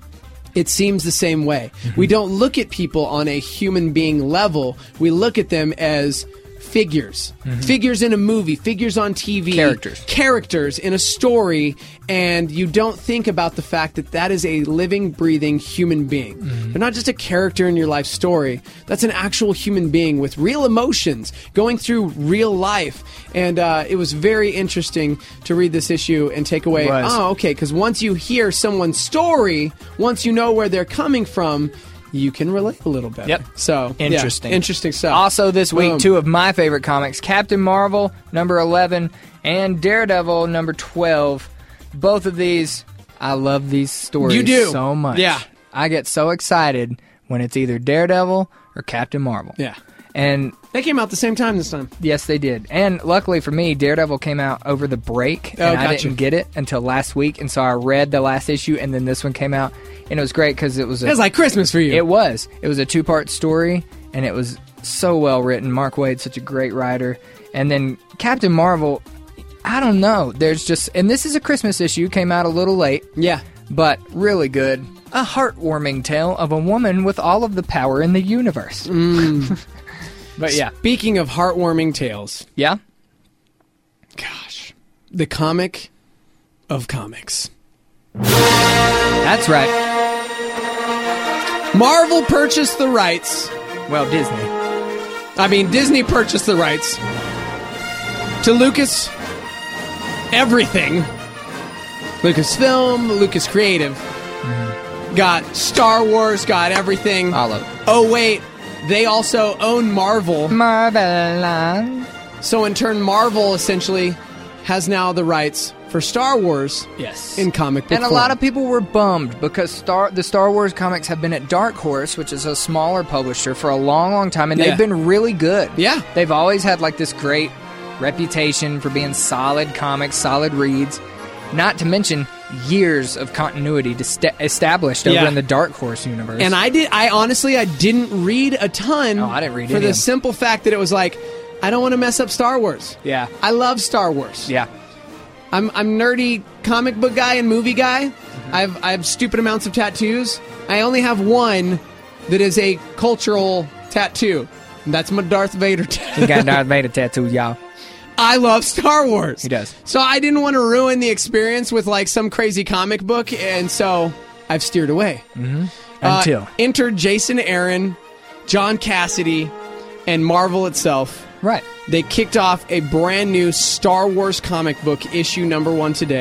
it seems the same way. Mm-hmm. We don't look at people on a human being level. We look at them as figures. Mm-hmm. Figures in a movie, figures on T V. Characters. Characters in a story, and you don't think about the fact that that is a living, breathing human being. Mm-hmm. They're not just a character in your life story. That's an actual human being with real emotions, going through real life. And uh, it was very interesting to read this issue and take away, oh, okay, because once you hear someone's story, once you know where they're coming from, you can relate a little better. Yep. So, Interesting. Yeah, interesting stuff. Also this week, Boom. two of my favorite comics, Captain Marvel, number eleven, and Daredevil, number twelve. Both of these, I love these stories You do. so much. Yeah. I get so excited when it's either Daredevil or Captain Marvel. Yeah. And they came out the same time this time. Yes, they did. And luckily for me, Daredevil came out over the break, Oh, and I gotcha. didn't get it until last week. And so I read the last issue, and then this one came out, and it was great because it was a, It was like Christmas for you. It was. It was a two-part story, and it was so well written. Mark Waid's such a great writer. And then Captain Marvel, I don't know. There's just, and this is a Christmas issue, came out a little late. Yeah. But really good. A heartwarming tale of a woman with all of the power in the universe. Mm. But yeah. Speaking of heartwarming tales. Yeah? Gosh. The comic of comics. That's right. Marvel purchased the rights. Well, Disney. I mean, Disney purchased the rights to Lucas everything. Lucasfilm, Lucas Creative. Mm-hmm. Got Star Wars, got everything. All of it. Oh, wait. They also own Marvel. Marvel. So in turn, Marvel essentially has now the rights for Star Wars. Yes. In comic book And a form. lot of people were bummed because Star the Star Wars comics have been at Dark Horse, which is a smaller publisher, for a long, long time, and Yeah. they've been really good. Yeah. They've always had like this great reputation for being solid comics, solid reads. Not to mention years of continuity to st- established over Yeah. in the Dark Horse universe. And I did. I honestly, I didn't read a ton. Oh, I didn't read for any the of them. simple fact that it was like, I don't want to mess up Star Wars. Yeah. I love Star Wars. Yeah. I'm I'm nerdy comic book guy and movie guy. Mm-hmm. I've I have stupid amounts of tattoos. I only have one that is a cultural tattoo. And that's my Darth Vader tattoo. He got a Darth Vader tattoo, y'all. I love Star Wars. He does. So I didn't want to ruin the experience with like some crazy comic book, and so I've steered away. Mm-hmm. Uh, Until. enter Jason Aaron, John Cassidy, and Marvel itself. Right. They kicked off a brand new Star Wars comic book issue number one today.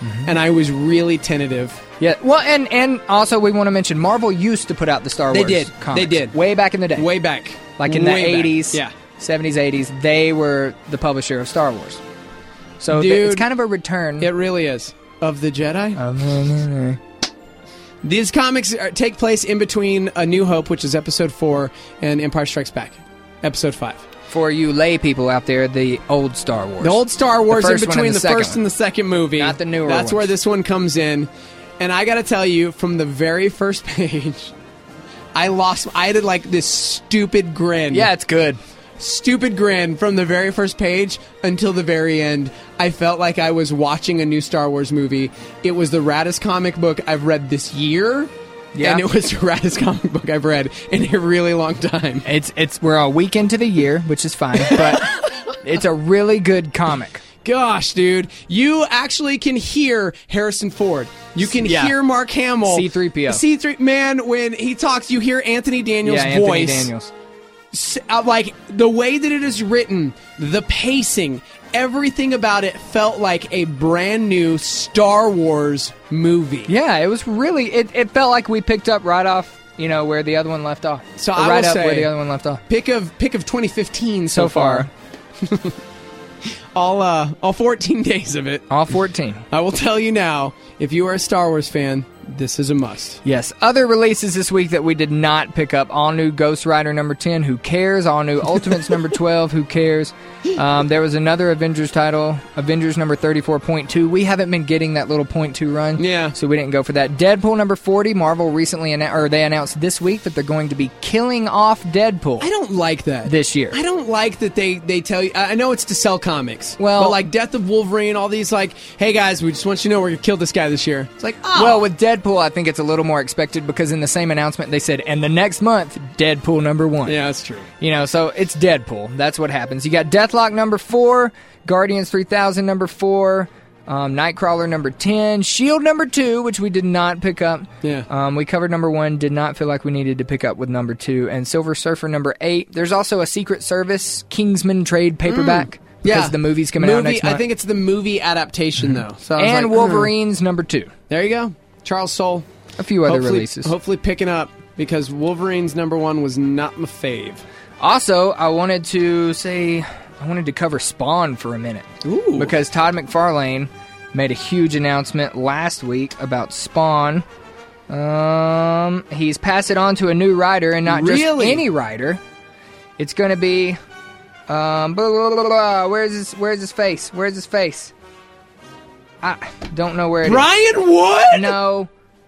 Mm-hmm. and I was really tentative. Yeah, well, and, and also we want to mention Marvel used to put out the Star They Wars did. comics. They did. Way back in the day. Way back. Like in the Way back. eighties, Yeah. seventies, eighties, they were the publisher of Star Wars. So th- Dude, it's kind of a return. It really is. Of the Jedi? Um, These comics are, take place in between A New Hope, which is episode four, and Empire Strikes Back, episode five. For you lay people out there, the old Star Wars. The old Star Wars The in first one between and the, the second first one. and the second movie. Not the newer That's ones. where this one comes in. And I got to tell you, from the very first page, I lost. I had like this stupid grin. Yeah, it's good. Stupid grin from the very first page until the very end. I felt like I was watching a new Star Wars movie. It was the raddest comic book I've read this year. Yeah. And it was the raddest comic book I've read in a really long time. It's it's we're a week into the year, which is fine, but it's a really good comic. Gosh, dude. You actually can hear Harrison Ford. You can Yeah. hear Mark Hamill. C three P O. C three Man, when he talks, you hear Anthony Daniels' yeah, Anthony voice. Daniels. S- uh, like, the way that it is written, the pacing, everything about it felt like a brand new Star Wars movie. Yeah, it was really. It, it felt like we picked up right off, you know, where the other one left off. So Or I right will up say, where the other one left off. Pick of pick of twenty fifteen so, So far. all uh, all fourteen days of it. All fourteen. I will tell you now, if you are a Star Wars fan, this is a must. Yes. Other releases this week that we did not pick up. All new Ghost Rider number ten, who cares? All new Ultimates number twelve, who cares? Um, there was another Avengers title, Avengers number thirty-four point two. We haven't been getting that little point two run. Yeah. So we didn't go for that. Deadpool number forty, Marvel recently announced, or they announced this week that they're going to be killing off Deadpool I don't like that. this year. I don't like that they, they tell you. I I know it's to sell comics. Well- but like Death of Wolverine, all these like, hey guys, we just want you to know we're gonna kill this guy this year. It's like, oh, Well, with Deadpool, I think it's a little more expected because in the same announcement they said, and the next month, Deadpool number one. yeah, that's true. You know, so it's Deadpool. That's what happens. You got Deathlock number four, Guardians three thousand number four, um, Nightcrawler number ten, Shield number two, which we did not pick up. Yeah. Um, we covered number one, did not feel like we needed to pick up with number two, and Silver Surfer number eight. There's also a Secret Service Kingsman trade paperback. Yeah, Because the movie's coming out Movie- next month. I think it's the movie adaptation though. So I was and like, Wolverines number two. uh, there you go, Charles Soule. A few other hopefully, releases. Hopefully picking up because Wolverine's number one was not my fave. Also, I wanted to say, I wanted to cover Spawn for a minute. Ooh. Because Todd McFarlane made a huge announcement last week about Spawn. Um, he's passed it on to a new writer, and not just Really? any writer. It's going to be, um, blah, blah, blah, blah. Where's his, where's his face? Where's his face? I don't know where it is. Brian Wood? No.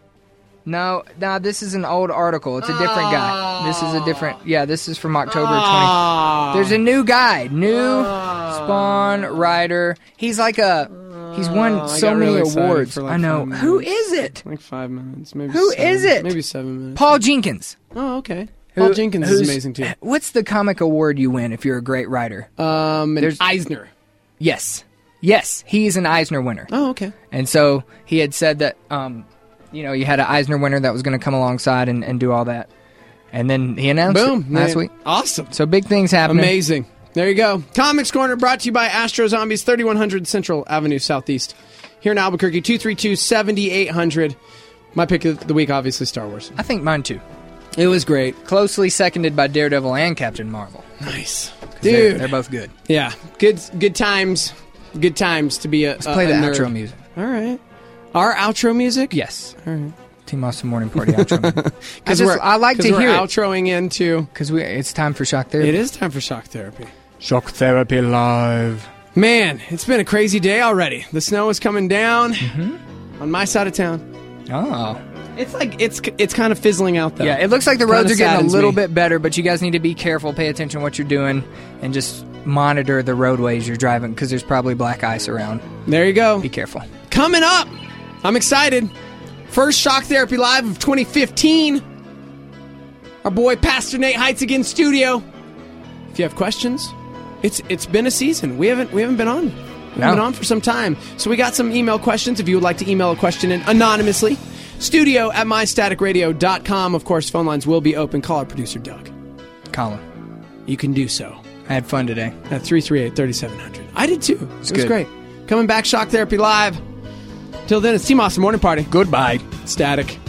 No, no, this is an old article. It's a different guy. This is a different, yeah, this is from October Ah. twentieth. There's a new guy, new Spawn writer. He's like a, he's won Oh, I so got many really excited awards. for like I know. five Who minutes. is it? Like five minutes, maybe. Who seven, is it? Maybe seven minutes. Paul Jenkins. Oh, okay. Who- Paul Jenkins is who's- amazing too. What's the comic award you win if you're a great writer? Um, and There's- Eisner. Yes. Yes, he's an Eisner winner. Oh, okay. And so he had said that, um, you know, you had an Eisner winner that was going to come alongside and, and do all that. And then he announced Boom. it last Man. week. Awesome. So big things happening. Amazing. There you go. Comics Corner brought to you by Astro Zombies, thirty-one hundred Central Avenue Southeast. Here in Albuquerque, two three two, seven eight hundred. My pick of the week, obviously, Star Wars. I think mine too. It was great. Closely seconded by Daredevil and Captain Marvel. Nice. 'Cause Dude. They're, they're both good. Yeah. Good good times. Good times to be a Let's a- play a the nerd. outro music. All right. Our outro music? Yes. All right. Team Austin Morning Party outro music. I, Because just, we're, I like 'cause to we're hear it. outroing into... Because it's time for Shock Therapy. It is time for Shock Therapy. Shock Therapy Live. Man, it's been a crazy day already. The snow is coming down Mm-hmm. on my side of town. Oh. It's like it's it's kind of fizzling out though. Yeah, it looks like the Kinda roads are getting a saddens little me. bit better, but you guys need to be careful, pay attention to what you're doing, and just monitor the roadways you're driving because there's probably black ice around. There you go. Be careful. Coming up, I'm excited. First Shock Therapy Live of twenty fifteen. Our boy Pastor Nate Heitzig in studio. If you have questions, it's it's been a season. We haven't we haven't been on. We've No. been on for some time. So we got some email questions. If you would like to email a question in anonymously, studio at my static radio dot com. Of course, phone lines will be open. Call our producer Doug. Colin, You can do so I had fun today. at three three eight, three seven zero zero. I did too. It was good. great. Coming back, Shock Therapy Live. Till then, it's Team Awesome Morning Party. Goodbye. Static.